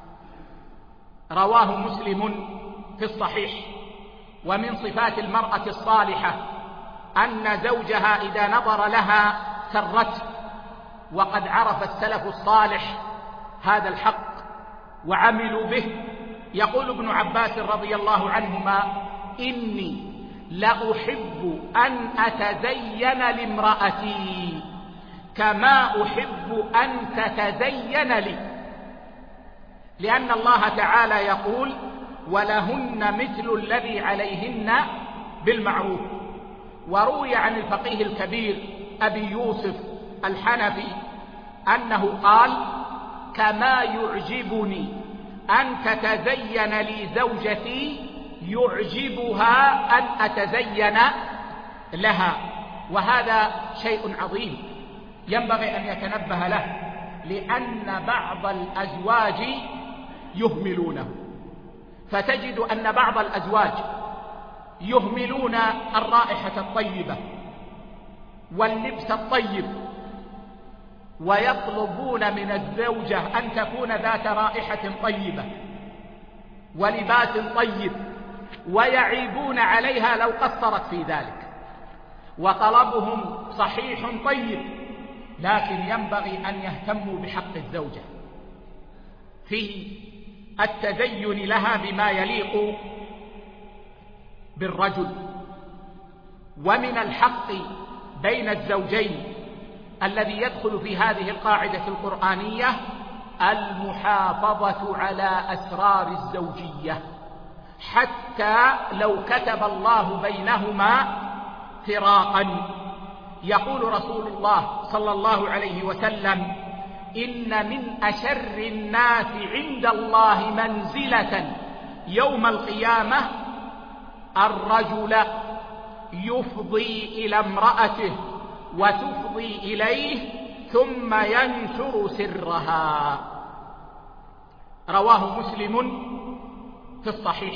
رواه مسلم في الصحيح. ومن صفات المرأة الصالحة أن زوجها إذا نظر لها سرته، وقد عرف السلف الصالح هذا الحق وعملوا به. يقول ابن عباس رضي الله عنهما: إني لأحب أن أتزين لامرأتي كما أحب أن تتزين لي، لأن الله تعالى يقول: ولهن مثل الذي عليهن بالمعروف. وروي عن الفقيه الكبير أبي يوسف الحنفي أنه قال: كما يعجبني أن تتزين لي زوجتي يعجبها أن أتزين لها، وهذا شيء عظيم ينبغي أن يتنبه له، لأن بعض الأزواج يهملونه. فتجد أن بعض الأزواج يهملون الرائحة الطيبة واللبس الطيب، ويطلبون من الزوجة أن تكون ذات رائحة طيبة ولباس طيب، ويعيبون عليها لو قصرت في ذلك، وطلبهم صحيح طيب، لكن ينبغي أن يهتموا بحق الزوجة في التزين لها بما يليق بالرجل. ومن الحق بين الزوجين الذي يدخل في هذه القاعدة القرآنية المحافظة على أسرار الزوجية، حتى لو كتب الله بينهما فراقا. يقول رسول الله صلى الله عليه وسلم: إن من أشر الناس عند الله منزلة يوم القيامة الرجل يفضي إلى امرأته وتفضي إليه ثم ينشر سرها. رواه مسلم في الصحيح.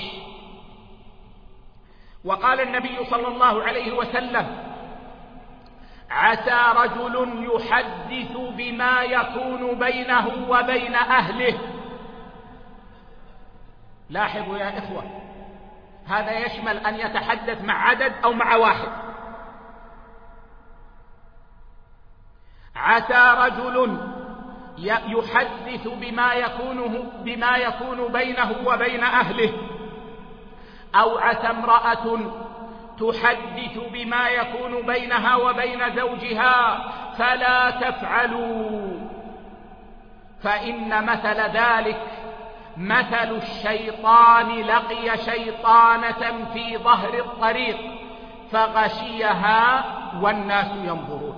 وقال النبي صلى الله عليه وسلم: عسى رجل يحدث بما يكون بينه وبين أهله. لاحظوا يا إخوة، هذا يشمل أن يتحدث مع عدد أو مع واحد. عسى رجل يحدث بما يكونه بما يكون بينه وبين أهله، أو عسى امرأة تحدث بما يكون بينها وبين زوجها فلا تفعلوا، فإن مثل ذلك مثل الشيطان لقي شيطانة في ظهر الطريق فغشيها والناس ينظرون.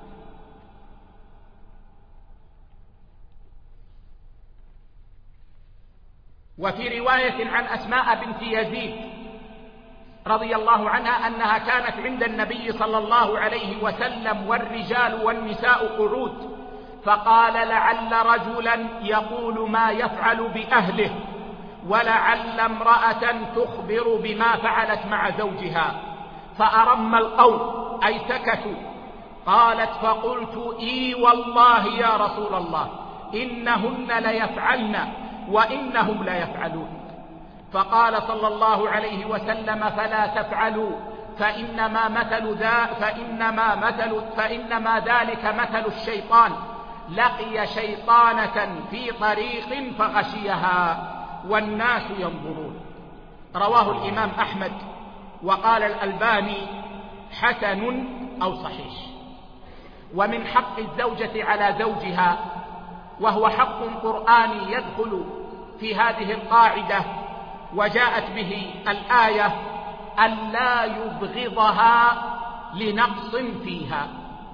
وفي رواية عن أسماء بنت يزيد رضي الله عنها أنها كانت عند النبي صلى الله عليه وسلم والرجال والنساء قعود، فقال: لعل رجلا يقول ما يفعل بأهله، ولعل امرأة تخبر بما فعلت مع زوجها، فأرم القوم أي سكتوا. قالت: فقلت: إي والله يا رسول الله إنهن ليفعلن وإنهم ليفعلون. فقال صلى الله عليه وسلم: فلا تفعلوا، فإنما مثل ذا فإنما مثل فإنما ذلك مثل الشيطان لقي شيطانة في طريق فغشيها والناس ينظرون. رواه الإمام أحمد، وقال الألباني حسن أو صحيح. ومن حق الزوجة على زوجها، وهو حق قرآني يدخل في هذه القاعدة وجاءت به الآية: أن لا يبغضها لنقص فيها،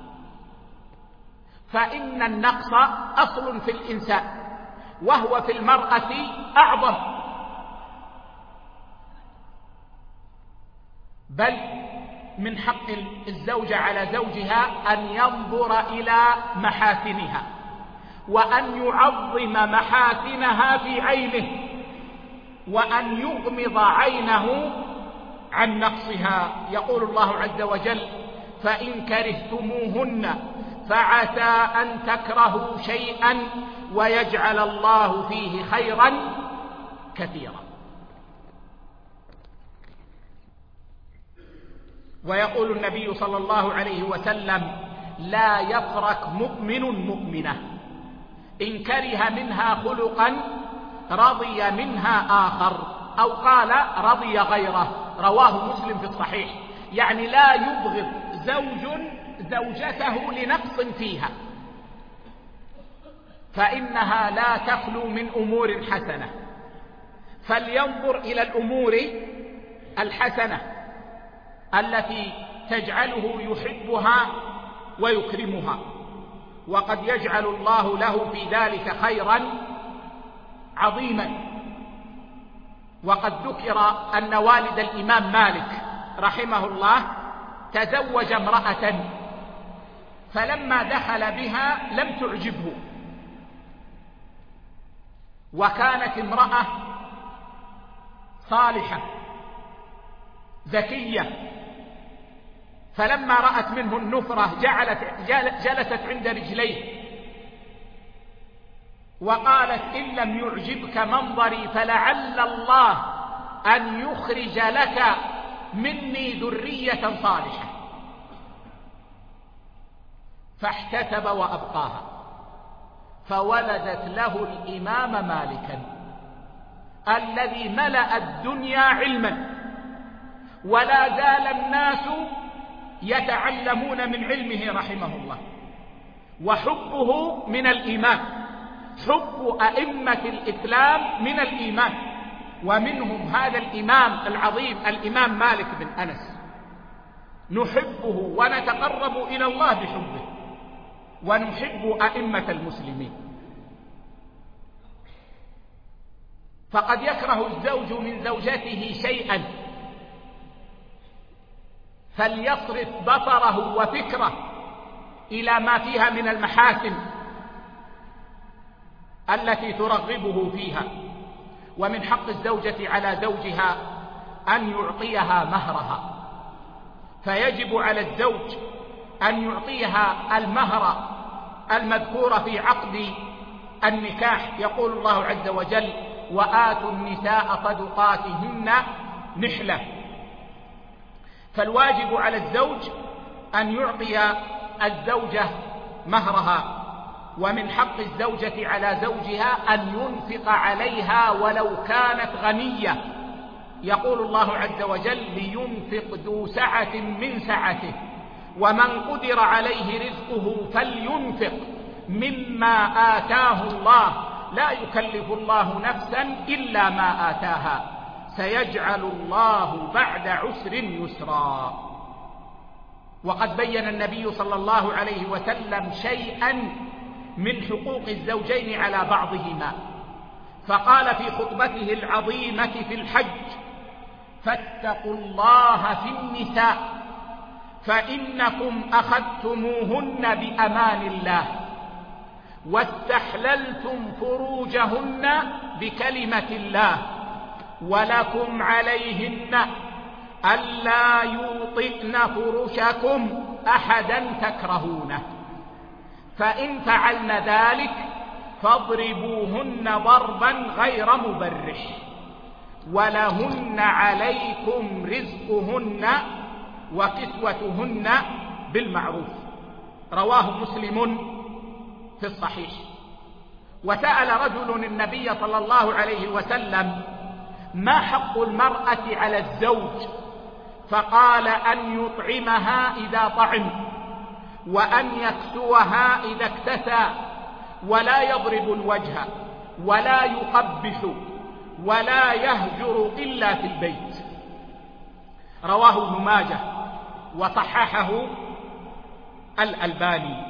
فإن النقص أصل في الإنسان وهو في المرأة أعظم، بل من حق الزوجة على زوجها أن ينظر إلى محاسنها وأن يعظم محاسنها في عينه، وأن يغمض عينه عن نقصها. يقول الله عز وجل: فإن كرهتموهن فعسى أن تكرهوا شيئا ويجعل الله فيه خيرا كثيرا. ويقول النبي صلى الله عليه وسلم: لا يفرق مؤمن مؤمنة إن كره منها خلقا رضي منها آخر، أو قال رضي غيره. رواه مسلم في الصحيح. يعني لا يبغض زوج زوجته لنقص فيها، فإنها لا تخلو من أمور حسنة، فلينظر إلى الأمور الحسنة التي تجعله يحبها ويكرمها، وقد يجعل الله له في ذلك خيرا عظيما. وقد ذكر أن والد الإمام مالك رحمه الله تزوج امرأة، فلما دخل بها لم تعجبه، وكانت امرأة صالحة ذكية، فلما رأت منه النفرة جعلت جلست عند رجليه وقالت: إن لم يعجبك منظري فلعل الله أن يخرج لك مني ذرية صالحة. فاحتسب وأبقاها، فولدت له الإمام مالكا الذي ملأ الدنيا علما، ولا زال الناس يتعلمون من علمه رحمه الله. وحبه من الإيمان، حب أئمة الإسلام من الإيمان، ومنهم هذا الإمام العظيم الإمام مالك بن أنس. نحبه ونتقرب إلى الله بحبه، ونحب أئمة المسلمين. فقد يكره الزوج من زوجته شيئا فليصرف بصره وفكره إلى ما فيها من المحاسن التي ترغبه فيها. ومن حق الزوجة على زوجها أن يعطيها مهرها، فيجب على الزوج أن يعطيها المهر المذكور في عقد النكاح. يقول الله عز وجل: وآتوا النساء صدقاتهن نحلة. فالواجب على الزوج أن يعطي الزوجة مهرها. ومن حق الزوجة على زوجها أن ينفق عليها ولو كانت غنية. يقول الله عز وجل: لينفق ذو سعة من سعته ومن قدر عليه رزقه فلينفق مما آتاه الله لا يكلف الله نفسا إلا ما آتاها سيجعل الله بعد عسر يسرا. وقد بين النبي صلى الله عليه وسلم شيئا من حقوق الزوجين على بعضهما، فقال في خطبته العظيمة في الحج: فاتقوا الله في النساء فإنكم أخذتموهن بأمان الله واستحللتم فروجهن بكلمة الله ولكم عليهن ألا يوطئن فرشكم أحدا تكرهونه، فإن فعلن ذلك فاضربوهن ضربا غير مبرح ولهن عليكم رزقهن وكسوتهن بالمعروف. رواه مسلم في الصحيح. وسأل رجل النبي صلى الله عليه وسلم: ما حق المرأة على الزوج؟ فقال: أن يطعمها إذا طعم، وأن يكسوها إذا اكتسى، ولا يضرب الوجه، ولا يقبح، ولا يهجر إلا في البيت. رواه ابن ماجه وصححه الألباني.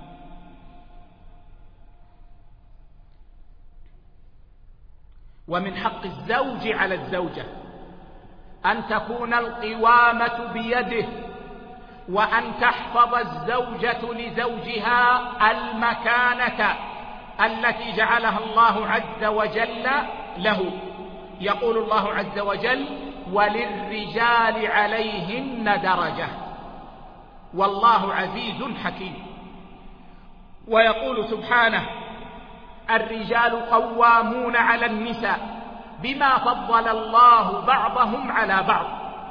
ومن حق الزوج على الزوجة أن تكون القوامة بيده، وأن تحفظ الزوجة لزوجها المكانة التي جعلها الله عز وجل له. يقول الله عز وجل: وللرجال عليهن درجة والله عزيز حكيم. ويقول سبحانه: الرجال قوامون على النساء بما فضل الله بعضهم على بعض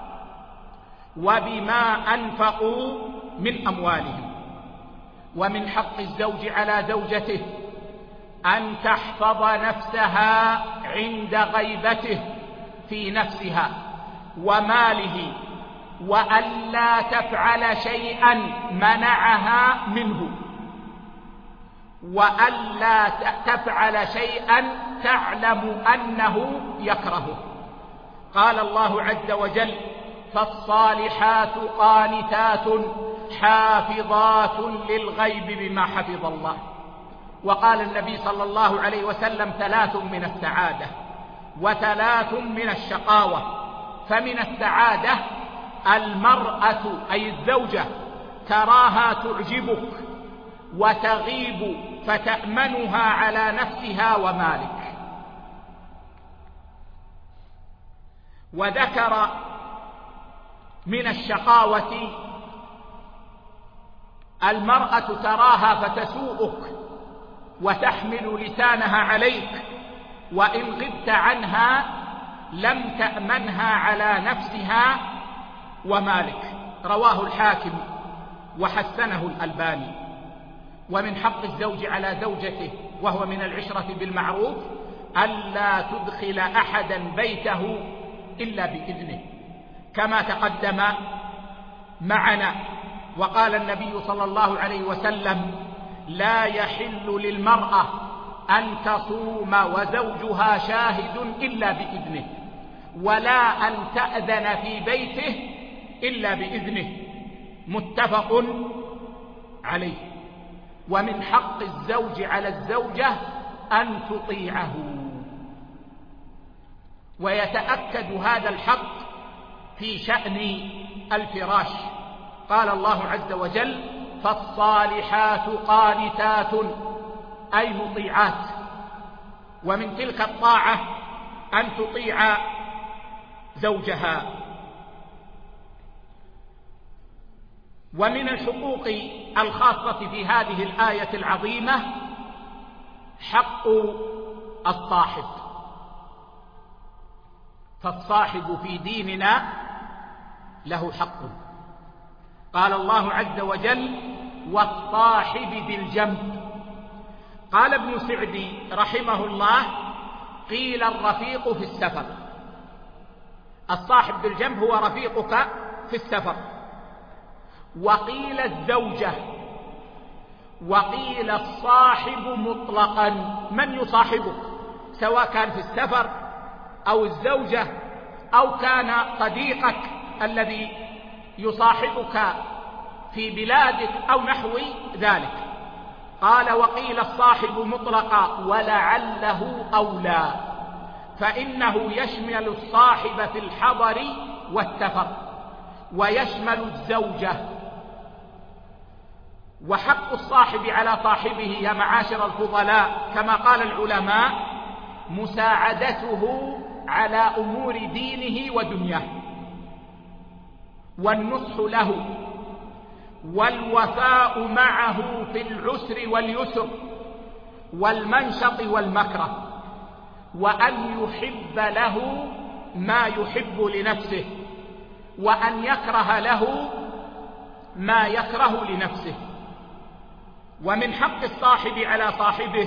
وبما أنفقوا من أموالهم. ومن حق الزوج على زوجته أن تحفظ نفسها عند غيبته في نفسها وماله، وألا تفعل شيئا منعها منه، وألا تفعل شيئا تعلم أنه يكرهه. قال الله عز وجل: فالصالحات قانتات حافظات للغيب بما حفظ الله. وقال النبي صلى الله عليه وسلم: ثلاث من السعادة وثلاث من الشقاوة. فمن السعادة المرأة أي الزوجة تراها تعجبك وتغيب فتأمنها على نفسها ومالك. وذكر من الشقاوة المرأة تراها فتسوءك وتحمل لسانها عليك، وإن غبت عنها لم تأمنها على نفسها ومالك. رواه الحاكم وحسنه الألباني. ومن حق الزوج على زوجته وهو من العشرة بالمعروف ألا تدخل أحدا بيته إلا بإذنه، كما تقدم معنا. وقال النبي صلى الله عليه وسلم: لا يحل للمرأة أن تصوم وزوجها شاهد إلا بإذنه، ولا أن تأذن في بيته إلا بإذنه. متفق عليه. ومن حق الزوج على الزوجة أن تطيعه، ويتأكد هذا الحق في شأن الفراش. قال الله عز وجل: فالصالحات قانتات أي مطيعات. ومن تلك الطاعة أن تطيع زوجها. ومن الحقوق الخاصة في هذه الآية العظيمة حق الصاحب. فالصاحب في ديننا له حق. قال الله عز وجل: والصاحب ذي الجنب. قال ابن سعدي رحمه الله: قيل الرفيق في السفر. الصاحب ذي الجنب هو رفيقك في السفر. وقيل الزوجة، وقيل الصاحب مطلقا. من يصاحبك سواء كان في السفر أو الزوجة أو كان صديقك الذي يصاحبك في بلادك أو نحو ذلك. قال: وقيل الصاحب مطلقا ولعله أولى، فإنه يشمل الصاحب في الحضر والسفر ويشمل الزوجة. وحق الصاحب على صاحبه يا معاشر الفضلاء كما قال العلماء مساعدته على أمور دينه ودنياه، والنصح له، والوفاء معه في العسر واليسر، والمنشط والمكره، وأن يحب له ما يحب لنفسه، وأن يكره له ما يكره لنفسه. ومن حق الصاحب على صاحبه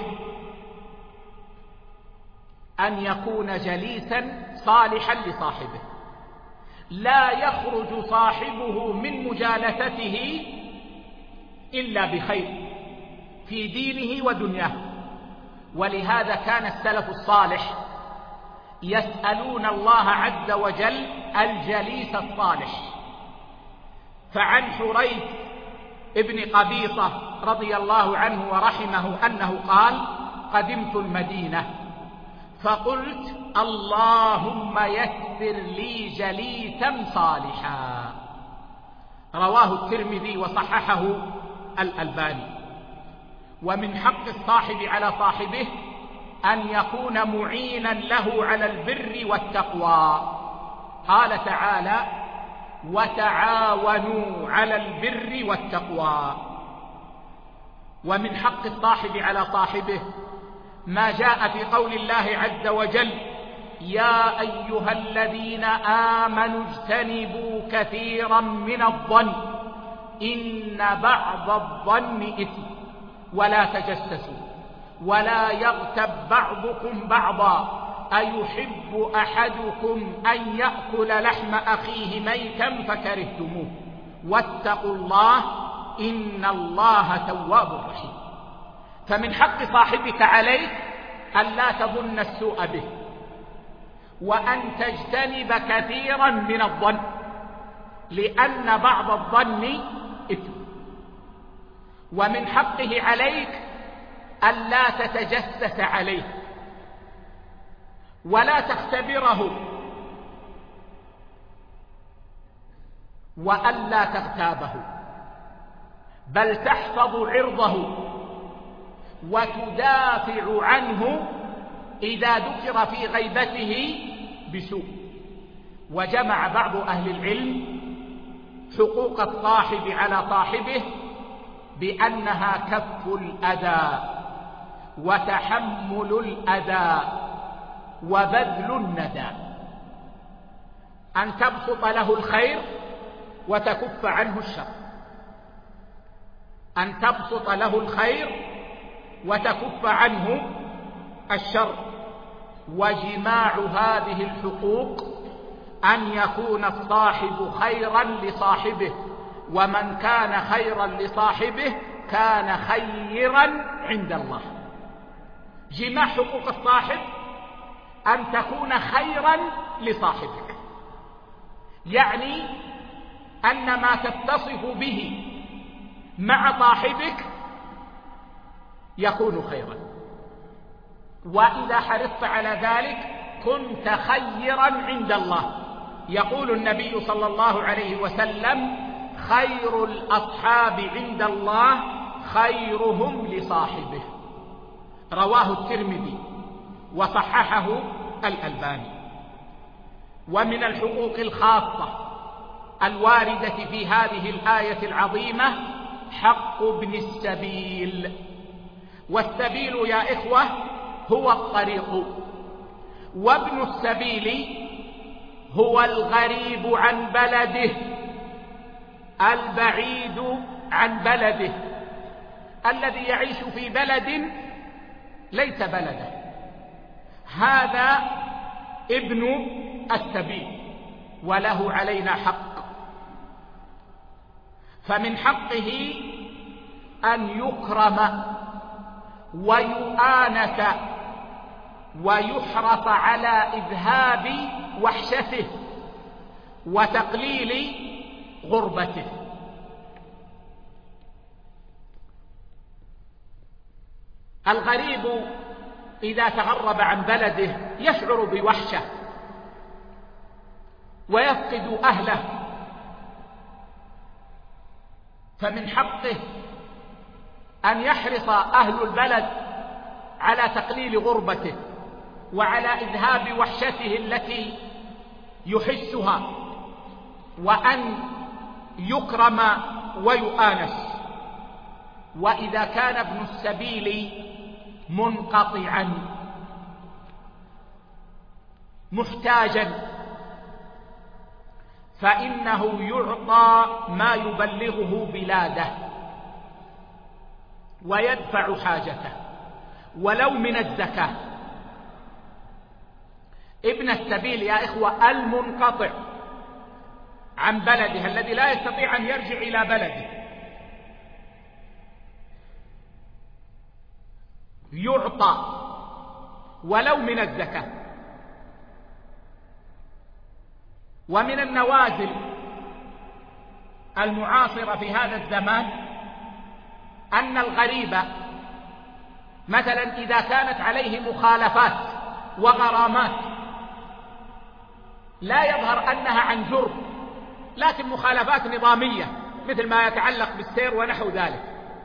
أن يكون جليسا صالحا لصاحبه، لا يخرج صاحبه من مجالسته إلا بخير في دينه ودنياه. ولهذا كان السلف الصالح يسألون الله عز وجل الجليس الصالح. فعن حريث ابن قبيصة رضي الله عنه ورحمه أنه قال: قدمت المدينة فقلت: اللهم يسر لي جليسا صالحا. رواه الترمذي وصححه الألباني. ومن حق الصاحب على صاحبه أن يكون معينا له على البر والتقوى. قال تعالى: وتعاونوا على البر والتقوى. ومن حق الصاحب على صاحبه ما جاء في قول الله عز وجل: يا أيها الذين آمنوا اجتنبوا كثيرا من الظن إن بعض الظن إثم ولا تجسسوا ولا يغتب بعضكم بعضا أيحب أحدكم أن يأكل لحم أخيه ميتا فكرهتموه واتقوا الله إن الله تواب رحيم. فمن حق صاحبك عليك أن لا تظن السوء به، وأن تجتنب كثيرا من الظن، لأن بعض الظن إثم. ومن حقه عليك ألا تتجسس عليه ولا تختبره وألا تغتابه، بل تحفظ عرضه وتدافع عنه إذا ذكر في غيبته بسوء. وجمع بعض أهل العلم حقوق الصاحب على صاحبه بأنها كف الأذى وتحمل الأذى وبذل الندى، أن تبسط له الخير وتكف عنه الشر، أن تبسط له الخير وتكف عنه الشر. وجماع هذه الحقوق أن يكون الصاحب خيرا لصاحبه، ومن كان خيرا لصاحبه كان خيرا عند الله. جماع حقوق الصاحب أن تكون خيرا لصاحبك، يعني أن ما تتصف به مع صاحبك يكون خيرا، وإذا حرصت على ذلك كنت خيرا عند الله. يقول النبي صلى الله عليه وسلم: خير الأصحاب عند الله خيرهم لصاحبه، رواه الترمذي وصححه الألباني. ومن الحقوق الخاصة الواردة في هذه الآية العظيمة حق ابن السبيل. والسبيل يا إخوة هو الطريق، وابن السبيل هو الغريب عن بلده، البعيد عن بلده، الذي يعيش في بلد ليس بلده، هذا ابن السبيل وله علينا حق. فمن حقه أن يكرم ويؤانس ويحرص على إذهاب وحشته وتقليل غربته. الغريب إذا تغرب عن بلده يشعر بوحشة ويفقد أهله، فمن حقه أن يحرص أهل البلد على تقليل غربته وعلى إذهاب وحشته التي يحسها، وأن يكرم ويؤانس. وإذا كان ابن السبيل منقطعا محتاجا فإنه يعطى ما يبلغه بلاده ويدفع حاجته ولو من الزكاة. ابن السبيل يا إخوة المنقطع عن بلده الذي لا يستطيع أن يرجع إلى بلده يعطى ولو من الزكاة. ومن النوازل المعاصرة في هذا الزمان أن الغريب مثلا إذا كانت عليه مخالفات وغرامات لا يظهر أنها عن جرم، لكن مخالفات نظامية مثل ما يتعلق بالسير ونحو ذلك،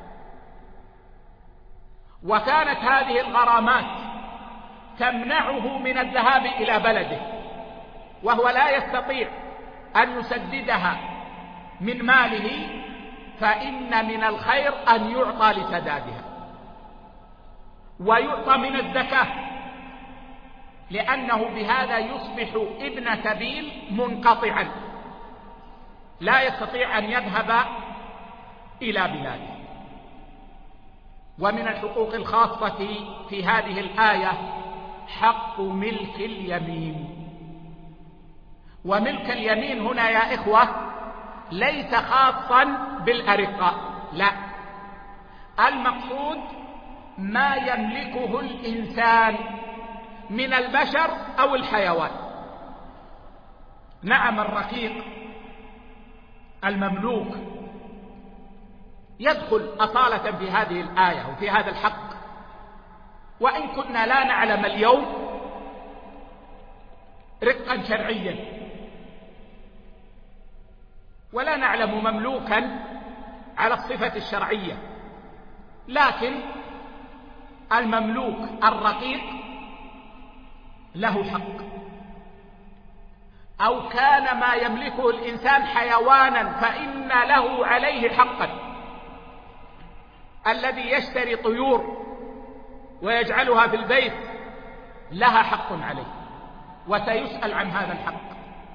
وكانت هذه الغرامات تمنعه من الذهاب إلى بلده وهو لا يستطيع أن يسددها من ماله، فإن من الخير أن يعطى لسدادها ويعطى من الزكاة، لأنه بهذا يصبح ابن سبيل منقطعا لا يستطيع أن يذهب إلى بلاده. ومن الحقوق الخاصة في هذه الآية حق ملك اليمين. وملك اليمين هنا يا إخوة ليس خاصا بالأرقاء، لا، المقصود ما يملكه الإنسان من البشر أو الحيوان. نعم الرقيق المملوك يدخل أصالة في هذه الآية وفي هذا الحق، وإن كنا لا نعلم اليوم رقا شرعيا ولا نعلم مملوكا على الصفة الشرعية، لكن المملوك الرقيق له حق، أو كان ما يملكه الإنسان حيوانا فإن له عليه حقا. الذي يشتري طيور ويجعلها في البيت لها حق عليه وسيسأل عن هذا الحق.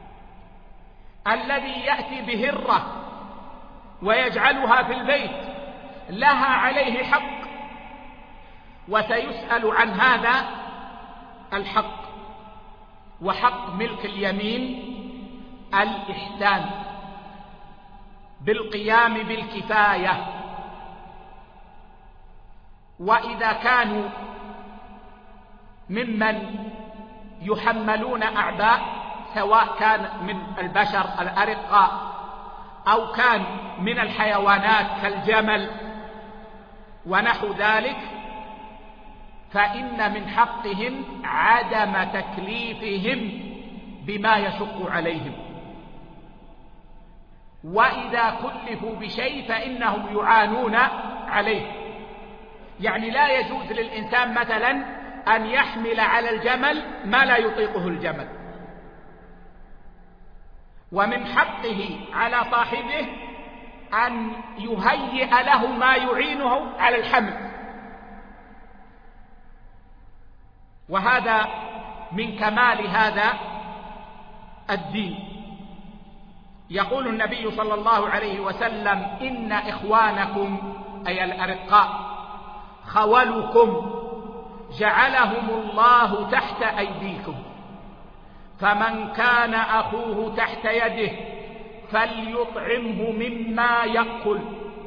الذي يأتي بهرة ويجعلها في البيت لها عليه حق وسيسأل عن هذا الحق. وحق ملك اليمين الإحسان بالقيام بالكفاية، وإذا كانوا ممن يحملون أعباء سواء كان من البشر الأرقاء أو كان من الحيوانات كالجمل ونحو ذلك، فإن من حقهم عدم تكليفهم بما يشق عليهم، وإذا كلفوا بشيء فإنهم يعانون عليه. يعني لا يجوز للإنسان مثلا أن يحمل على الجمل ما لا يطيقه الجمل، ومن حقه على صاحبه أن يهيئ له ما يعينه على الحمل، وهذا من كمال هذا الدين. يقول النبي صلى الله عليه وسلم: إن إخوانكم أي الأرقاء خولكم جعلهم الله تحت أيديكم، فمن كان أخوه تحت يده فليطعمه مما يأكل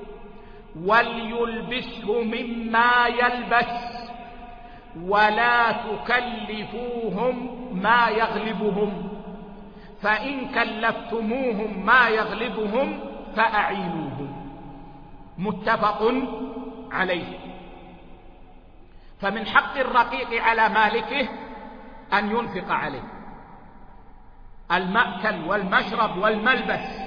وليلبسه مما يلبس ولا تكلفوهم ما يغلبهم، فإن كلفتموهم ما يغلبهم فأعينوهم. متفق عليه. فمن حق الرقيق على مالكه أن ينفق عليه المأكل والمشرب والملبس،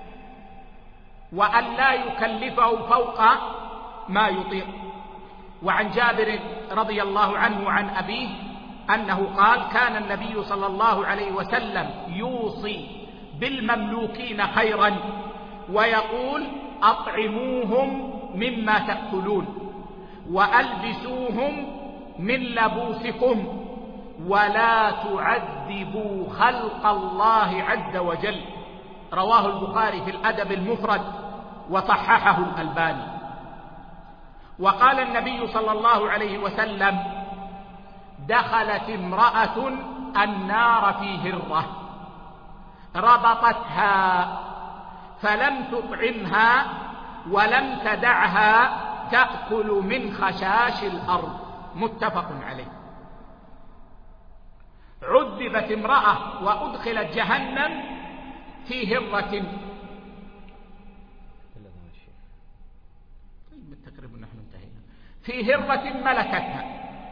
وأن لا يكلفه فوق ما يطيق. وعن جابر رضي الله عنه وعن أبيه أنه قال: كان النبي صلى الله عليه وسلم يوصي بالمملوكين خيرا ويقول: أطعموهم مما تأكلون وألبسوهم من لبوسكم ولا تعذبوا خلق الله عز وجل. رواه البخاري في الأدب المفرد وصححه الألباني. وقال النبي صلى الله عليه وسلم: دخلت امرأة النار في هرة ربطتها فلم تطعمها ولم تدعها تأكل من خشاش الأرض. متفق عليه. عذبت امرأة وأدخلت جهنم في هرة. تقريبا نحن انتهينا. في هرة ملكتها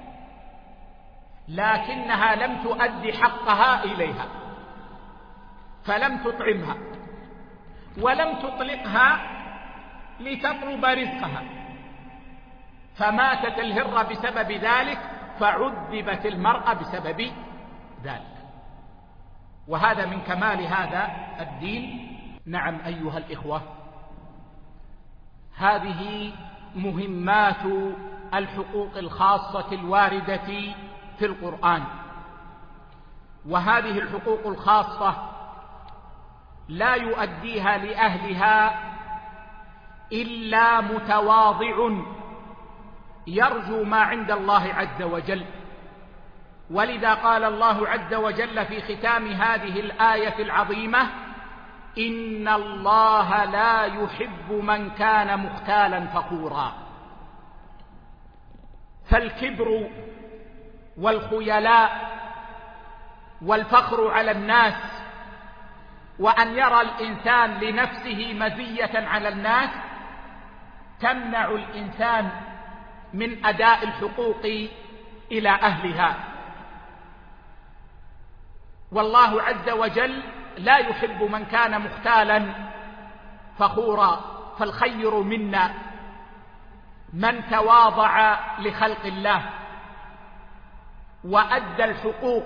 لكنها لم تؤدي حقها إليها، فلم تطعمها ولم تطلقها لتطلب رزقها، فماتت الهرة بسبب ذلك، فعذبت المرأة بسبب ذلك. وهذا من كمال هذا الدين. نعم أيها الإخوة، هذه مهمات الحقوق الخاصة الواردة في القرآن. وهذه الحقوق الخاصة لا يؤديها لأهلها إلا متواضع يرجو ما عند الله عز وجل. ولذا قال الله عز وجل في ختام هذه الآية العظيمة: إن الله لا يحب من كان مختالا فخورا. فالكبر والخيلاء والفخر على الناس وأن يرى الإنسان لنفسه مزية على الناس تمنع الإنسان من أداء الحقوق إلى أهلها. والله عز وجل لا يحب من كان مختالا فخورا، فالخير منا من تواضع لخلق الله وأدى الحقوق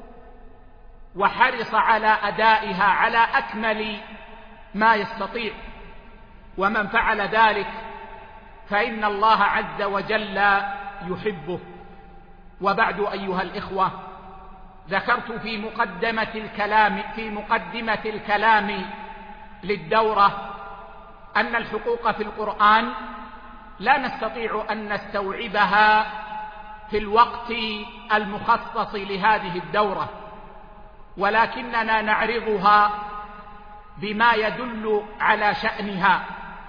وحرص على أدائها على أكمل ما يستطيع، ومن فعل ذلك فإن الله عز وجل يحبه. وبعد أيها الإخوة، ذكرت في مقدمة الكلام في مقدمة الكلام للدورة أن الحقوق في القرآن لا نستطيع أن نستوعبها في الوقت المخصص لهذه الدورة، ولكننا نعرضها بما يدل على شأنها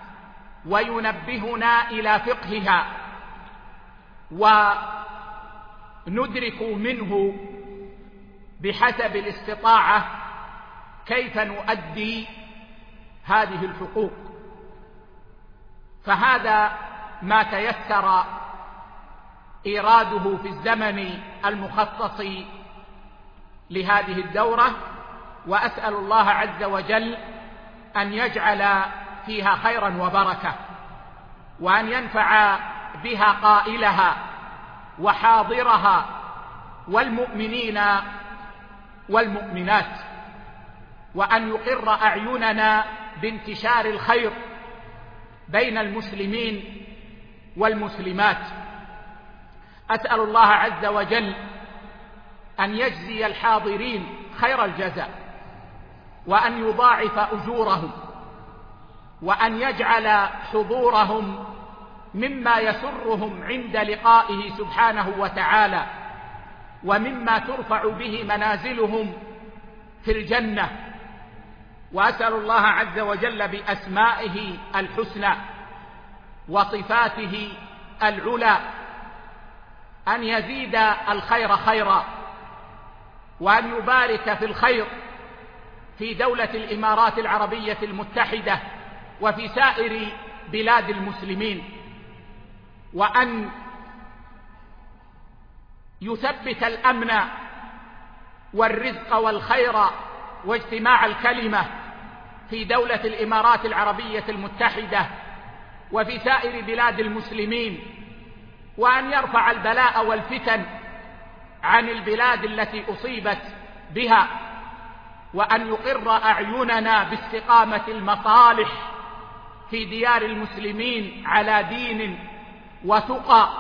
وينبهنا إلى فقهها، وندرك منه بحسب الاستطاعة كيف نؤدي هذه الحقوق. فهذا ما تيسر إيراده في الزمن المخصص لهذه الدورة، وأسأل الله عز وجل أن يجعل فيها خيرا وبركة، وأن ينفع بها قائلها وحاضرها والمؤمنين والمؤمنات، وأن يقر أعيننا بانتشار الخير بين المسلمين والمسلمات. أسأل الله عز وجل أن يجزي الحاضرين خير الجزاء، وأن يضاعف أجورهم، وأن يجعل حضورهم مما يسرهم عند لقائه سبحانه وتعالى، ومما ترفع به منازلهم في الجنة. وأسأل الله عز وجل بأسمائه الحسنى وصفاته العلى أن يزيد الخير خيرا، وأن يبارك في الخير في دولة الإمارات العربية المتحدة وفي سائر بلاد المسلمين، وأن يثبت الأمن والرزق والخير واجتماع الكلمة في دولة الإمارات العربية المتحدة وفي سائر بلاد المسلمين، وأن يرفع البلاء والفتن عن البلاد التي أصيبت بها، وأن يقر أعيننا باستقامة المصالح في ديار المسلمين على دين وتقى.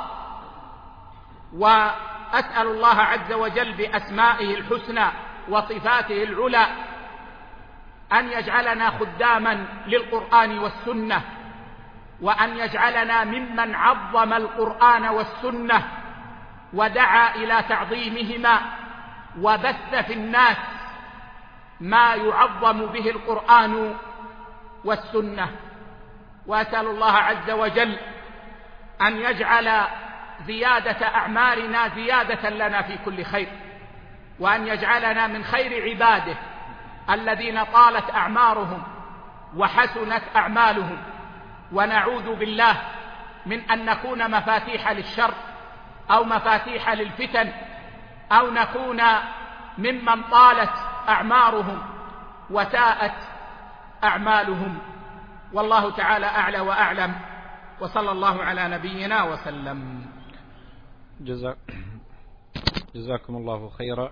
وأسأل الله عز وجل بأسمائه الحسنى وصفاته العلى أن يجعلنا خداما للقرآن والسنة، وأن يجعلنا ممن عظم القرآن والسنة ودعا إلى تعظيمهما وبث في الناس ما يعظم به القرآن والسنة. وأسأل الله عز وجل أن يجعل زيادة أعمارنا زيادة لنا في كل خير، وأن يجعلنا من خير عباده الذين طالت أعمارهم وحسنت أعمالهم، ونعوذ بالله من أن نكون مفاتيح للشر أو مفاتيح للفتن، أو نكون ممن طالت أعمارهم وساءت أعمالهم. والله تعالى أعلى وأعلم، وصلى الله على نبينا وسلم. جزاك جزاكم الله خيرا.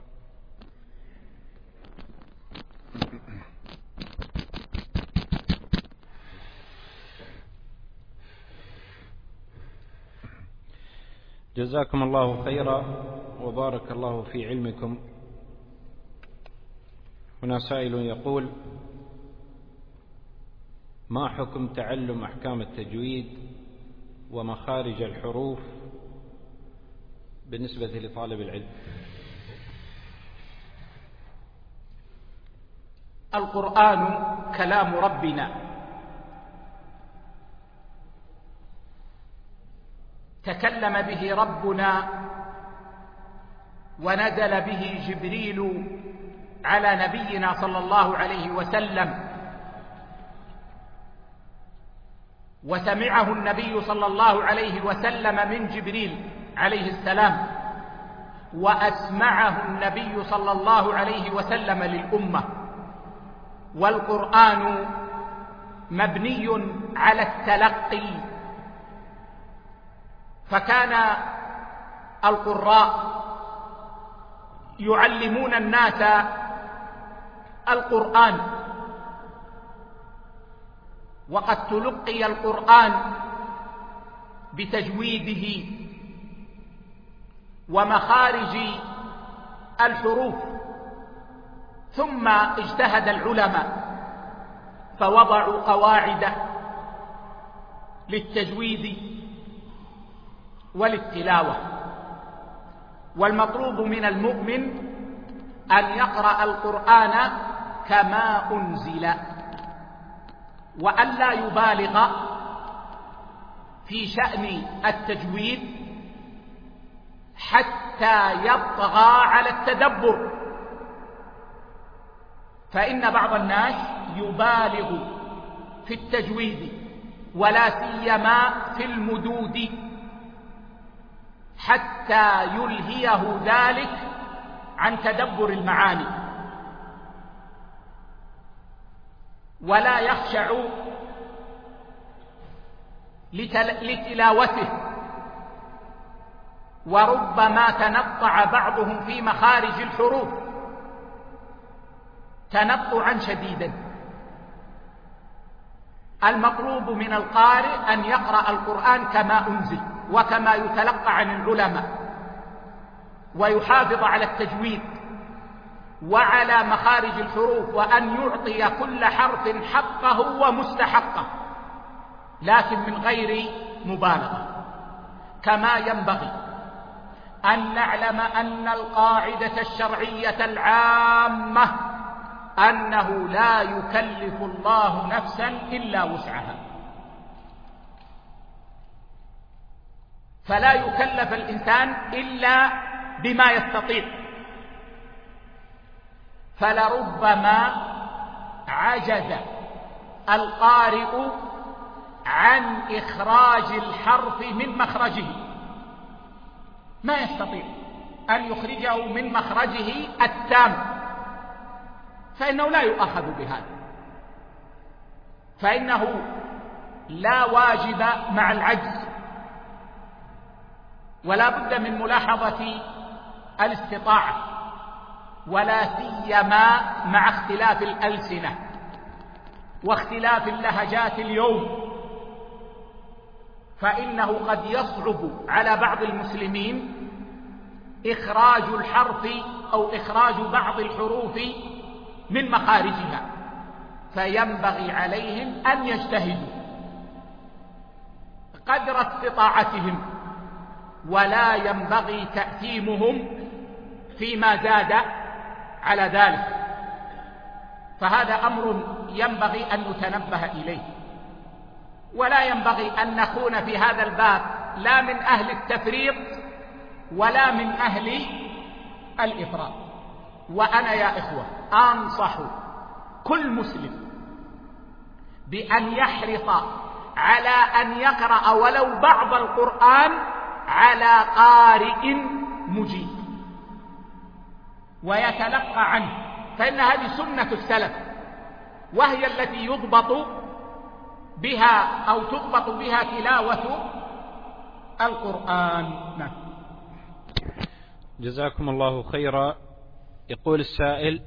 جزاكم الله خيرا وبارك الله في علمكم. هنا سائل يقول: ما حكم تعلم أحكام التجويد ومخارج الحروف بالنسبة لطالب العلم؟ القرآن كلام ربنا، تكلم به ربنا ونزل به جبريل على نبينا صلى الله عليه وسلم، وسمعه النبي صلى الله عليه وسلم من جبريل عليه السلام، وأسمعه النبي صلى الله عليه وسلم للأمة، والقرآن مبني على التلقي، فكان القراء يعلمون الناس القرآن، وقد تلقي القرآن بتجويده ومخارج الحروف، ثم اجتهد العلماء فوضعوا قواعد للتجويد وللتلاوة. والمطلوب من المؤمن أن يقرأ القرآن كما أنزل، وأن لا يبالغ في شأن التجويد حتى يطغى على التدبر، فإن بعض الناس يبالغ في التجويد ولا سيما في المدود حتى يلهيه ذلك عن تدبر المعاني، ولا يخشع لتلاوته، وربما تنطع بعضهم في مخارج الحروف تنطعا شديدا. المطلوب من القارئ أن يقرأ القرآن كما أنزل وكما يتلقى عن العلماء، ويحافظ على التجويد وعلى مخارج الحروف، وأن يعطي كل حرف حقه ومستحقه، لكن من غير مبالغة. كما ينبغي أن نعلم أن القاعدة الشرعية العامة أنه لا يكلف الله نفسا إلا وسعها، فلا يكلف الإنسان إلا بما يستطيع. فلربما عجز القارئ عن إخراج الحرف من مخرجه، ما يستطيع أن يخرجه من مخرجه التام، فإنه لا يؤخذ بهذا، فإنه لا واجب مع العجز، ولا بد من ملاحظة الاستطاعة، ولا سيما مع اختلاف الألسنة واختلاف اللهجات اليوم، فإنه قد يصعب على بعض المسلمين إخراج الحرف أو إخراج بعض الحروف من مخارجها، فينبغي عليهم أن يجتهدوا قدر استطاعتهم، ولا ينبغي تأثيمهم فيما زاد على ذلك، فهذا أمر ينبغي أن نتنبه إليه. ولا ينبغي أن نكون في هذا الباب لا من أهل التفريط ولا من أهل الإفراط. وأنا يا إخوة أنصح كل مسلم بأن يحرص على أن يقرأ ولو بعض القرآن على قارئ مجيد ويتلقى عنه، فإن هذه سنة السلف، وهي التي يضبط بها أو تضبط بها تلاوة القرآن. نعم. جزاكم الله خيرا. يقول السائل: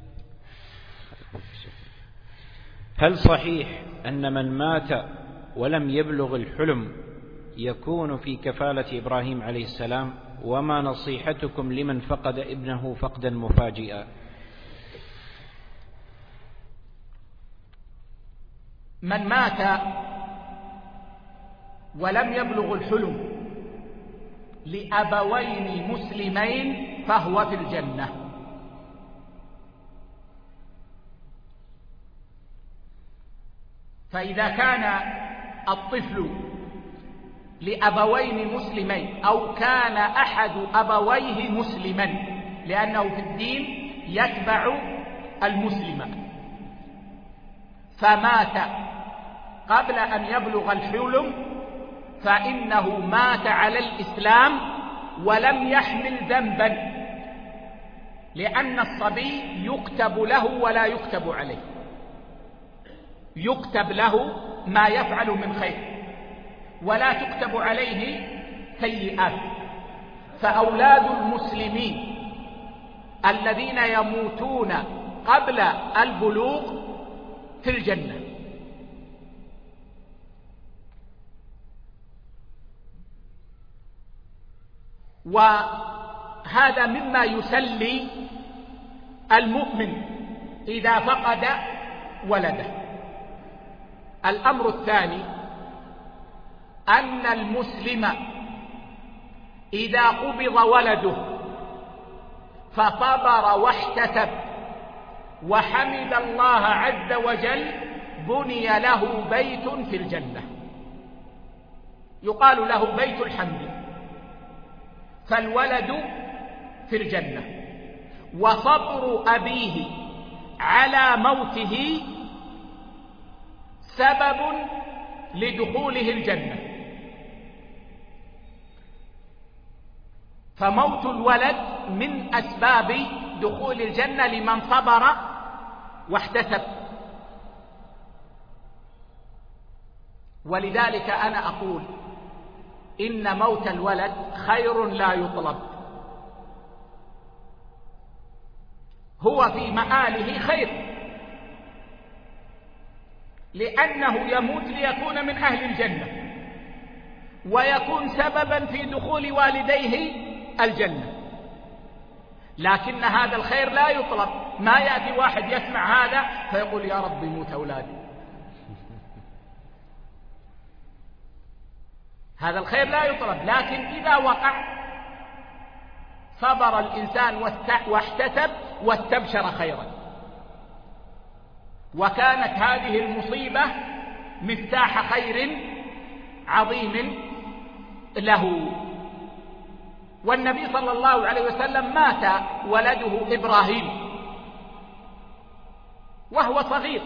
هل صحيح أن من مات ولم يبلغ الحلم يكون في كفالة إبراهيم عليه السلام؟ وما نصيحتكم لمن فقد ابنه فقدا مفاجئا؟ من مات ولم يبلغ الحلم لأبوين مسلمين فهو في الجنة. فإذا كان الطفل لأبوين مسلمين أو كان أحد أبويه مسلما، لأنه في الدين يتبع المسلم، فمات قبل أن يبلغ الحلم، فإنه مات على الإسلام ولم يحمل ذنبا، لأن الصبي يكتب له ولا يكتب عليه، يكتب له ما يفعل من خير ولا تكتب عليه سيئات. فأولاد المسلمين الذين يموتون قبل البلوغ في الجنة. وهذا مما يسلي المؤمن إذا فقد ولده. الأمر الثاني أن المسلم إذا قبض ولده فصبر واحتسب وحمد الله عز وجل بني له بيت في الجنة، يقال له بيت الحمد. فالولد في الجنة، وصبر أبيه على موته سبب لدخوله الجنة. فموت الولد من أسباب دخول الجنة لمن صبر واحتسب. ولذلك أنا أقول إن موت الولد خير لا يطلب، هو في مآله خير، لأنه يموت ليكون من أهل الجنة ويكون سببا في دخول والديه الجنة. لكن هذا الخير لا يطلب. ما يأتي واحد يسمع هذا فيقول يا رب موت أولادي. هذا الخير لا يطلب. لكن إذا وقع صبر الإنسان واحتسب واستبشر خيرا. وكانت هذه المصيبة مفتاح خير عظيم له. والنبي صلى الله عليه وسلم مات ولده إبراهيم وهو صغير،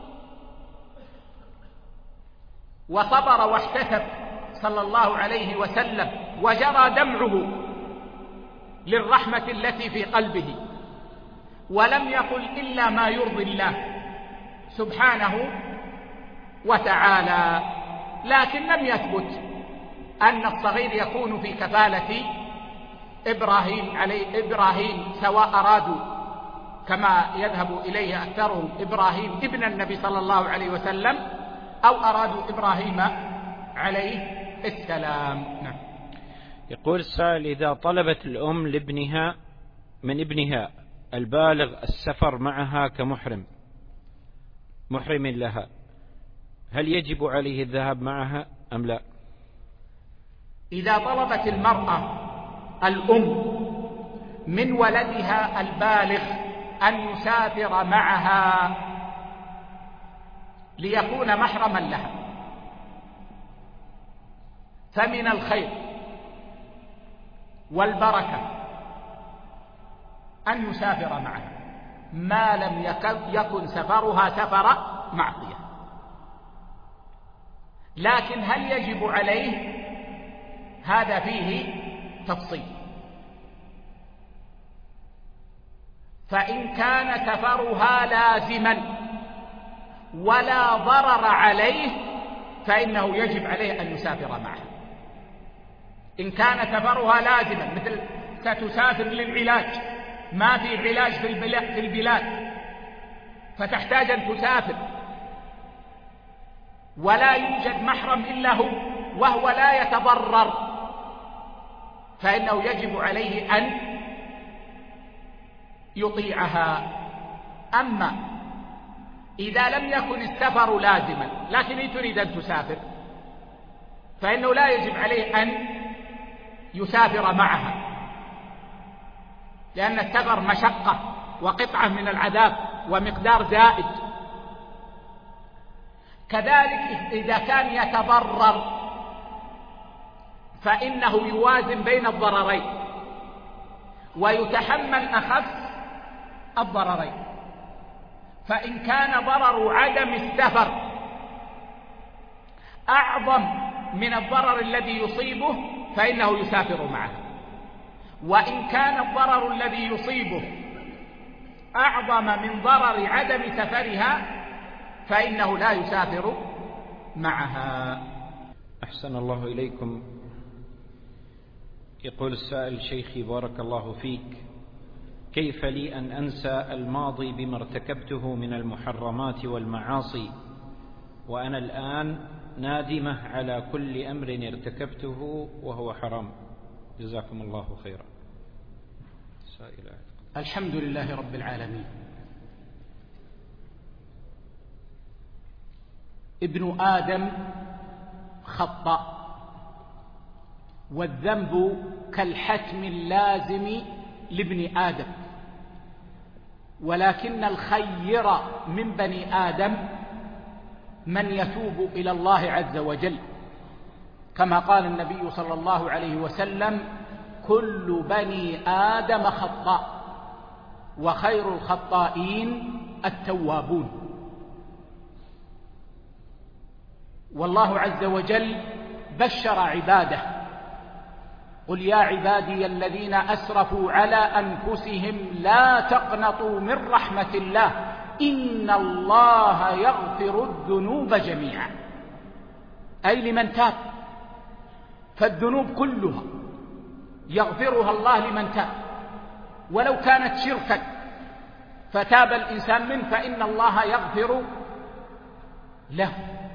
وصبر واحتسب صلى الله عليه وسلم وجرى دمعه للرحمة التي في قلبه، ولم يقل إلا ما يرضي الله سبحانه وتعالى. لكن لم يثبت أن الصغير يكون في كفالة إبراهيم عليه إبراهيم، سواء أرادوا كما يذهب إليه أكثرهم إبراهيم ابن النبي صلى الله عليه وسلم أو أرادوا إبراهيم عليه السلام. نعم. يقول السائل: إذا طلبت الأم لابنها من ابنها البالغ السفر معها كمحرم محرم لها، هل يجب عليه الذهاب معها أم لا؟ إذا طلبت المرأة الأم من ولدها البالغ أن يسافر معها ليكون محرما لها، فمن الخير والبركة أن يسافر معها ما لم يكن سفرها سفر معصية. لكن هل يجب عليه؟ هذا فيه تفصيل. فإن كان سفرها لازما ولا ضرر عليه فإنه يجب عليه أن يسافر معها. إن كان سفرها لازما، مثل ستسافر للعلاج، ما في علاج في البلاد فتحتاج أن تسافر ولا يوجد محرم إلا هو وهو لا يتضرر، فإنه يجب عليه أن يطيعها. أما إذا لم يكن السفر لازما لكن تريد أن تسافر فإنه لا يجب عليه أن يسافر معها، لأن السفر مشقة وقطعة من العذاب ومقدار زائد. كذلك إذا كان يتضرر فإنه يوازن بين الضررين ويتحمل أخف الضررين. فإن كان ضرر عدم السفر أعظم من الضرر الذي يصيبه فإنه يسافر معه، وإن كان الضرر الذي يصيبه أعظم من ضرر عدم سفرها فإنه لا يسافر معها. أحسن الله إليكم. يقول السائل: شيخي بارك الله فيك، كيف لي أن أنسى الماضي بما ارتكبته من المحرمات والمعاصي وأنا الآن نادمة على كل أمر ارتكبته وهو حرام؟ جزاكم الله خيرا. الحمد لله رب العالمين. ابن آدم خطأ، والذنب كالحتم اللازم لابن آدم، ولكن الخير من بني آدم من يتوب إلى الله عز وجل، كما قال النبي صلى الله عليه وسلم: كل بني آدم خطاء وخير الخطائين التوابون. والله عز وجل بشر عباده: قل يا عبادي الذين أسرفوا على أنفسهم لا تقنطوا من رحمة الله إن الله يغفر الذنوب جميعا، أي لمن تاب، فالذنوب كلها يغفرها الله لمن تاب، ولو كانت شركا فتاب الإنسان منه فإن الله يغفر له.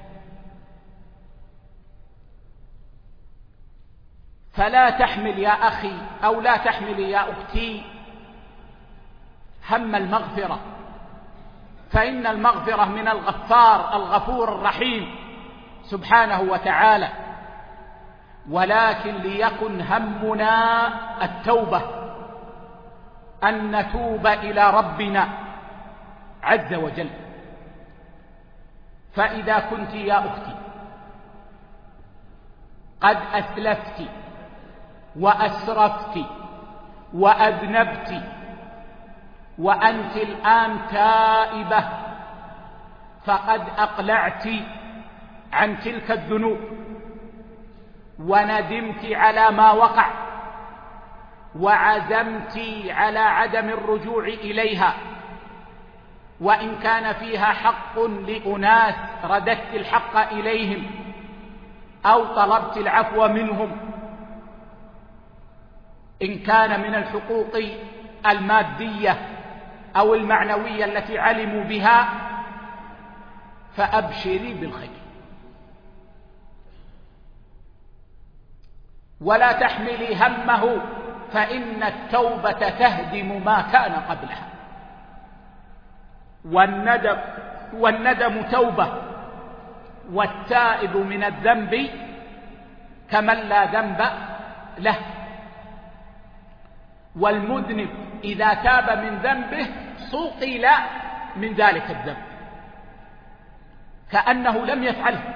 فلا تحمل يا أخي أو لا تحملي يا أختي هم المغفرة، فإن المغفرة من الغفار الغفور الرحيم سبحانه وتعالى، ولكن ليكن همنا التوبة، أن نتوب إلى ربنا عز وجل. فإذا كنت يا أختي قد أسلفت وأسرفت وأذنبت وأنت الآن تائبة، فقد أقلعت عن تلك الذنوب وندمت على ما وقع وعزمت على عدم الرجوع إليها، وإن كان فيها حق لأناس رددت الحق إليهم أو طلبت العفو منهم، إن كان من الحقوق المادية أو المعنوية التي علموا بها، فأبشري بالخير. ولا تحملي همه، فإن التوبة تهدم ما كان قبلها، والندم, والندم توبة، والتائب من الذنب كمن لا ذنب له. والمذنب إذا تاب من ذنبه صقل من ذلك الذنب كأنه لم يفعله،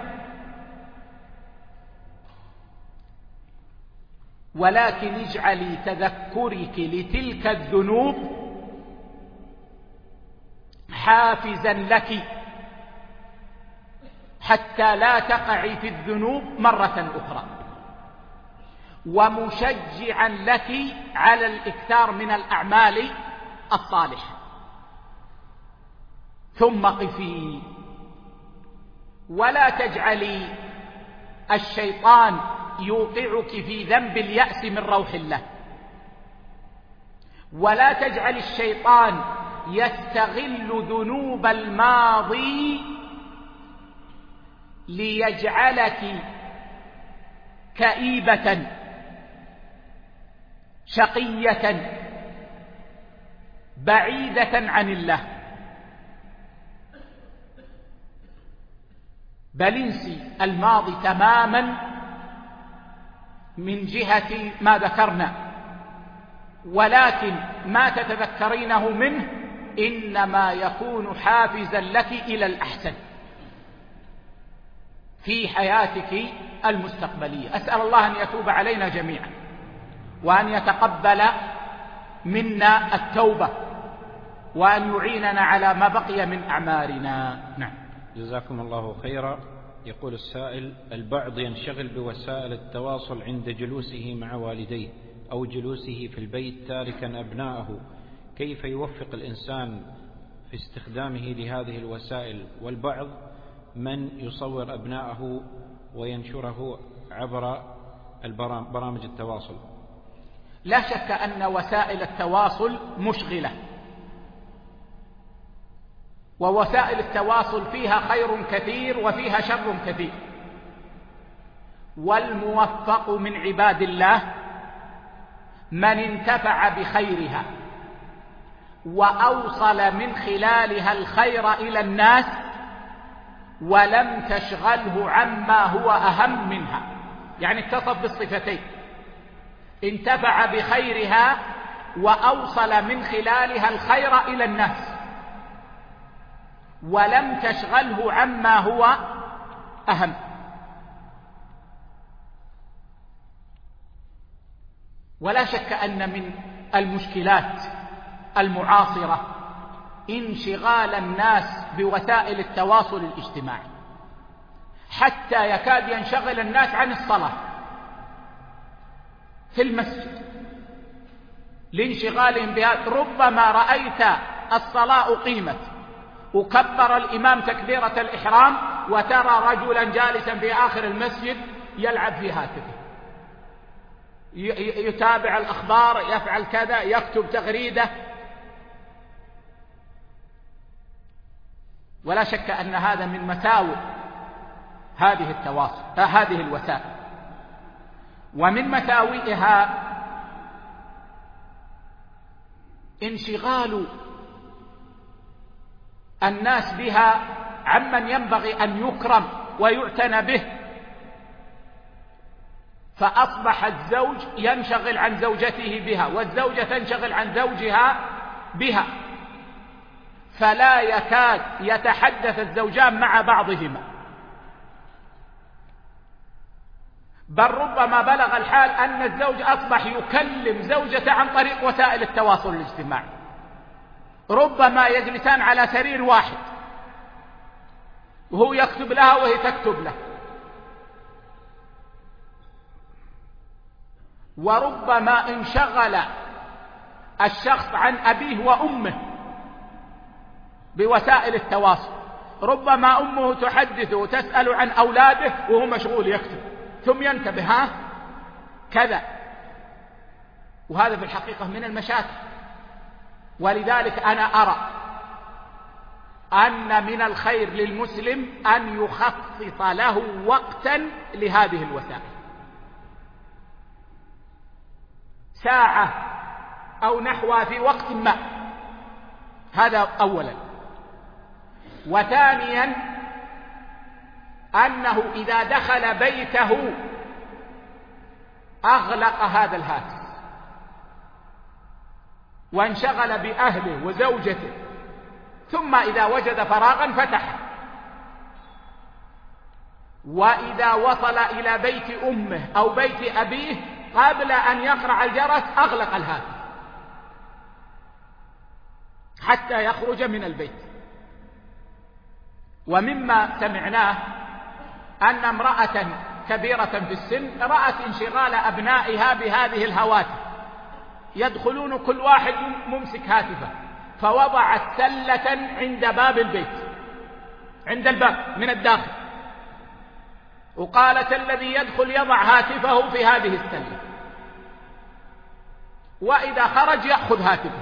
ولكن اجعلي تذكرك لتلك الذنوب حافزا لك حتى لا تقعي في الذنوب مرة أخرى، ومشجعا لك على الإكثار من الأعمال الصالحة. ثم قفي، ولا تجعلي الشيطان يوقعك في ذنب اليأس من روح الله، ولا تجعل الشيطان يستغل ذنوب الماضي ليجعلك كئيبة شقية بعيدة عن الله، بل انسي الماضي تماما من جهة ما ذكرنا، ولكن ما تتذكرينه منه إنما يكون حافزا لك إلى الأحسن في حياتك المستقبلية. أسأل الله أن يتوب علينا جميعا، وأن يتقبل منا التوبة، وأن يعيننا على ما بقي من أعمارنا. نعم. جزاكم الله خيرا. يقول السائل: البعض ينشغل بوسائل التواصل عند جلوسه مع والديه أو جلوسه في البيت تاركا أبناءه، كيف يوفق الإنسان في استخدامه لهذه الوسائل، والبعض من يصور أبناءه وينشره عبر برامج التواصل؟ لا شك أن وسائل التواصل مشغلة، ووسائل التواصل فيها خير كثير وفيها شر كثير، والموفق من عباد الله من انتفع بخيرها وأوصل من خلالها الخير إلى الناس ولم تشغله عما هو أهم منها. يعني اتصف بالصفتين: انتفع بخيرها وأوصل من خلالها الخير إلى الناس ولم تشغله عما هو أهم. ولا شك أن من المشكلات المعاصرة انشغال الناس بوسائل التواصل الاجتماعي، حتى يكاد ينشغل الناس عن الصلاة في المسجد لانشغالهم بها. ربما رأيت الصلاة أقيمت وكبر الإمام تكبيرة الإحرام وترى رجلا جالسا في آخر المسجد يلعب في هاتفه، يتابع الأخبار، يفعل كذا، يكتب تغريدة. ولا شك أن هذا من مساوئ هذه التواصل هذه الوسائل. ومن مساوئها انشغال الناس بها عمن ينبغي أن يكرم ويعتنى به، فأصبح الزوج ينشغل عن زوجته بها والزوجة تنشغل عن زوجها بها، فلا يكاد يتحدث الزوجان مع بعضهما، بل ربما بلغ الحال أن الزوج أصبح يكلم زوجته عن طريق وسائل التواصل الاجتماعي. ربما يجلسان على سرير واحد وهو يكتب لها وهي تكتب له، وربما انشغل الشخص عن أبيه وأمه بوسائل التواصل. ربما أمه تحدثه وتسأل عن أولاده وهو مشغول يكتب، ثم ينتبه ها كذا. وهذا في الحقيقة من المشاكل. ولذلك أنا أرى أن من الخير للمسلم أن يخصص له وقتا لهذه الوسائل، ساعة أو نحوها في وقت ما. هذا أولا. وثانيا أنه إذا دخل بيته أغلق هذا الهاتف وانشغل بأهله وزوجته، ثم إذا وجد فراغا فتح. وإذا وصل إلى بيت أمه أو بيت أبيه قبل أن يقرع الجرس أغلق الهاتف حتى يخرج من البيت. ومما سمعناه أن امرأة كبيرة في السن رأت انشغال أبنائها بهذه الهواتف، يدخلون كل واحد ممسك هاتفه، فوضعت سلة عند باب البيت، عند الباب من الداخل، وقالت الذي يدخل يضع هاتفه في هذه السلة، وإذا خرج يأخذ هاتفه.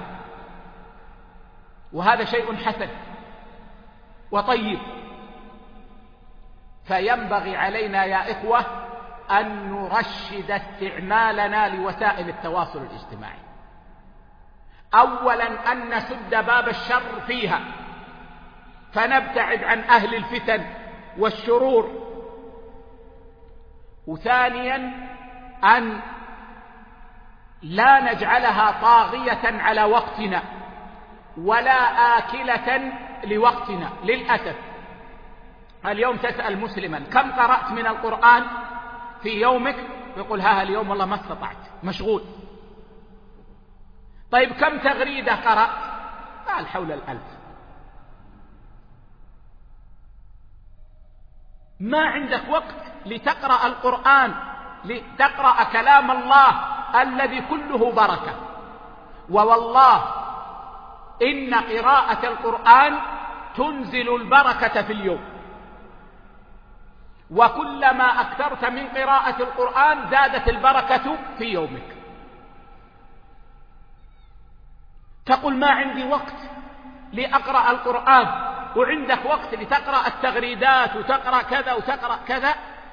وهذا شيء حسن وطيب. فينبغي علينا يا إخوة أن نرشد استعمالنا لوسائل التواصل الاجتماعي. أولا أن نسد باب الشر فيها فنبتعد عن أهل الفتن والشرور. وثانيا أن لا نجعلها طاغية على وقتنا ولا آكلة لوقتنا. للأسف اليوم تسأل مسلما كم قرأت من القرآن في يومك، يقول ها اليوم والله ما استطعت مشغول. طيب كم تغريدة قرأت؟ قال حول الألف. ما عندك وقت لتقرأ القرآن، لتقرأ كلام الله الذي كله بركة. ووالله إن قراءة القرآن تنزل البركة في اليوم، وكلما أكثرت من قراءة القرآن زادت البركة في يومك. تقول ما عندي وقت لأقرأ القرآن، وعندك وقت لتقرأ التغريدات وتقرأ كذا وتقرأ كذا.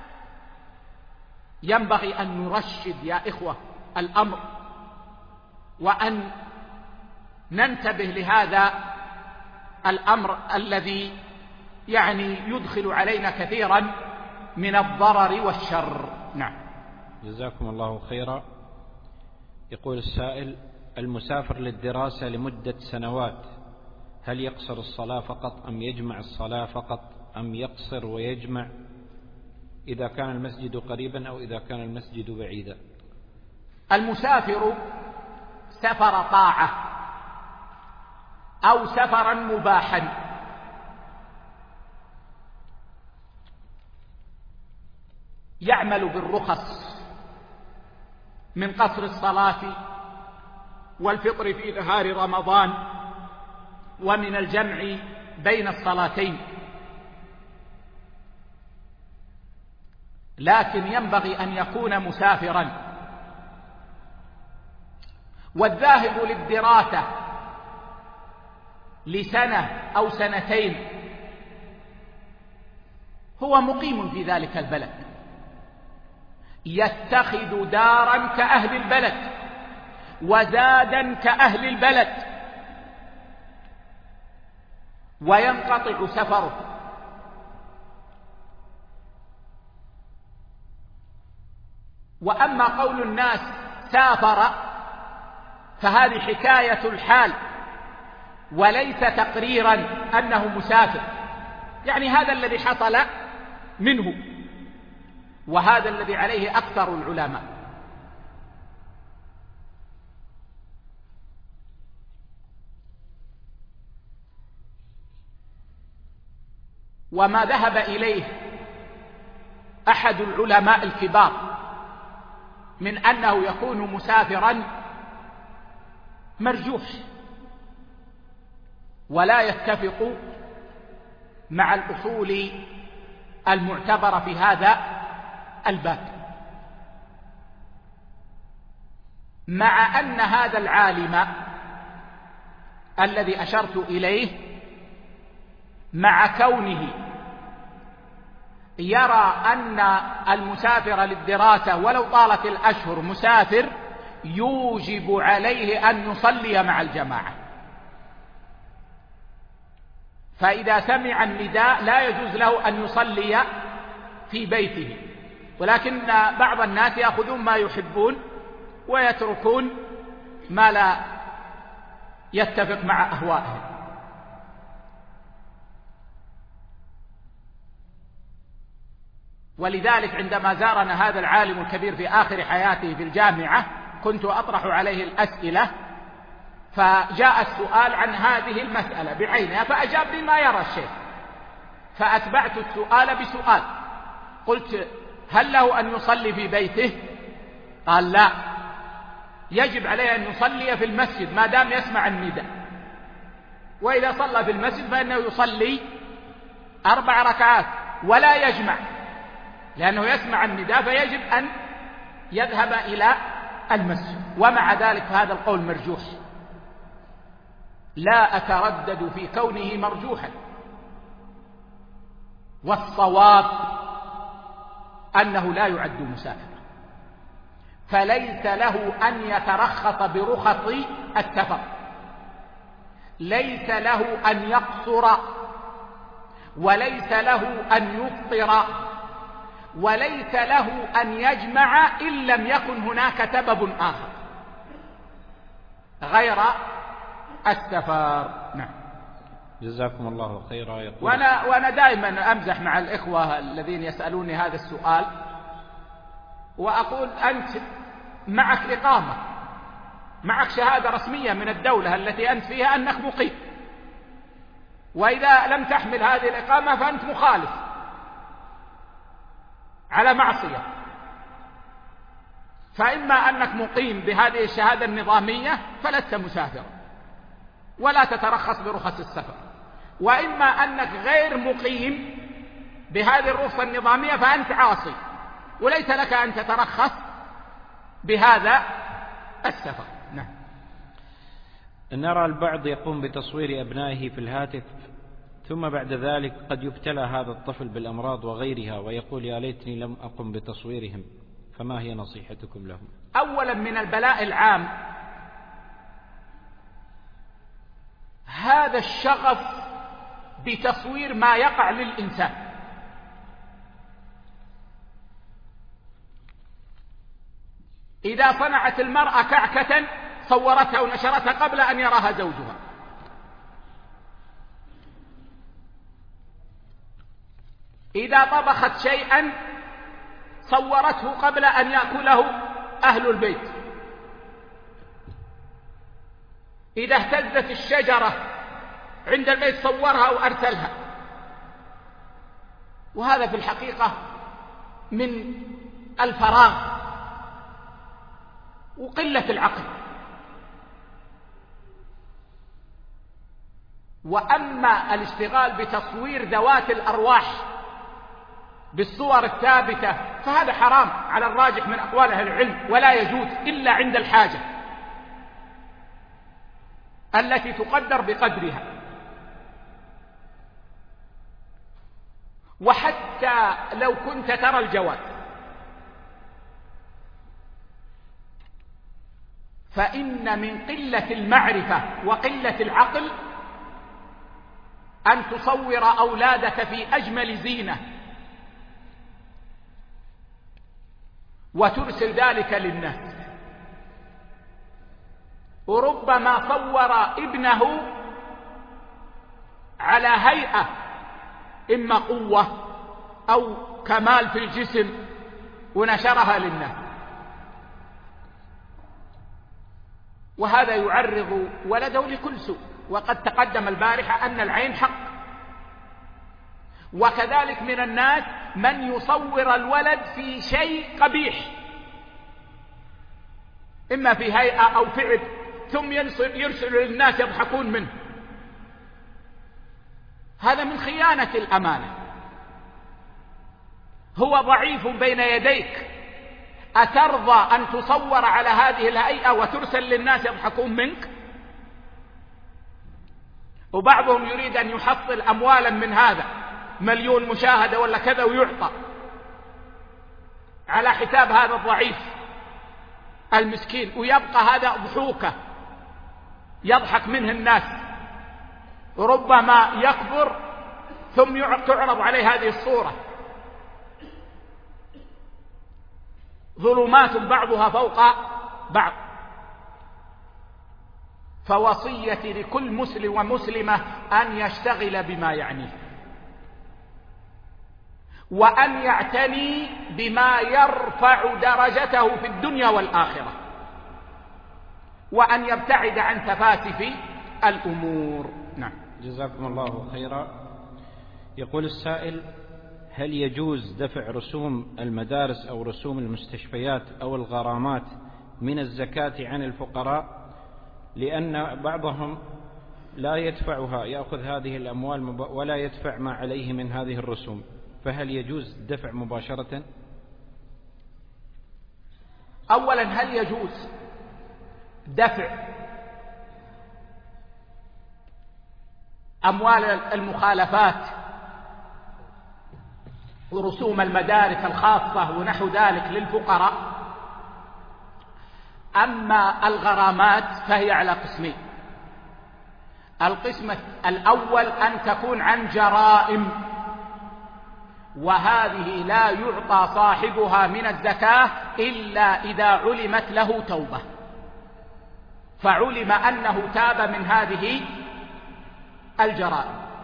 ينبغي أن نرشد يا إخوة الأمر، وأن ننتبه لهذا الأمر الذي يعني يدخل علينا كثيرا من الضرر والشر. نعم. جزاكم الله خيرا. يقول السائل: المسافر للدراسة لمدة سنوات هل يقصر الصلاة فقط أم يجمع الصلاة فقط أم يقصر ويجمع إذا كان المسجد قريبا أو إذا كان المسجد بعيدا؟ المسافر سفر طاعة أو سفرا مباحا يعمل بالرخص من قصر الصلاة والفطر في نهار رمضان ومن الجمع بين الصلاتين، لكن ينبغي أن يكون مسافرا. والذاهب للدراسة لسنة أو سنتين هو مقيم في ذلك البلد، يتخذ دارا كأهل البلد وزادا كأهل البلد، وينقطع سفره. وأما قول الناس سافر فهذه حكاية الحال وليس تقريرا أنه مسافر، يعني هذا الذي حصل منه، وهذا الذي عليه أكثر العلماء. وما ذهب إليه أحد العلماء الكبار من أنه يكون مسافرا مرجوح، ولا يتفق مع الأصول المعتبرة في هذا الباب، مع أن هذا العالم الذي أشرت إليه مع كونه يرى أن المسافر للدراسة ولو طالت الأشهر مسافر يوجب عليه أن يصلي مع الجماعة، فإذا سمع النداء لا يجوز له أن يصلي في بيته، ولكن بعض الناس يأخذون ما يحبون ويتركون ما لا يتفق مع أهوائهم. ولذلك عندما زارنا هذا العالم الكبير في آخر حياته في الجامعة كنت أطرح عليه الأسئلة، فجاء السؤال عن هذه المسألة بعينها فأجاب بما يرى الشيخ، فأتبعت السؤال بسؤال، قلت: هل له أن يصلي في بيته؟ قال: لا، يجب عليه أن يصلي في المسجد ما دام يسمع النداء، وإذا صلى في المسجد فإنه يصلي أربع ركعات ولا يجمع، لأنه يسمع النداء فيجب أن يذهب إلى المسجد. ومع ذلك هذا القول مرجوح، لا أتردد في كونه مرجوحا، والصواب أنه لا يعد مسافرا، فليس له أن يترخص برخص السفر، ليس له أن يقصر، وليس له أن يفطر، وليس له أن يجمع إن لم يكن هناك سبب آخر غير السفر. نعم. جزاكم الله خيرا. يقول وأنا, وأنا دائما أمزح مع الإخوة الذين يسألوني هذا السؤال وأقول: أنت معك إقامة، معك شهادة رسمية من الدولة التي أنت فيها أنك مقيم، وإذا لم تحمل هذه الإقامة فأنت مخالف على معصية، فإما أنك مقيم بهذه الشهادة النظامية فلست مسافرا، ولا تترخص برخص السفر، وإما أنك غير مقيم بهذه الرخصة النظامية فأنت عاصي وليس لك أن تترخص بهذا السفر. نعم. نرى البعض يقوم بتصوير أبنائه في الهاتف، ثم بعد ذلك قد يبتلى هذا الطفل بالأمراض وغيرها ويقول يا ليتني لم أقم بتصويرهم، فما هي نصيحتكم لهم؟ أولا من البلاء العام هذا الشغف بتصوير ما يقع للإنسان. إذا صنعت المرأة كعكة صورتها ونشرتها قبل أن يراها زوجها، إذا طبخت شيئا صورته قبل أن يأكله أهل البيت، إذا اهتزت الشجرة عند البيت صورها وأرسلها. وهذا في الحقيقة من الفراغ وقلة العقل. وأما الاشتغال بتصوير ذوات الأرواح بالصور الثابتة فهذا حرام على الراجح من أقوال أهل العلم، ولا يجوز إلا عند الحاجة التي تقدر بقدرها. وحتى لو كنت ترى الجواز فإن من قلة المعرفة وقلة العقل أن تصور أولادك في أجمل زينة وترسل ذلك للناس. وربما صور ابنه على هيئة إما قوة أو كمال في الجسم ونشرها للناس، وهذا يعرض ولده لكل سوء. وقد تقدم البارحة أن العين حق. وكذلك من الناس من يصور الولد في شيء قبيح إما في هيئة أو فعل ثم يرسل للناس يضحكون منه. هذا من خيانة الأمانة. هو ضعيف بين يديك، أترضى أن تصور على هذه الهيئة وترسل للناس يضحكون منك؟ وبعضهم يريد أن يحصل أموالا من هذا، مليون مشاهدة ولا كذا، ويعطى على حساب هذا الضعيف المسكين، ويبقى هذا ضحوكة يضحك منه الناس. ربما يكبر ثم تعرض عليه هذه الصورة. ظلمات بعضها فوق بعض. فوصيتي لكل مسلم ومسلمة أن يشتغل بما يعنيه، وأن يعتني بما يرفع درجته في الدنيا والآخرة، وأن يبتعد عن تفاسف الأمور. نعم. جزاكم الله خيرا. يقول السائل: هل يجوز دفع رسوم المدارس أو رسوم المستشفيات أو الغرامات من الزكاة عن الفقراء، لأن بعضهم لا يدفعها، يأخذ هذه الأموال ولا يدفع ما عليه من هذه الرسوم، فهل يجوز الدفع مباشرة؟ أولا، هل يجوز دفع أموال المخالفات ورسوم المدارس الخاصة ونحو ذلك للفقراء؟ أما الغرامات فهي على قسمين. القسم الأول أن تكون عن جرائم، وهذه لا يعطى صاحبها من الزكاة إلا إذا علمت له توبة، فعلم أنه تاب من هذه الجرائم.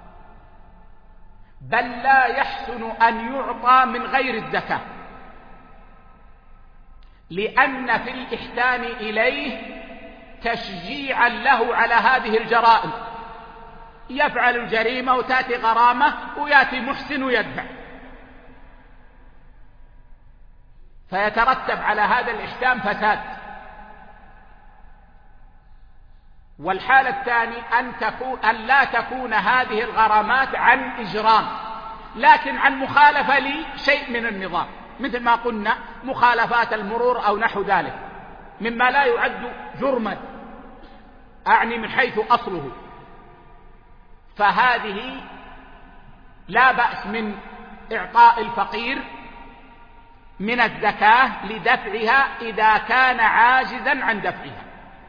بل لا يحسن أن يعطى من غير الزكاة، لأن في الإحسان إليه تشجيعا له على هذه الجرائم. يفعل الجريمة وتأتي غرامة ويأتي محسن ويدفع، فيترتب على هذا الإحسان فساد. والحالة الثانية أن, تكون أن لا تكون هذه الغرامات عن إجرام، لكن عن مخالفة لشيء من النظام، مثل ما قلنا مخالفات المرور أو نحو ذلك مما لا يعد جرما، أعني من حيث أصله، فهذه لا بأس من إعطاء الفقير من الزكاة لدفعها إذا كان عاجزا عن دفعها.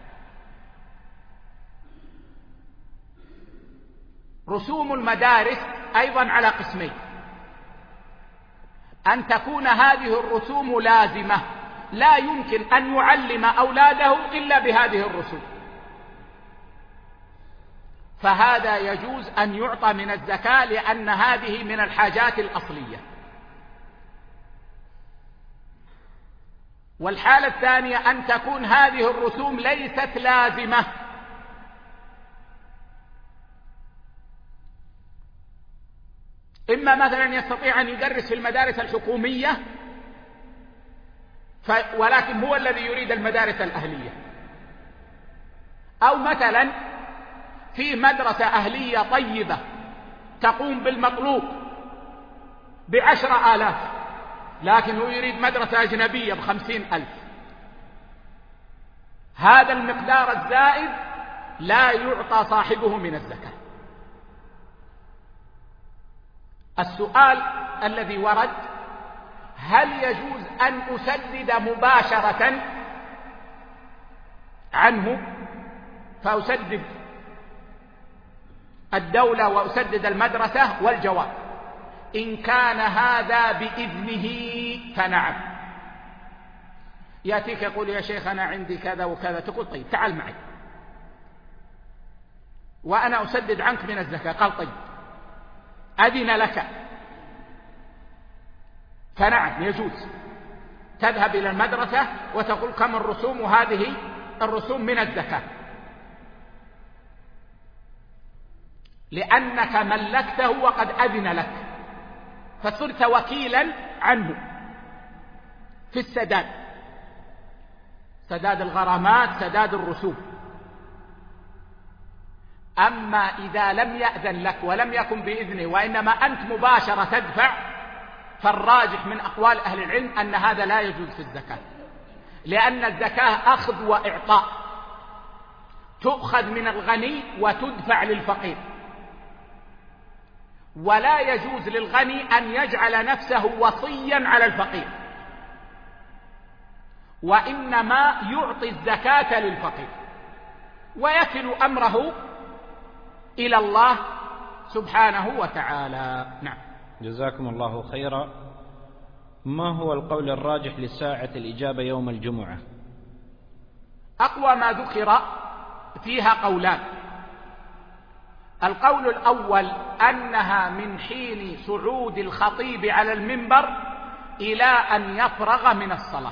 رسوم المدارس أيضا على قسمين: أن تكون هذه الرسوم لازمة، لا يمكن أن يعلم أولاده إلا بهذه الرسوم، فهذا يجوز أن يعطى من الزكاة لأن هذه من الحاجات الأصلية. والحالة الثانية أن تكون هذه الرسوم ليست لازمة، إما مثلا يستطيع أن يدرس في المدارس الحكومية ف... ولكن هو الذي يريد المدارس الأهلية، أو مثلا في مدرسة أهلية طيبة تقوم بالمطلوب بعشرة آلاف، لكن هو يريد مدرسة أجنبية بخمسين ألف، هذا المقدار الزائد لا يعطى صاحبه من الزكاة. السؤال الذي ورد: هل يجوز أن أسدد مباشرة عنه، فأسدد الدولة وأسدد المدرسة؟ والجواب: إن كان هذا بإذنه فنعم. يأتيك يقول: يا شيخ أنا عندي كذا وكذا، تقول: طيب تعال معي وأنا أسدد عنك من الزكاة. قال: طيب أذن لك، فنعم يجوز، تذهب إلى المدرسة وتقول كم الرسوم، وهذه الرسوم من الزكاة، لأنك ملكته وقد أذن لك، فصرت وكيلا عنه في السداد، سداد الغرامات، سداد الرسوم. أما إذا لم يأذن لك ولم يكن بإذنه وإنما أنت مباشرة تدفع، فالراجح من أقوال أهل العلم أن هذا لا يجوز في الزكاة، لأن الزكاة أخذ وإعطاء، تؤخذ من الغني وتدفع للفقير، ولا يجوز للغني أن يجعل نفسه وصيا على الفقير، وإنما يعطي الزكاة للفقير ويكل أمره إلى الله سبحانه وتعالى. نعم. جزاكم الله خيرا. ما هو القول الراجح لساعة الإجابة يوم الجمعة؟ أقوى ما ذكر فيها قولان: القول الأول أنها من حين صعود الخطيب على المنبر إلى أن يفرغ من الصلاة،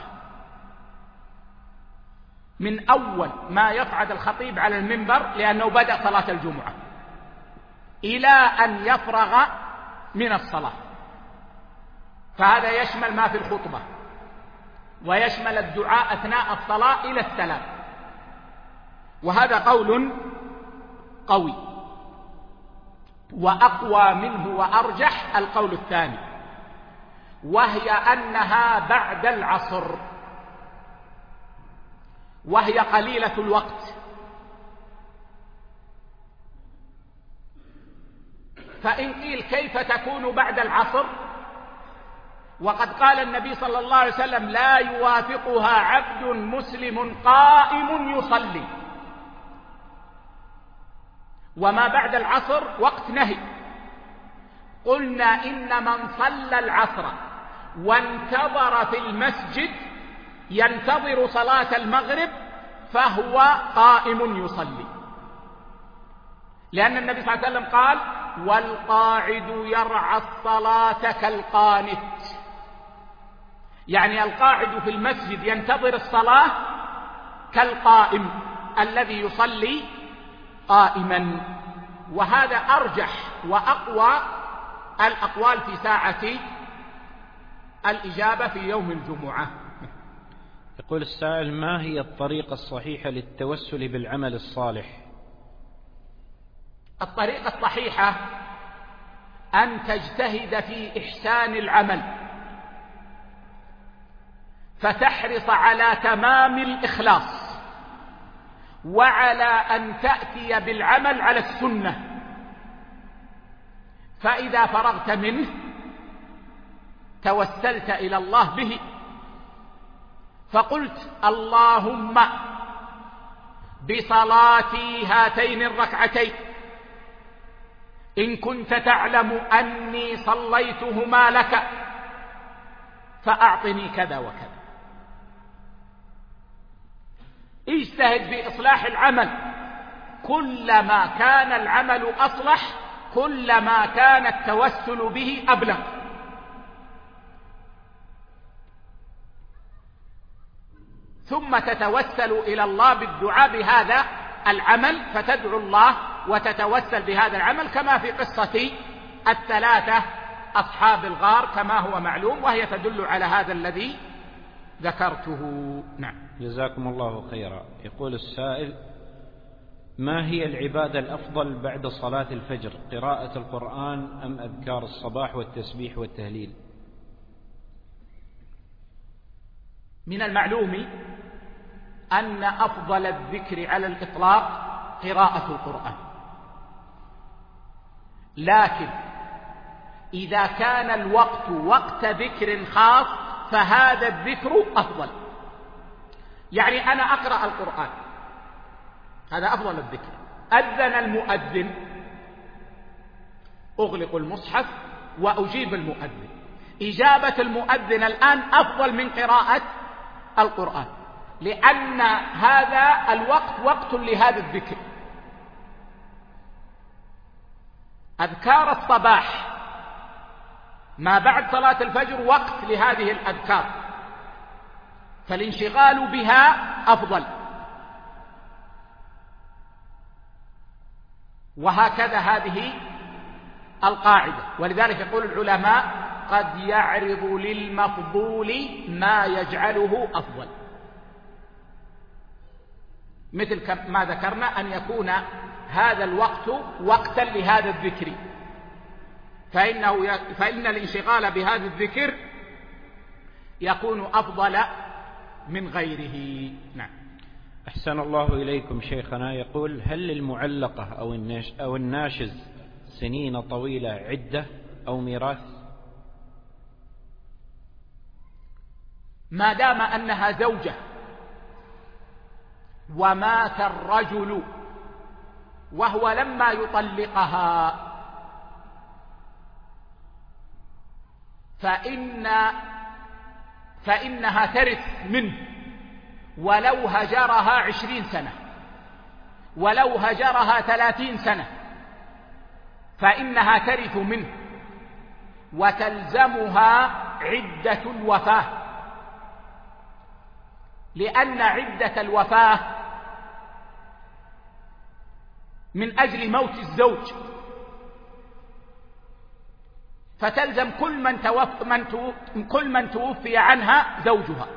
من أول ما يصعد الخطيب على المنبر لأنه بدأ صلاة الجمعة إلى أن يفرغ من الصلاة، فهذا يشمل ما في الخطبة ويشمل الدعاء أثناء الصلاة إلى السلام، وهذا قول قوي. وأقوى منه وأرجح القول الثاني، وهي أنها بعد العصر، وهي قليلة الوقت، فإن قيل كيف تكون بعد العصر وقد قال النبي صلى الله عليه وسلم: لا يوافقها عبد مسلم قائم يصلي، وما بعد العصر وقت نهي، قلنا إن من صلى العصر وانتظر في المسجد ينتظر صلاة المغرب فهو قائم يصلي، لأن النبي صلى الله عليه وسلم قال: والقاعد يرعى الصلاة كالقانت، يعني القاعد في المسجد ينتظر الصلاة كالقائم الذي يصلي قائما. وهذا أرجح وأقوى الأقوال في ساعة الإجابة في يوم الجمعة. يقول السائل: ما هي الطريقة الصحيحة للتوسل بالعمل الصالح؟ الطريقة الصحيحة أن تجتهد في إحسان العمل، فتحرص على تمام الإخلاص، وعلى أن تأتي بالعمل على السنة. فإذا فرغت منه توسلت إلى الله به، فقلت: اللهم بصلاتي هاتين الركعتين إن كنت تعلم أني صليتهما لك فأعطني كذا وكذا. اجتهد في إصلاح العمل، كلما كان العمل أصلح كلما كان التوسل به أبلغ. ثم تتوسل إلى الله بالدعاء بهذا العمل، فتدعو الله وتتوسل بهذا العمل، كما في قصة الثلاثة أصحاب الغار كما هو معلوم، وهي تدل على هذا الذي ذكرته. نعم. جزاكم الله خيرا. يقول السائل: ما هي العبادة الأفضل بعد صلاة الفجر، قراءة القرآن أم أذكار الصباح والتسبيح والتهليل؟ من المعلوم أن أفضل الذكر على الإطلاق قراءة القرآن، لكن إذا كان الوقت وقت ذكر خاص فهذا الذكر أفضل. يعني أنا أقرأ القرآن، هذا أفضل الذكر. أذن المؤذن، أغلق المصحف وأجيب المؤذن. إجابة المؤذن الآن أفضل من قراءة القرآن، لأن هذا الوقت وقت لهذا الذكر. أذكار الصباح ما بعد صلاة الفجر وقت لهذه الأذكار، فالانشغال بها أفضل. وهكذا هذه القاعدة، ولذلك يقول العلماء: قد يعرض للمفضول ما يجعله أفضل، مثل ما ذكرنا أن يكون هذا الوقت وقتا لهذا الذكر، فإنه فإن الانشغال بهذا الذكر يكون أفضل من غيره. نعم. أحسن الله إليكم شيخنا. يقول: هل للمعلقة أو الناش أو الناشز سنين طويلة عدة أو ميراث؟ ما دام أنها زوجة ومات الرجل وهو لما يطلقها فإن فإنها ترث منه، ولو هجرها عشرين سنة، ولو هجرها ثلاثين سنة، فإنها ترث منه، وتلزمها عدة الوفاة، لأن عدة الوفاة من أجل موت الزوج، فتلزم كل من توف من توف كل من توفي عنها زوجها،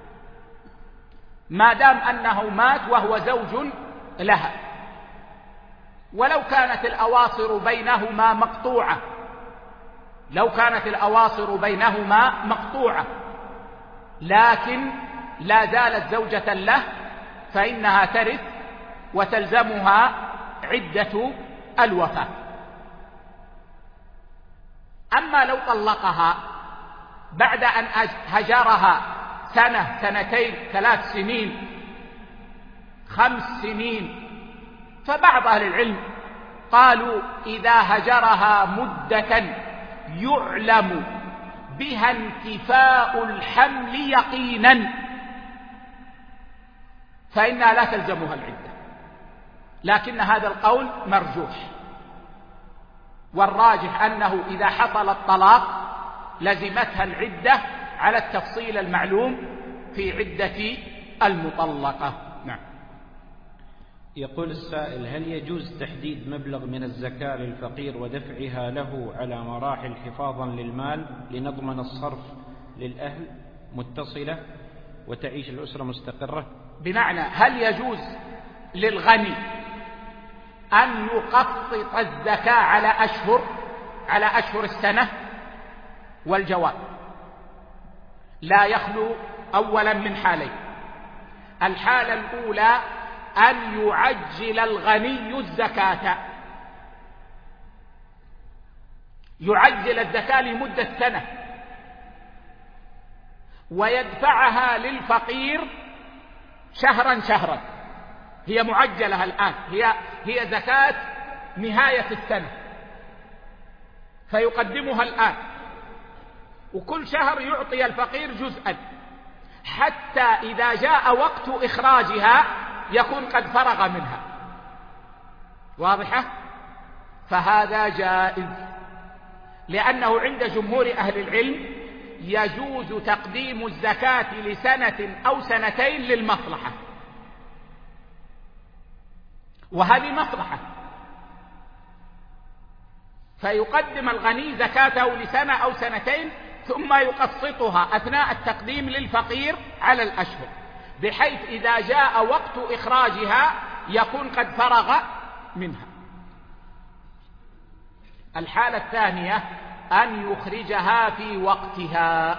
ما دام أنه مات وهو زوج لها. ولو كانت الأواصر بينهما مقطوعة لو كانت الأواصر بينهما مقطوعة لكن لا زالت زوجة له، فإنها ترث وتلزمها عدة الوفاة. أما لو طلقها بعد أن هجرها سنة، سنتين، ثلاث سنين، خمس سنين، فبعض أهل العلم قالوا إذا هجرها مدة يعلم بها انتفاء الحمل يقينا فإنها لا تلزمها العدة، لكن هذا القول مرجوح، والراجح أنه إذا حصل الطلاق لزمتها العدة على التفصيل المعلوم في عدة المطلقة. نعم. يقول السائل: هل يجوز تحديد مبلغ من الزكاة للفقير ودفعها له على مراحل حفاظا للمال لنضمن الصرف للأهل متصلة وتعيش الأسرة مستقرة؟ بمعنى هل يجوز للغني أن يقسط الزكاة على أشهر على أشهر السنة؟ والجواب لا يخلو أولا من حالين. الحالة الأولى أن يعجل الغني الزكاة، يعجل الزكاة لمدة سنة ويدفعها للفقير شهرا شهرا، هي معجلة الآن، هي هي زكاة نهاية السنة، فيقدمها الآن وكل شهر يعطي الفقير جزءا حتى إذا جاء وقت إخراجها يكون قد فرغ منها. واضحة؟ فهذا جائز، لأنه عند جمهور أهل العلم يجوز تقديم الزكاة لسنة أو سنتين للمصلحة، وهذه مصلحة، فيقدم الغني زكاته لسنة أو سنتين ثم يقسطها أثناء التقديم للفقير على الأشهر، بحيث إذا جاء وقت إخراجها يكون قد فرغ منها. الحالة الثانية أن يخرجها في وقتها،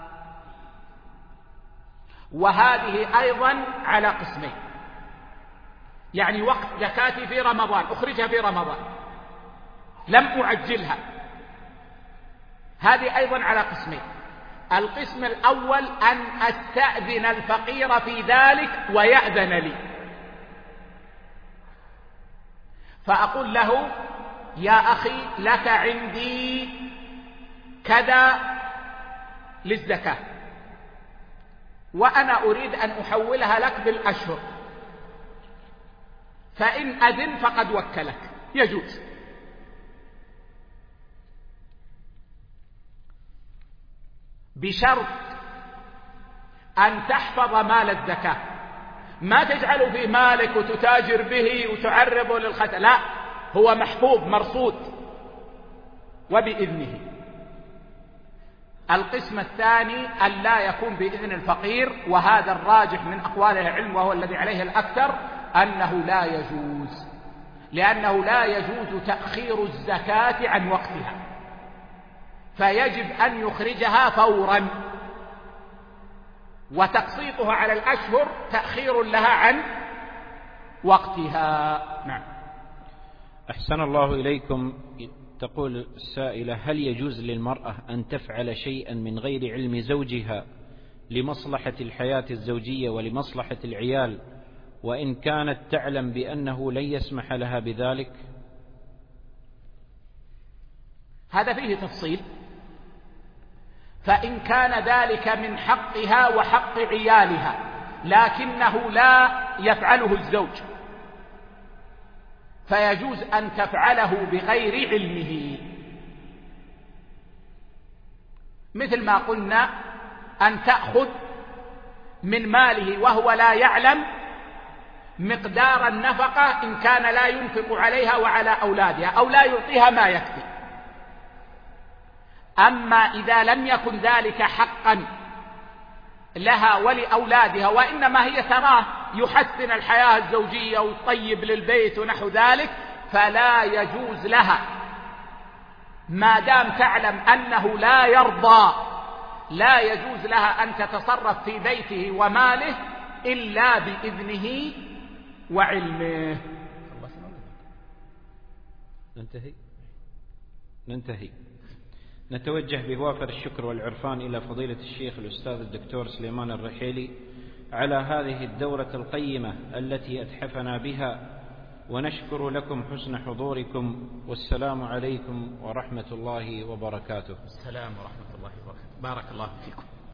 وهذه أيضا على قسمين، يعني وقت زكاتي في رمضان أخرجها في رمضان لم أعجلها، هذه أيضا على قسمين. القسم الأول أن أستأذن الفقير في ذلك ويأذن لي، فأقول له يا أخي لك عندي كذا للزكاة وأنا أريد أن أحولها لك بالأشهر، فإن أذن فقد وكلك، يجوز. بشرط أن تحفظ مال الزكاة، ما تجعله في مالك وتتاجر به وتعرضه للخطأ، لا، هو محفوظ مرصود وبإذنه. القسم الثاني أن لا يكون بإذن الفقير، وهذا الراجح من أقوال العلم وهو الذي عليه الأكثر أنه لا يجوز، لأنه لا يجوز تأخير الزكاة عن وقتها، فيجب أن يخرجها فورا، وتقسيطها على الأشهر تأخير لها عن وقتها. نعم. أحسن الله إليكم. تقول السائلة: هل يجوز للمرأة أن تفعل شيئا من غير علم زوجها لمصلحة الحياة الزوجية ولمصلحة العيال وإن كانت تعلم بأنه لن يسمح لها بذلك؟ هذا فيه تفصيل. فإن كان ذلك من حقها وحق عيالها لكنه لا يفعله الزوج فيجوز أن تفعله بغير علمه، مثل ما قلنا أن تأخذ من ماله وهو لا يعلم مقدار النفقة إن كان لا ينفق عليها وعلى أولادها أو لا يعطيها ما يكفي. أما إذا لم يكن ذلك حقا لها ولأولادها وإنما هي تراه يحسن الحياة الزوجية ويطيب للبيت ونحو ذلك، فلا يجوز لها ما دام تعلم أنه لا يرضى، لا يجوز لها أن تتصرف في بيته وماله إلا بإذنه وعلمه. ننتهي ننتهي نتوجه بوافر الشكر والعرفان إلى فضيلة الشيخ الأستاذ الدكتور سليمان الرحيلي على هذه الدورة القيمة التي أتحفنا بها، ونشكر لكم حسن حضوركم، والسلام عليكم ورحمة الله وبركاته. السلام ورحمة الله وبركاته. بارك الله فيكم.